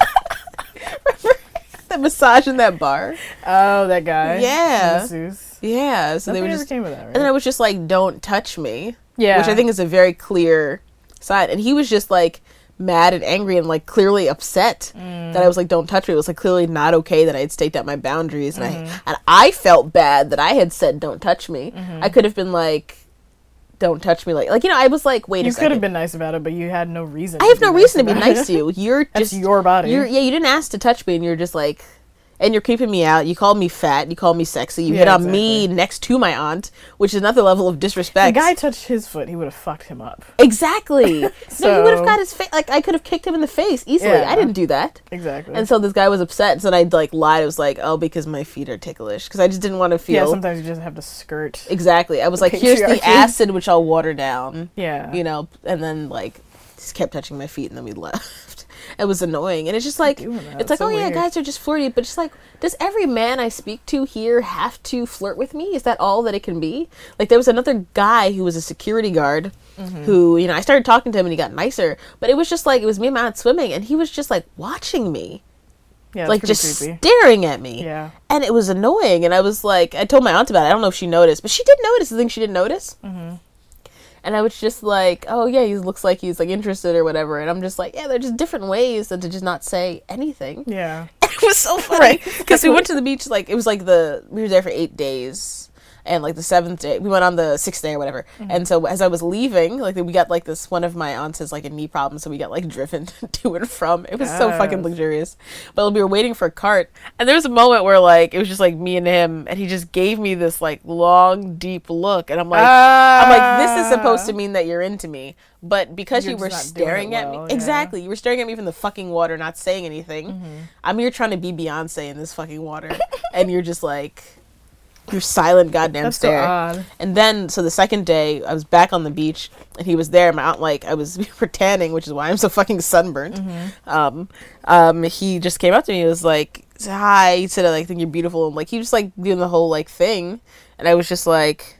[SPEAKER 3] Remember the massage in that bar?
[SPEAKER 2] Oh, that guy.
[SPEAKER 3] Yeah.
[SPEAKER 2] Masseuse.
[SPEAKER 3] Yeah. So they
[SPEAKER 2] Nothing
[SPEAKER 3] were
[SPEAKER 2] ever
[SPEAKER 3] just,
[SPEAKER 2] came of that, right?
[SPEAKER 3] and then I was just like, "Don't touch me."
[SPEAKER 2] Yeah.
[SPEAKER 3] Which I think is a very clear sign. And he was just like mad and angry and like clearly upset
[SPEAKER 2] Mm.
[SPEAKER 3] that I was like, "Don't touch me." It was like clearly not okay that I had staked out my boundaries, and
[SPEAKER 2] Mhm.
[SPEAKER 3] I and I felt bad that I had said, "Don't touch me."
[SPEAKER 2] Mhm.
[SPEAKER 3] I could have been like, "Don't touch me," like like you know, I was like, "Wait
[SPEAKER 2] you
[SPEAKER 3] a
[SPEAKER 2] could
[SPEAKER 3] second.
[SPEAKER 2] have been nice about it, but you had no reason.
[SPEAKER 3] I
[SPEAKER 2] to
[SPEAKER 3] have
[SPEAKER 2] be
[SPEAKER 3] no
[SPEAKER 2] nice
[SPEAKER 3] reason to be
[SPEAKER 2] about
[SPEAKER 3] nice
[SPEAKER 2] it.
[SPEAKER 3] to you. You're
[SPEAKER 2] That's
[SPEAKER 3] just
[SPEAKER 2] your body.
[SPEAKER 3] You're, yeah, you didn't ask to touch me, and you're just like, and you're creeping me out. You called me fat. You called me sexy. You
[SPEAKER 2] Yeah,
[SPEAKER 3] hit on me
[SPEAKER 2] exactly.
[SPEAKER 3] next to my aunt, which is another level of
[SPEAKER 2] If the
[SPEAKER 3] disrespect.
[SPEAKER 2] guy touched his foot, he would have fucked him up.
[SPEAKER 3] Exactly. No, he would have
[SPEAKER 2] So-
[SPEAKER 3] got his face. Like I could have kicked him in the face easily.
[SPEAKER 2] Yeah.
[SPEAKER 3] I didn't do that.
[SPEAKER 2] Exactly.
[SPEAKER 3] And so this guy was upset. So then I like lied. I was like, "Oh, because my feet are ticklish." Because I just didn't want to feel.
[SPEAKER 2] yeah, sometimes you just have to skirt.
[SPEAKER 3] Exactly. I was like, "Here's the
[SPEAKER 2] Patriarchy.
[SPEAKER 3] acid, which I'll water down."
[SPEAKER 2] Yeah.
[SPEAKER 3] You know, and then like just kept touching my feet, and then we left. It was annoying, and it's just like
[SPEAKER 2] Doing that.
[SPEAKER 3] it's like,
[SPEAKER 2] So
[SPEAKER 3] oh yeah,
[SPEAKER 2] weird.
[SPEAKER 3] guys are just flirty, but just like, does every man I speak to here have to flirt with me? Is that all that it can be? Like there was another guy who was a security guard,
[SPEAKER 2] Mm-hmm.
[SPEAKER 3] who you know I started talking to him, and he got nicer, but it was just like it was me and my aunt swimming, and he was just like watching me.
[SPEAKER 2] Yeah, it's
[SPEAKER 3] Like
[SPEAKER 2] pretty
[SPEAKER 3] just
[SPEAKER 2] creepy.
[SPEAKER 3] staring at me.
[SPEAKER 2] Yeah.
[SPEAKER 3] And it was annoying. And I was like, I told my aunt about it. I don't know if she noticed, but she did notice the thing she didn't notice.
[SPEAKER 2] Mm-hmm.
[SPEAKER 3] And I was just like, oh yeah, he looks like he's like interested or whatever. And I'm just like, yeah, they're just different ways than to just not say anything.
[SPEAKER 2] Yeah.
[SPEAKER 3] It was so funny because we went to the beach like it was like the we were there for eight days. And like the seventh day, we went on the sixth day or whatever.
[SPEAKER 2] Mm-hmm.
[SPEAKER 3] And so as I was leaving, like we got like this, one of my aunts has like a knee problem, so we got like driven to and from. It was so fucking
[SPEAKER 2] Yes.
[SPEAKER 3] luxurious. But we were waiting for a cart, and there was a moment where like it was just like me and him, and he just gave me this like long, deep look, and I'm like, I'm like, this is supposed to mean that you're into me, but because
[SPEAKER 2] You're
[SPEAKER 3] you were
[SPEAKER 2] just not doing
[SPEAKER 3] staring
[SPEAKER 2] it
[SPEAKER 3] at
[SPEAKER 2] well,
[SPEAKER 3] me,
[SPEAKER 2] yeah. Mm-hmm.
[SPEAKER 3] exactly, you were staring at me from the fucking water, not saying anything. I'm here trying to be Beyonce in this fucking water, and you're just like. Your silent goddamn
[SPEAKER 2] That's so
[SPEAKER 3] stare.
[SPEAKER 2] odd.
[SPEAKER 3] And then, so the second day, I was back on the beach, and he was there. My aunt, like, I was we were tanning, which is why I'm so fucking sunburnt.
[SPEAKER 2] Mm-hmm.
[SPEAKER 3] Um, um, he just came up to me. He was like, "Hi," he said, "I like think you're beautiful," and like he was like doing the whole like thing, and I was just like,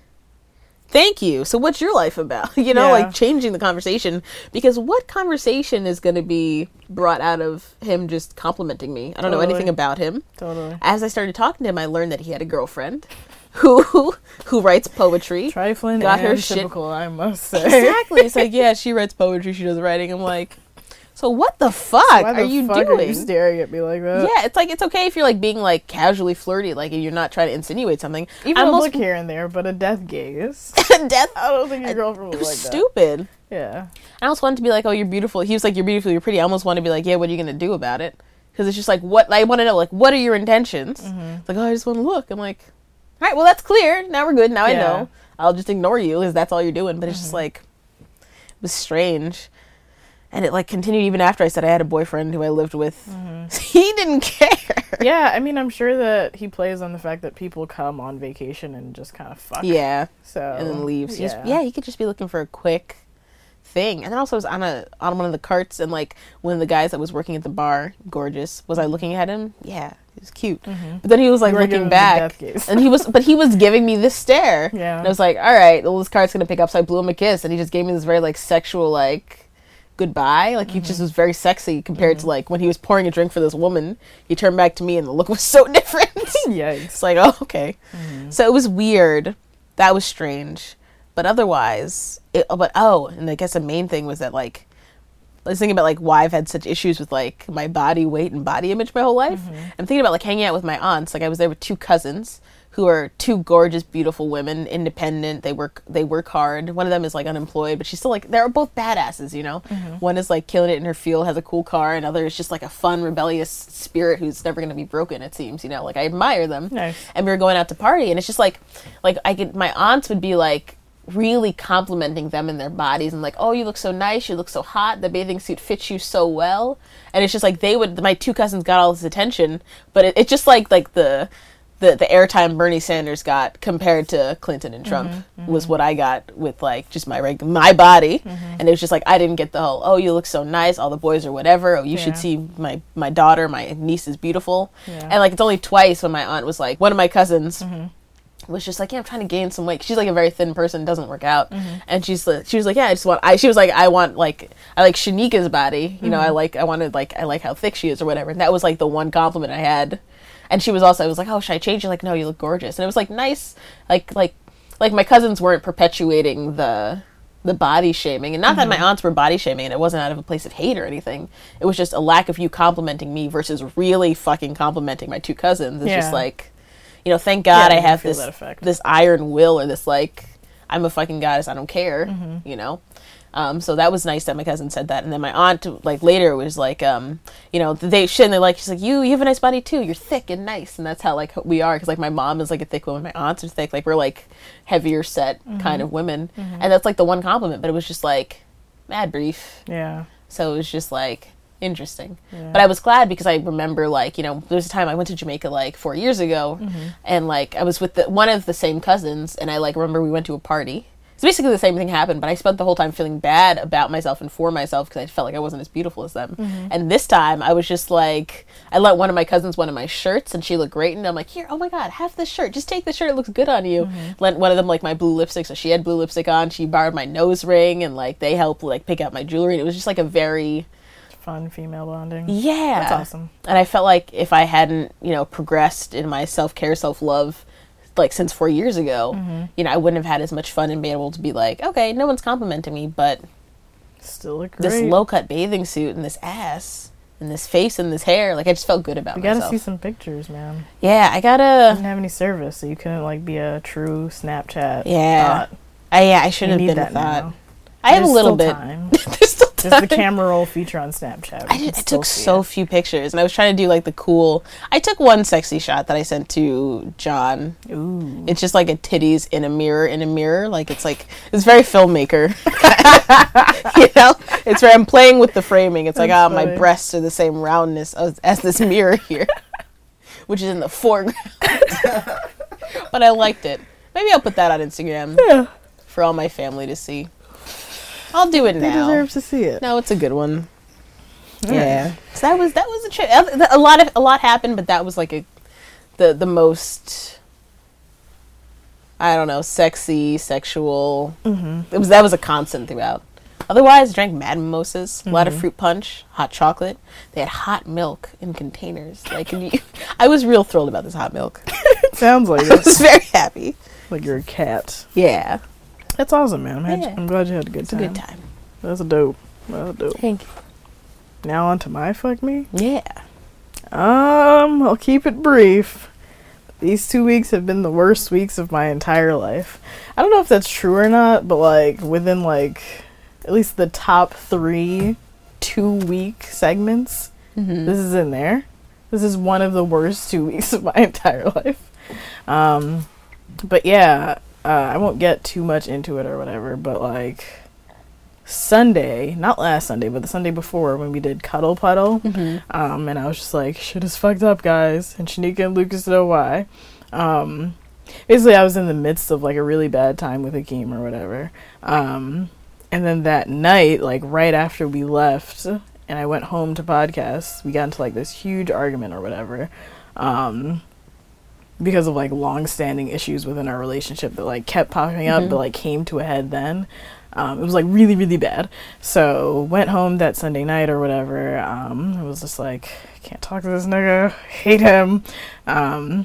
[SPEAKER 3] "Thank you." So, what's your life about? You know,
[SPEAKER 2] Yeah.
[SPEAKER 3] like changing the conversation, because what conversation is going to be brought out of him just complimenting me? I don't know
[SPEAKER 2] Totally.
[SPEAKER 3] anything about him.
[SPEAKER 2] Totally.
[SPEAKER 3] As I started talking to him, I learned that he had a girlfriend who who writes poetry.
[SPEAKER 2] Trifling
[SPEAKER 3] Got
[SPEAKER 2] and
[SPEAKER 3] her shit-
[SPEAKER 2] typical, I must say.
[SPEAKER 3] Exactly. It's like, yeah, she writes poetry, she does writing. I'm like, so what the fuck
[SPEAKER 2] Why the
[SPEAKER 3] are you
[SPEAKER 2] fuck
[SPEAKER 3] doing?
[SPEAKER 2] Are you staring at me like that?
[SPEAKER 3] Yeah, it's like it's okay if you're like being like casually flirty, like if you're not trying to insinuate something.
[SPEAKER 2] Even
[SPEAKER 3] I
[SPEAKER 2] a
[SPEAKER 3] almost
[SPEAKER 2] look here and there, but a death gaze.
[SPEAKER 3] death.
[SPEAKER 2] I don't think your girlfriend
[SPEAKER 3] It
[SPEAKER 2] would
[SPEAKER 3] was
[SPEAKER 2] like that.
[SPEAKER 3] stupid.
[SPEAKER 2] Yeah.
[SPEAKER 3] I almost wanted to be like, oh, you're beautiful. He was like, you're beautiful, you're pretty. I almost wanted to be like, yeah, what are you gonna do about it? Because it's just like, what I want to know, like, what are your intentions?
[SPEAKER 2] Mm-hmm.
[SPEAKER 3] It's like, oh, I just want to look. I'm like, all right, well, that's clear. Now we're good. Now I
[SPEAKER 2] Yeah.
[SPEAKER 3] know. I'll just ignore you because that's all you're doing. But it's just
[SPEAKER 2] Mm-hmm.
[SPEAKER 3] like, it was strange. And it like continued even after I said I had a boyfriend who I lived with.
[SPEAKER 2] Mm-hmm.
[SPEAKER 3] He didn't care.
[SPEAKER 2] Yeah, I mean, I'm sure that he plays on the fact that people come on vacation and just kind of fuck.
[SPEAKER 3] Yeah.
[SPEAKER 2] So
[SPEAKER 3] And then leaves. He was-
[SPEAKER 2] Yeah.
[SPEAKER 3] yeah, he could just be looking for a quick thing. And then also I was on a on one of the carts, and like one of the guys that was working at the bar, gorgeous, was I looking at him? Yeah, he was cute. But then he was like
[SPEAKER 2] You were giving
[SPEAKER 3] looking
[SPEAKER 2] him the
[SPEAKER 3] back,
[SPEAKER 2] death gaze.
[SPEAKER 3] and he was, but he was giving me this stare.
[SPEAKER 2] Yeah.
[SPEAKER 3] And I was like, all right, well, this cart's gonna pick up. So I blew him a kiss, and he just gave me this very like sexual like goodbye. Like he just was very sexy compared to like when he was pouring a drink for this woman. He turned back to me, and the look was so different.
[SPEAKER 2] Yikes.
[SPEAKER 3] It's like, oh, okay. So it was weird. That was strange. But otherwise, it, but oh, and I guess the main thing was that like, I was thinking about like why I've had such issues with like my body weight and body image my whole life. I'm thinking about like hanging out with my aunts. Like I was there with two cousins who are two gorgeous, beautiful women, independent. They work, they work hard. One of them is like unemployed, but she's still like, they're both badasses, you know? One is like killing it in her field, has a cool car, and other is just like a fun, rebellious spirit who's never going to be broken, it seems, you know? Like I admire them.
[SPEAKER 2] Nice.
[SPEAKER 3] And we were going out to party, and it's just like, like I could, my aunts would be like, really complimenting them and their bodies and like, oh, you look so nice, you look so hot, the bathing suit fits you so well. And it's just like they would, my two cousins got all this attention, but it, it's just like like the the the airtime Bernie Sanders got compared to Clinton and Trump mm-hmm, mm-hmm. was what I got with like just my reg- my body. Mm-hmm. And it was just like I didn't get the whole, oh, you look so nice, all the boys or whatever, oh, you yeah. should see my my daughter, my niece is beautiful. Yeah. And like it's only twice when my aunt was like, one of my cousins mm-hmm. was just like, yeah, I'm trying to gain some weight. She's like a very thin person, doesn't work out. Mm-hmm. And she's she was like, yeah, I just want I she was like, I want like I like Shanika's body. You mm-hmm. know, I like I wanted like I like how thick she is or whatever. And that was like the one compliment I had. And she was also I was like, oh, should I change? You're like, no, you look gorgeous. And it was like nice, like like like my cousins weren't perpetuating the the body shaming. And not mm-hmm. that my aunts were body shaming, and it wasn't out of a place of hate or anything. It was just a lack of you complimenting me versus really fucking complimenting my two cousins. It's yeah. just like, you know, thank God yeah, I have this this iron will or this like I'm a fucking goddess, I don't care, mm-hmm. you know. Um, so that was nice that my cousin said that. And then my aunt, like later, was like, um, you know, they shit and they're like, she's like, you, you have a nice body too. You're thick and nice, and that's how like we are. Because like my mom is like a thick woman, my aunts are thick. Like we're like heavier set mm-hmm. kind of women, mm-hmm. and that's like the one compliment. But it was just like mad brief. Yeah. So it was just like interesting. Yeah. But I was glad because I remember like, you know, there was a time I went to Jamaica like four years ago, mm-hmm. and like I was with the, one of the same cousins, and I like remember we went to a party. So basically the same thing happened, but I spent the whole time feeling bad about myself and for myself because I felt like I wasn't as beautiful as them. Mm-hmm. And this time I was just like, I let one of my cousins one of my shirts and she looked great, and I'm like, here, oh my God, have this shirt. Just take the shirt. It looks good on you. Mm-hmm. Lent one of them like my blue lipstick, so she had blue lipstick on. She borrowed my nose ring, and like they helped like pick out my jewelry. And it was just like a very
[SPEAKER 2] fun female bonding.
[SPEAKER 3] Yeah.
[SPEAKER 2] That's awesome.
[SPEAKER 3] And I felt like if I hadn't, you know, progressed in my self-care, self-love, like since four years ago, mm-hmm. you know, I wouldn't have had as much fun and been able to be like, okay, no one's complimenting me, but
[SPEAKER 2] still look great.
[SPEAKER 3] This low-cut bathing suit and this ass and this face and this hair, like I just felt good about
[SPEAKER 2] you
[SPEAKER 3] myself.
[SPEAKER 2] You gotta see some pictures, man.
[SPEAKER 3] Yeah, I gotta.
[SPEAKER 2] You didn't have any service, so you couldn't like be a true Snapchat.
[SPEAKER 3] Yeah,
[SPEAKER 2] thought.
[SPEAKER 3] I yeah, I should have been that. Thought. I have
[SPEAKER 2] There's
[SPEAKER 3] a little
[SPEAKER 2] still
[SPEAKER 3] bit.
[SPEAKER 2] Time.
[SPEAKER 3] There's still time.
[SPEAKER 2] There's the camera roll feature on Snapchat.
[SPEAKER 3] I, did, I took so it. few pictures, and I was trying to do like the cool. I took one sexy shot that I sent to John.
[SPEAKER 2] Ooh.
[SPEAKER 3] It's just like a titties in a mirror in a mirror. Like it's like it's very filmmaker. You know, it's where I'm playing with the framing. It's like, ah, oh, my breasts are the same roundness as, as this mirror here, which is in the foreground. But I liked it. Maybe I'll put that on Instagram
[SPEAKER 2] yeah.
[SPEAKER 3] for all my family to see. I'll do it
[SPEAKER 2] they
[SPEAKER 3] now.
[SPEAKER 2] They deserve to see it.
[SPEAKER 3] No, it's a good one.
[SPEAKER 2] Yeah.
[SPEAKER 3] yeah. So that was that was a trip. A lot of a lot happened, but that was like a the the most I don't know, sexy, sexual. Mm-hmm. It was that was a constant throughout. Otherwise, I drank mad mimosas, mm-hmm. a lot of fruit punch, hot chocolate. They had hot milk in containers. Like you, I was real thrilled about this hot milk.
[SPEAKER 2] It sounds like it.
[SPEAKER 3] I was very happy.
[SPEAKER 2] Like you're a cat.
[SPEAKER 3] Yeah.
[SPEAKER 2] That's awesome, man. I'm,
[SPEAKER 3] yeah.
[SPEAKER 2] I'm glad you had a good
[SPEAKER 3] it's
[SPEAKER 2] time.
[SPEAKER 3] a good time.
[SPEAKER 2] That's a dope. That's a dope.
[SPEAKER 3] Thank you.
[SPEAKER 2] Now on to my fuck me?
[SPEAKER 3] Yeah.
[SPEAKER 2] Um, I'll keep it brief. These two weeks have been the worst weeks of my entire life. I don't know if that's true or not, but like within like at least the top three two week segments, mm-hmm. this is in there. This is one of the worst two weeks of my entire life. Um, but yeah. Uh, I won't get too much into it or whatever, but like Sunday, not last Sunday, but the Sunday before when we did Cuddle Puddle, mm-hmm. um, and I was just like, shit is fucked up, guys, and Shanika and Lucas know why. Um, basically, I was in the midst of like a really bad time with Hakeem or whatever, um, and then that night, like right after we left, and I went home to podcast, we got into like this huge argument or whatever, um, because of like long-standing issues within our relationship that like kept popping up, mm-hmm. but like came to a head then. Um, it was like really, really bad. So went home that Sunday night or whatever. Um, it was just like, can't talk to this nigga, hate him. Um,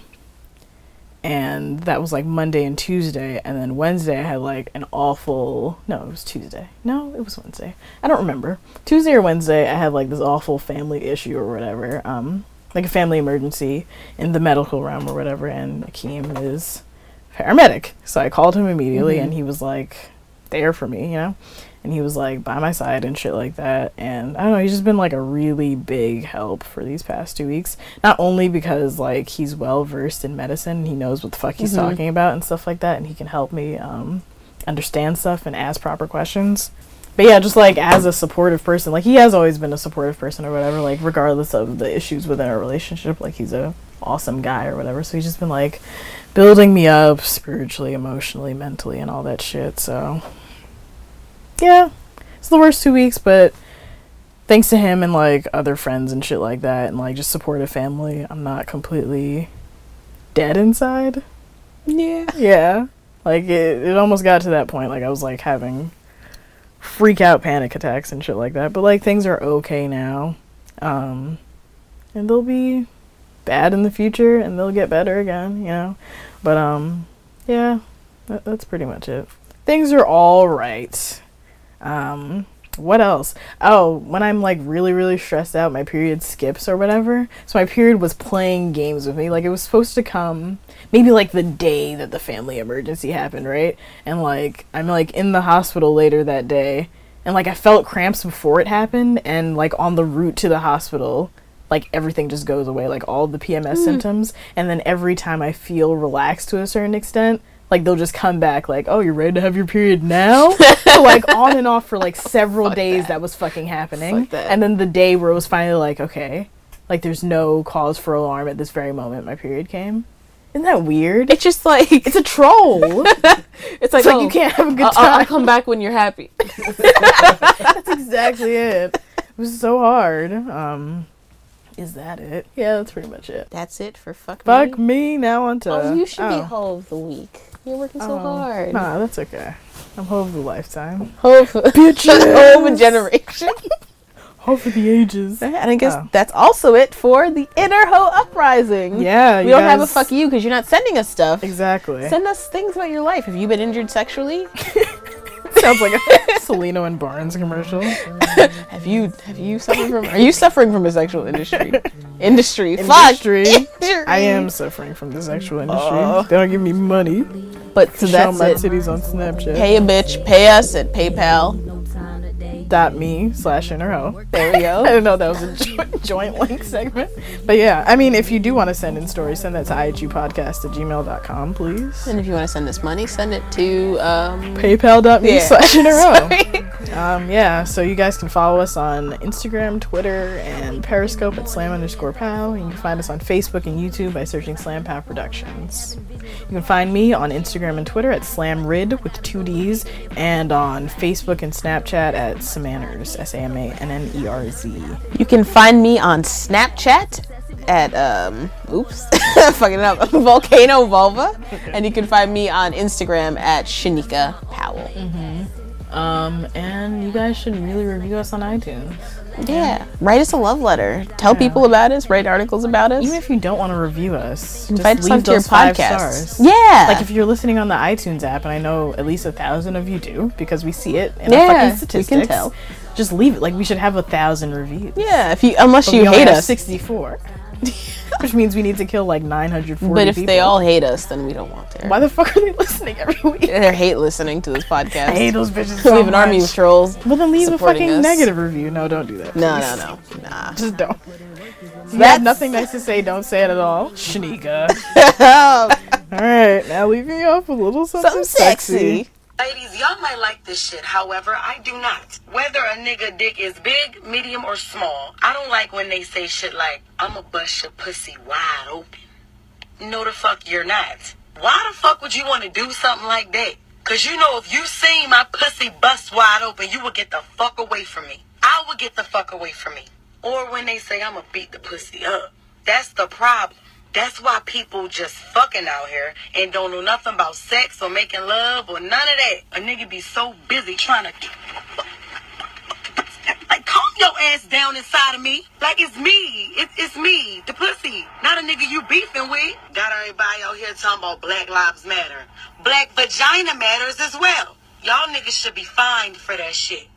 [SPEAKER 2] and that was like Monday and Tuesday. And then Wednesday I had like an awful, no, it was Tuesday. No, it was Wednesday. I don't remember. Tuesday or Wednesday I had like this awful family issue or whatever. Um, like a family emergency in the medical realm or whatever, and Hakeem is paramedic. So I called him immediately, mm-hmm. and he was like there for me, you know, and he was like by my side and shit like that. And I don't know, he's just been like a really big help for these past two weeks. Not only because like he's well versed in medicine, he knows what the fuck he's mm-hmm. talking about and stuff like that, and he can help me um understand stuff and ask proper questions. But yeah, just like as a supportive person, like he has always been a supportive person or whatever, like regardless of the issues within our relationship, like he's a awesome guy or whatever. So he's just been like building me up spiritually, emotionally, mentally, and all that shit. So yeah, it's the worst two weeks, but thanks to him and like other friends and shit like that, and like just supportive family, I'm not completely dead inside.
[SPEAKER 3] Yeah.
[SPEAKER 2] Yeah. Like it, it almost got to that point. Like I was like having freak out panic attacks and shit like that. But like things are okay now. Um, and they'll be bad in the future and they'll get better again, you know. But um, yeah, that, that's pretty much it. Things are all right. Um, what else? Oh, when I'm like really, really stressed out, my period skips or whatever. So my period was playing games with me. Like it was supposed to come maybe like the day that the family emergency happened, right? And like I'm like in the hospital later that day, and like I felt cramps before it happened, and like on the route to the hospital, like everything just goes away, like all the P M S mm. symptoms. And then every time I feel relaxed to a certain extent, like they'll just come back like, oh, you're ready to have your period now? So like on and off for like several Fuck days that. that was fucking happening. And then the day where it was finally like, okay, like there's no cause for alarm at this very moment my period came. Isn't that weird?
[SPEAKER 3] It's just like
[SPEAKER 2] it's a troll.
[SPEAKER 3] it's like,
[SPEAKER 2] it's like oh, you can't have a good time.
[SPEAKER 3] I'll, I'll come back when you're happy.
[SPEAKER 2] That's exactly it. It was so hard. Um Is that it? Yeah, that's pretty much it.
[SPEAKER 3] That's it for fuck,
[SPEAKER 2] fuck
[SPEAKER 3] me.
[SPEAKER 2] me. Now on to
[SPEAKER 3] oh, you should
[SPEAKER 2] oh.
[SPEAKER 3] be hoe of the week. You're working so
[SPEAKER 2] oh.
[SPEAKER 3] hard.
[SPEAKER 2] Nah, that's okay. I'm hoe of the lifetime.
[SPEAKER 3] Hoe of hoe of a generation.
[SPEAKER 2] Hoe for the ages.
[SPEAKER 3] And I guess
[SPEAKER 2] oh.
[SPEAKER 3] that's also it for the Inner Hoe Uprising.
[SPEAKER 2] Yeah,
[SPEAKER 3] we
[SPEAKER 2] you
[SPEAKER 3] don't
[SPEAKER 2] guys...
[SPEAKER 3] have a fuck you because you're not sending us stuff.
[SPEAKER 2] Exactly.
[SPEAKER 3] Send us things about your life. Have you been injured sexually?
[SPEAKER 2] Sounds like a Celino and Barnes commercial.
[SPEAKER 3] have you have you suffered from? Are you suffering from a sexual industry? industry.
[SPEAKER 2] Industry.
[SPEAKER 3] Fuck.
[SPEAKER 2] I am suffering from the sexual industry.
[SPEAKER 3] Uh,
[SPEAKER 2] they don't give me money.
[SPEAKER 3] But so
[SPEAKER 2] show
[SPEAKER 3] that's
[SPEAKER 2] my
[SPEAKER 3] it.
[SPEAKER 2] titties on Snapchat.
[SPEAKER 3] Pay a bitch. Pay us at PayPal.
[SPEAKER 2] Dot me slash innerho.
[SPEAKER 3] There we go.
[SPEAKER 2] I didn't know that was a jo- joint link segment. But yeah, I mean, if you do want to send in stories, send that to I H U podcast at gmail dot com, please.
[SPEAKER 3] And if you want to send us money, send it to um,
[SPEAKER 2] paypal.me
[SPEAKER 3] yeah.
[SPEAKER 2] slash innerho. um, yeah, so you guys can follow us on Instagram, Twitter, and Periscope at slam underscore pow. And you can find us on Facebook and YouTube by searching Slam Pow Productions. You can find me on Instagram and Twitter at slamrid with two D's, and on Facebook and Snapchat at Samanners, S A M A N N E R Z.
[SPEAKER 3] You can find me on Snapchat at, um, oops, fucking it up, Volcano Vulva. And you can find me on Instagram at Shanika Powell.
[SPEAKER 2] Mm-hmm. Um, and you guys should really review us on iTunes.
[SPEAKER 3] Yeah. Write us a love letter. Tell yeah. people about us. Write articles about us.
[SPEAKER 2] Even if you don't want to review us,
[SPEAKER 3] invite
[SPEAKER 2] just
[SPEAKER 3] us onto your
[SPEAKER 2] podcast.
[SPEAKER 3] Yeah.
[SPEAKER 2] Like if you're listening on the iTunes app, and I know at least a thousand of you do because we see it in
[SPEAKER 3] yeah,
[SPEAKER 2] our fucking statistics.
[SPEAKER 3] We can tell.
[SPEAKER 2] Just leave it. Like we should have a thousand reviews.
[SPEAKER 3] Yeah. If you, unless
[SPEAKER 2] but
[SPEAKER 3] you
[SPEAKER 2] we only
[SPEAKER 3] hate
[SPEAKER 2] have
[SPEAKER 3] us,
[SPEAKER 2] sixty-four. Which means we need to kill like nine hundred forty
[SPEAKER 3] But if
[SPEAKER 2] people.
[SPEAKER 3] they all hate us, then we don't want to.
[SPEAKER 2] Why the fuck are they listening every week?
[SPEAKER 3] They hate listening to this podcast.
[SPEAKER 2] I hate those bitches so
[SPEAKER 3] We have an army of trolls.
[SPEAKER 2] Well, then leave a fucking
[SPEAKER 3] us.
[SPEAKER 2] negative review. No, don't do that. Please.
[SPEAKER 3] No, no, no. Nah.
[SPEAKER 2] Just don't. If you have nothing nice to say, don't say it at all. Shanika. Alright, now leaving you off with a little something,
[SPEAKER 3] something sexy.
[SPEAKER 2] sexy.
[SPEAKER 10] Ladies, y'all might like this shit, however, I do not. Whether a nigga dick is big, medium, or small, I don't like when they say shit like, I'ma bust your pussy wide open. No the fuck you're not. Why the fuck would you want to do something like that? Cause you know if you seen my pussy bust wide open, you would get the fuck away from me. I would get the fuck away from me. Or when they say I'ma beat the pussy up. That's the problem. That's why people just fucking out here and don't know nothing about sex or making love or none of that. A nigga be so busy trying to... Like, calm your ass down inside of me. Like, it's me. It, it's me, the pussy. Not a nigga you beefing with. Got everybody out here talking about Black Lives Matter. Black vagina matters as well. Y'all niggas should be fined for that shit.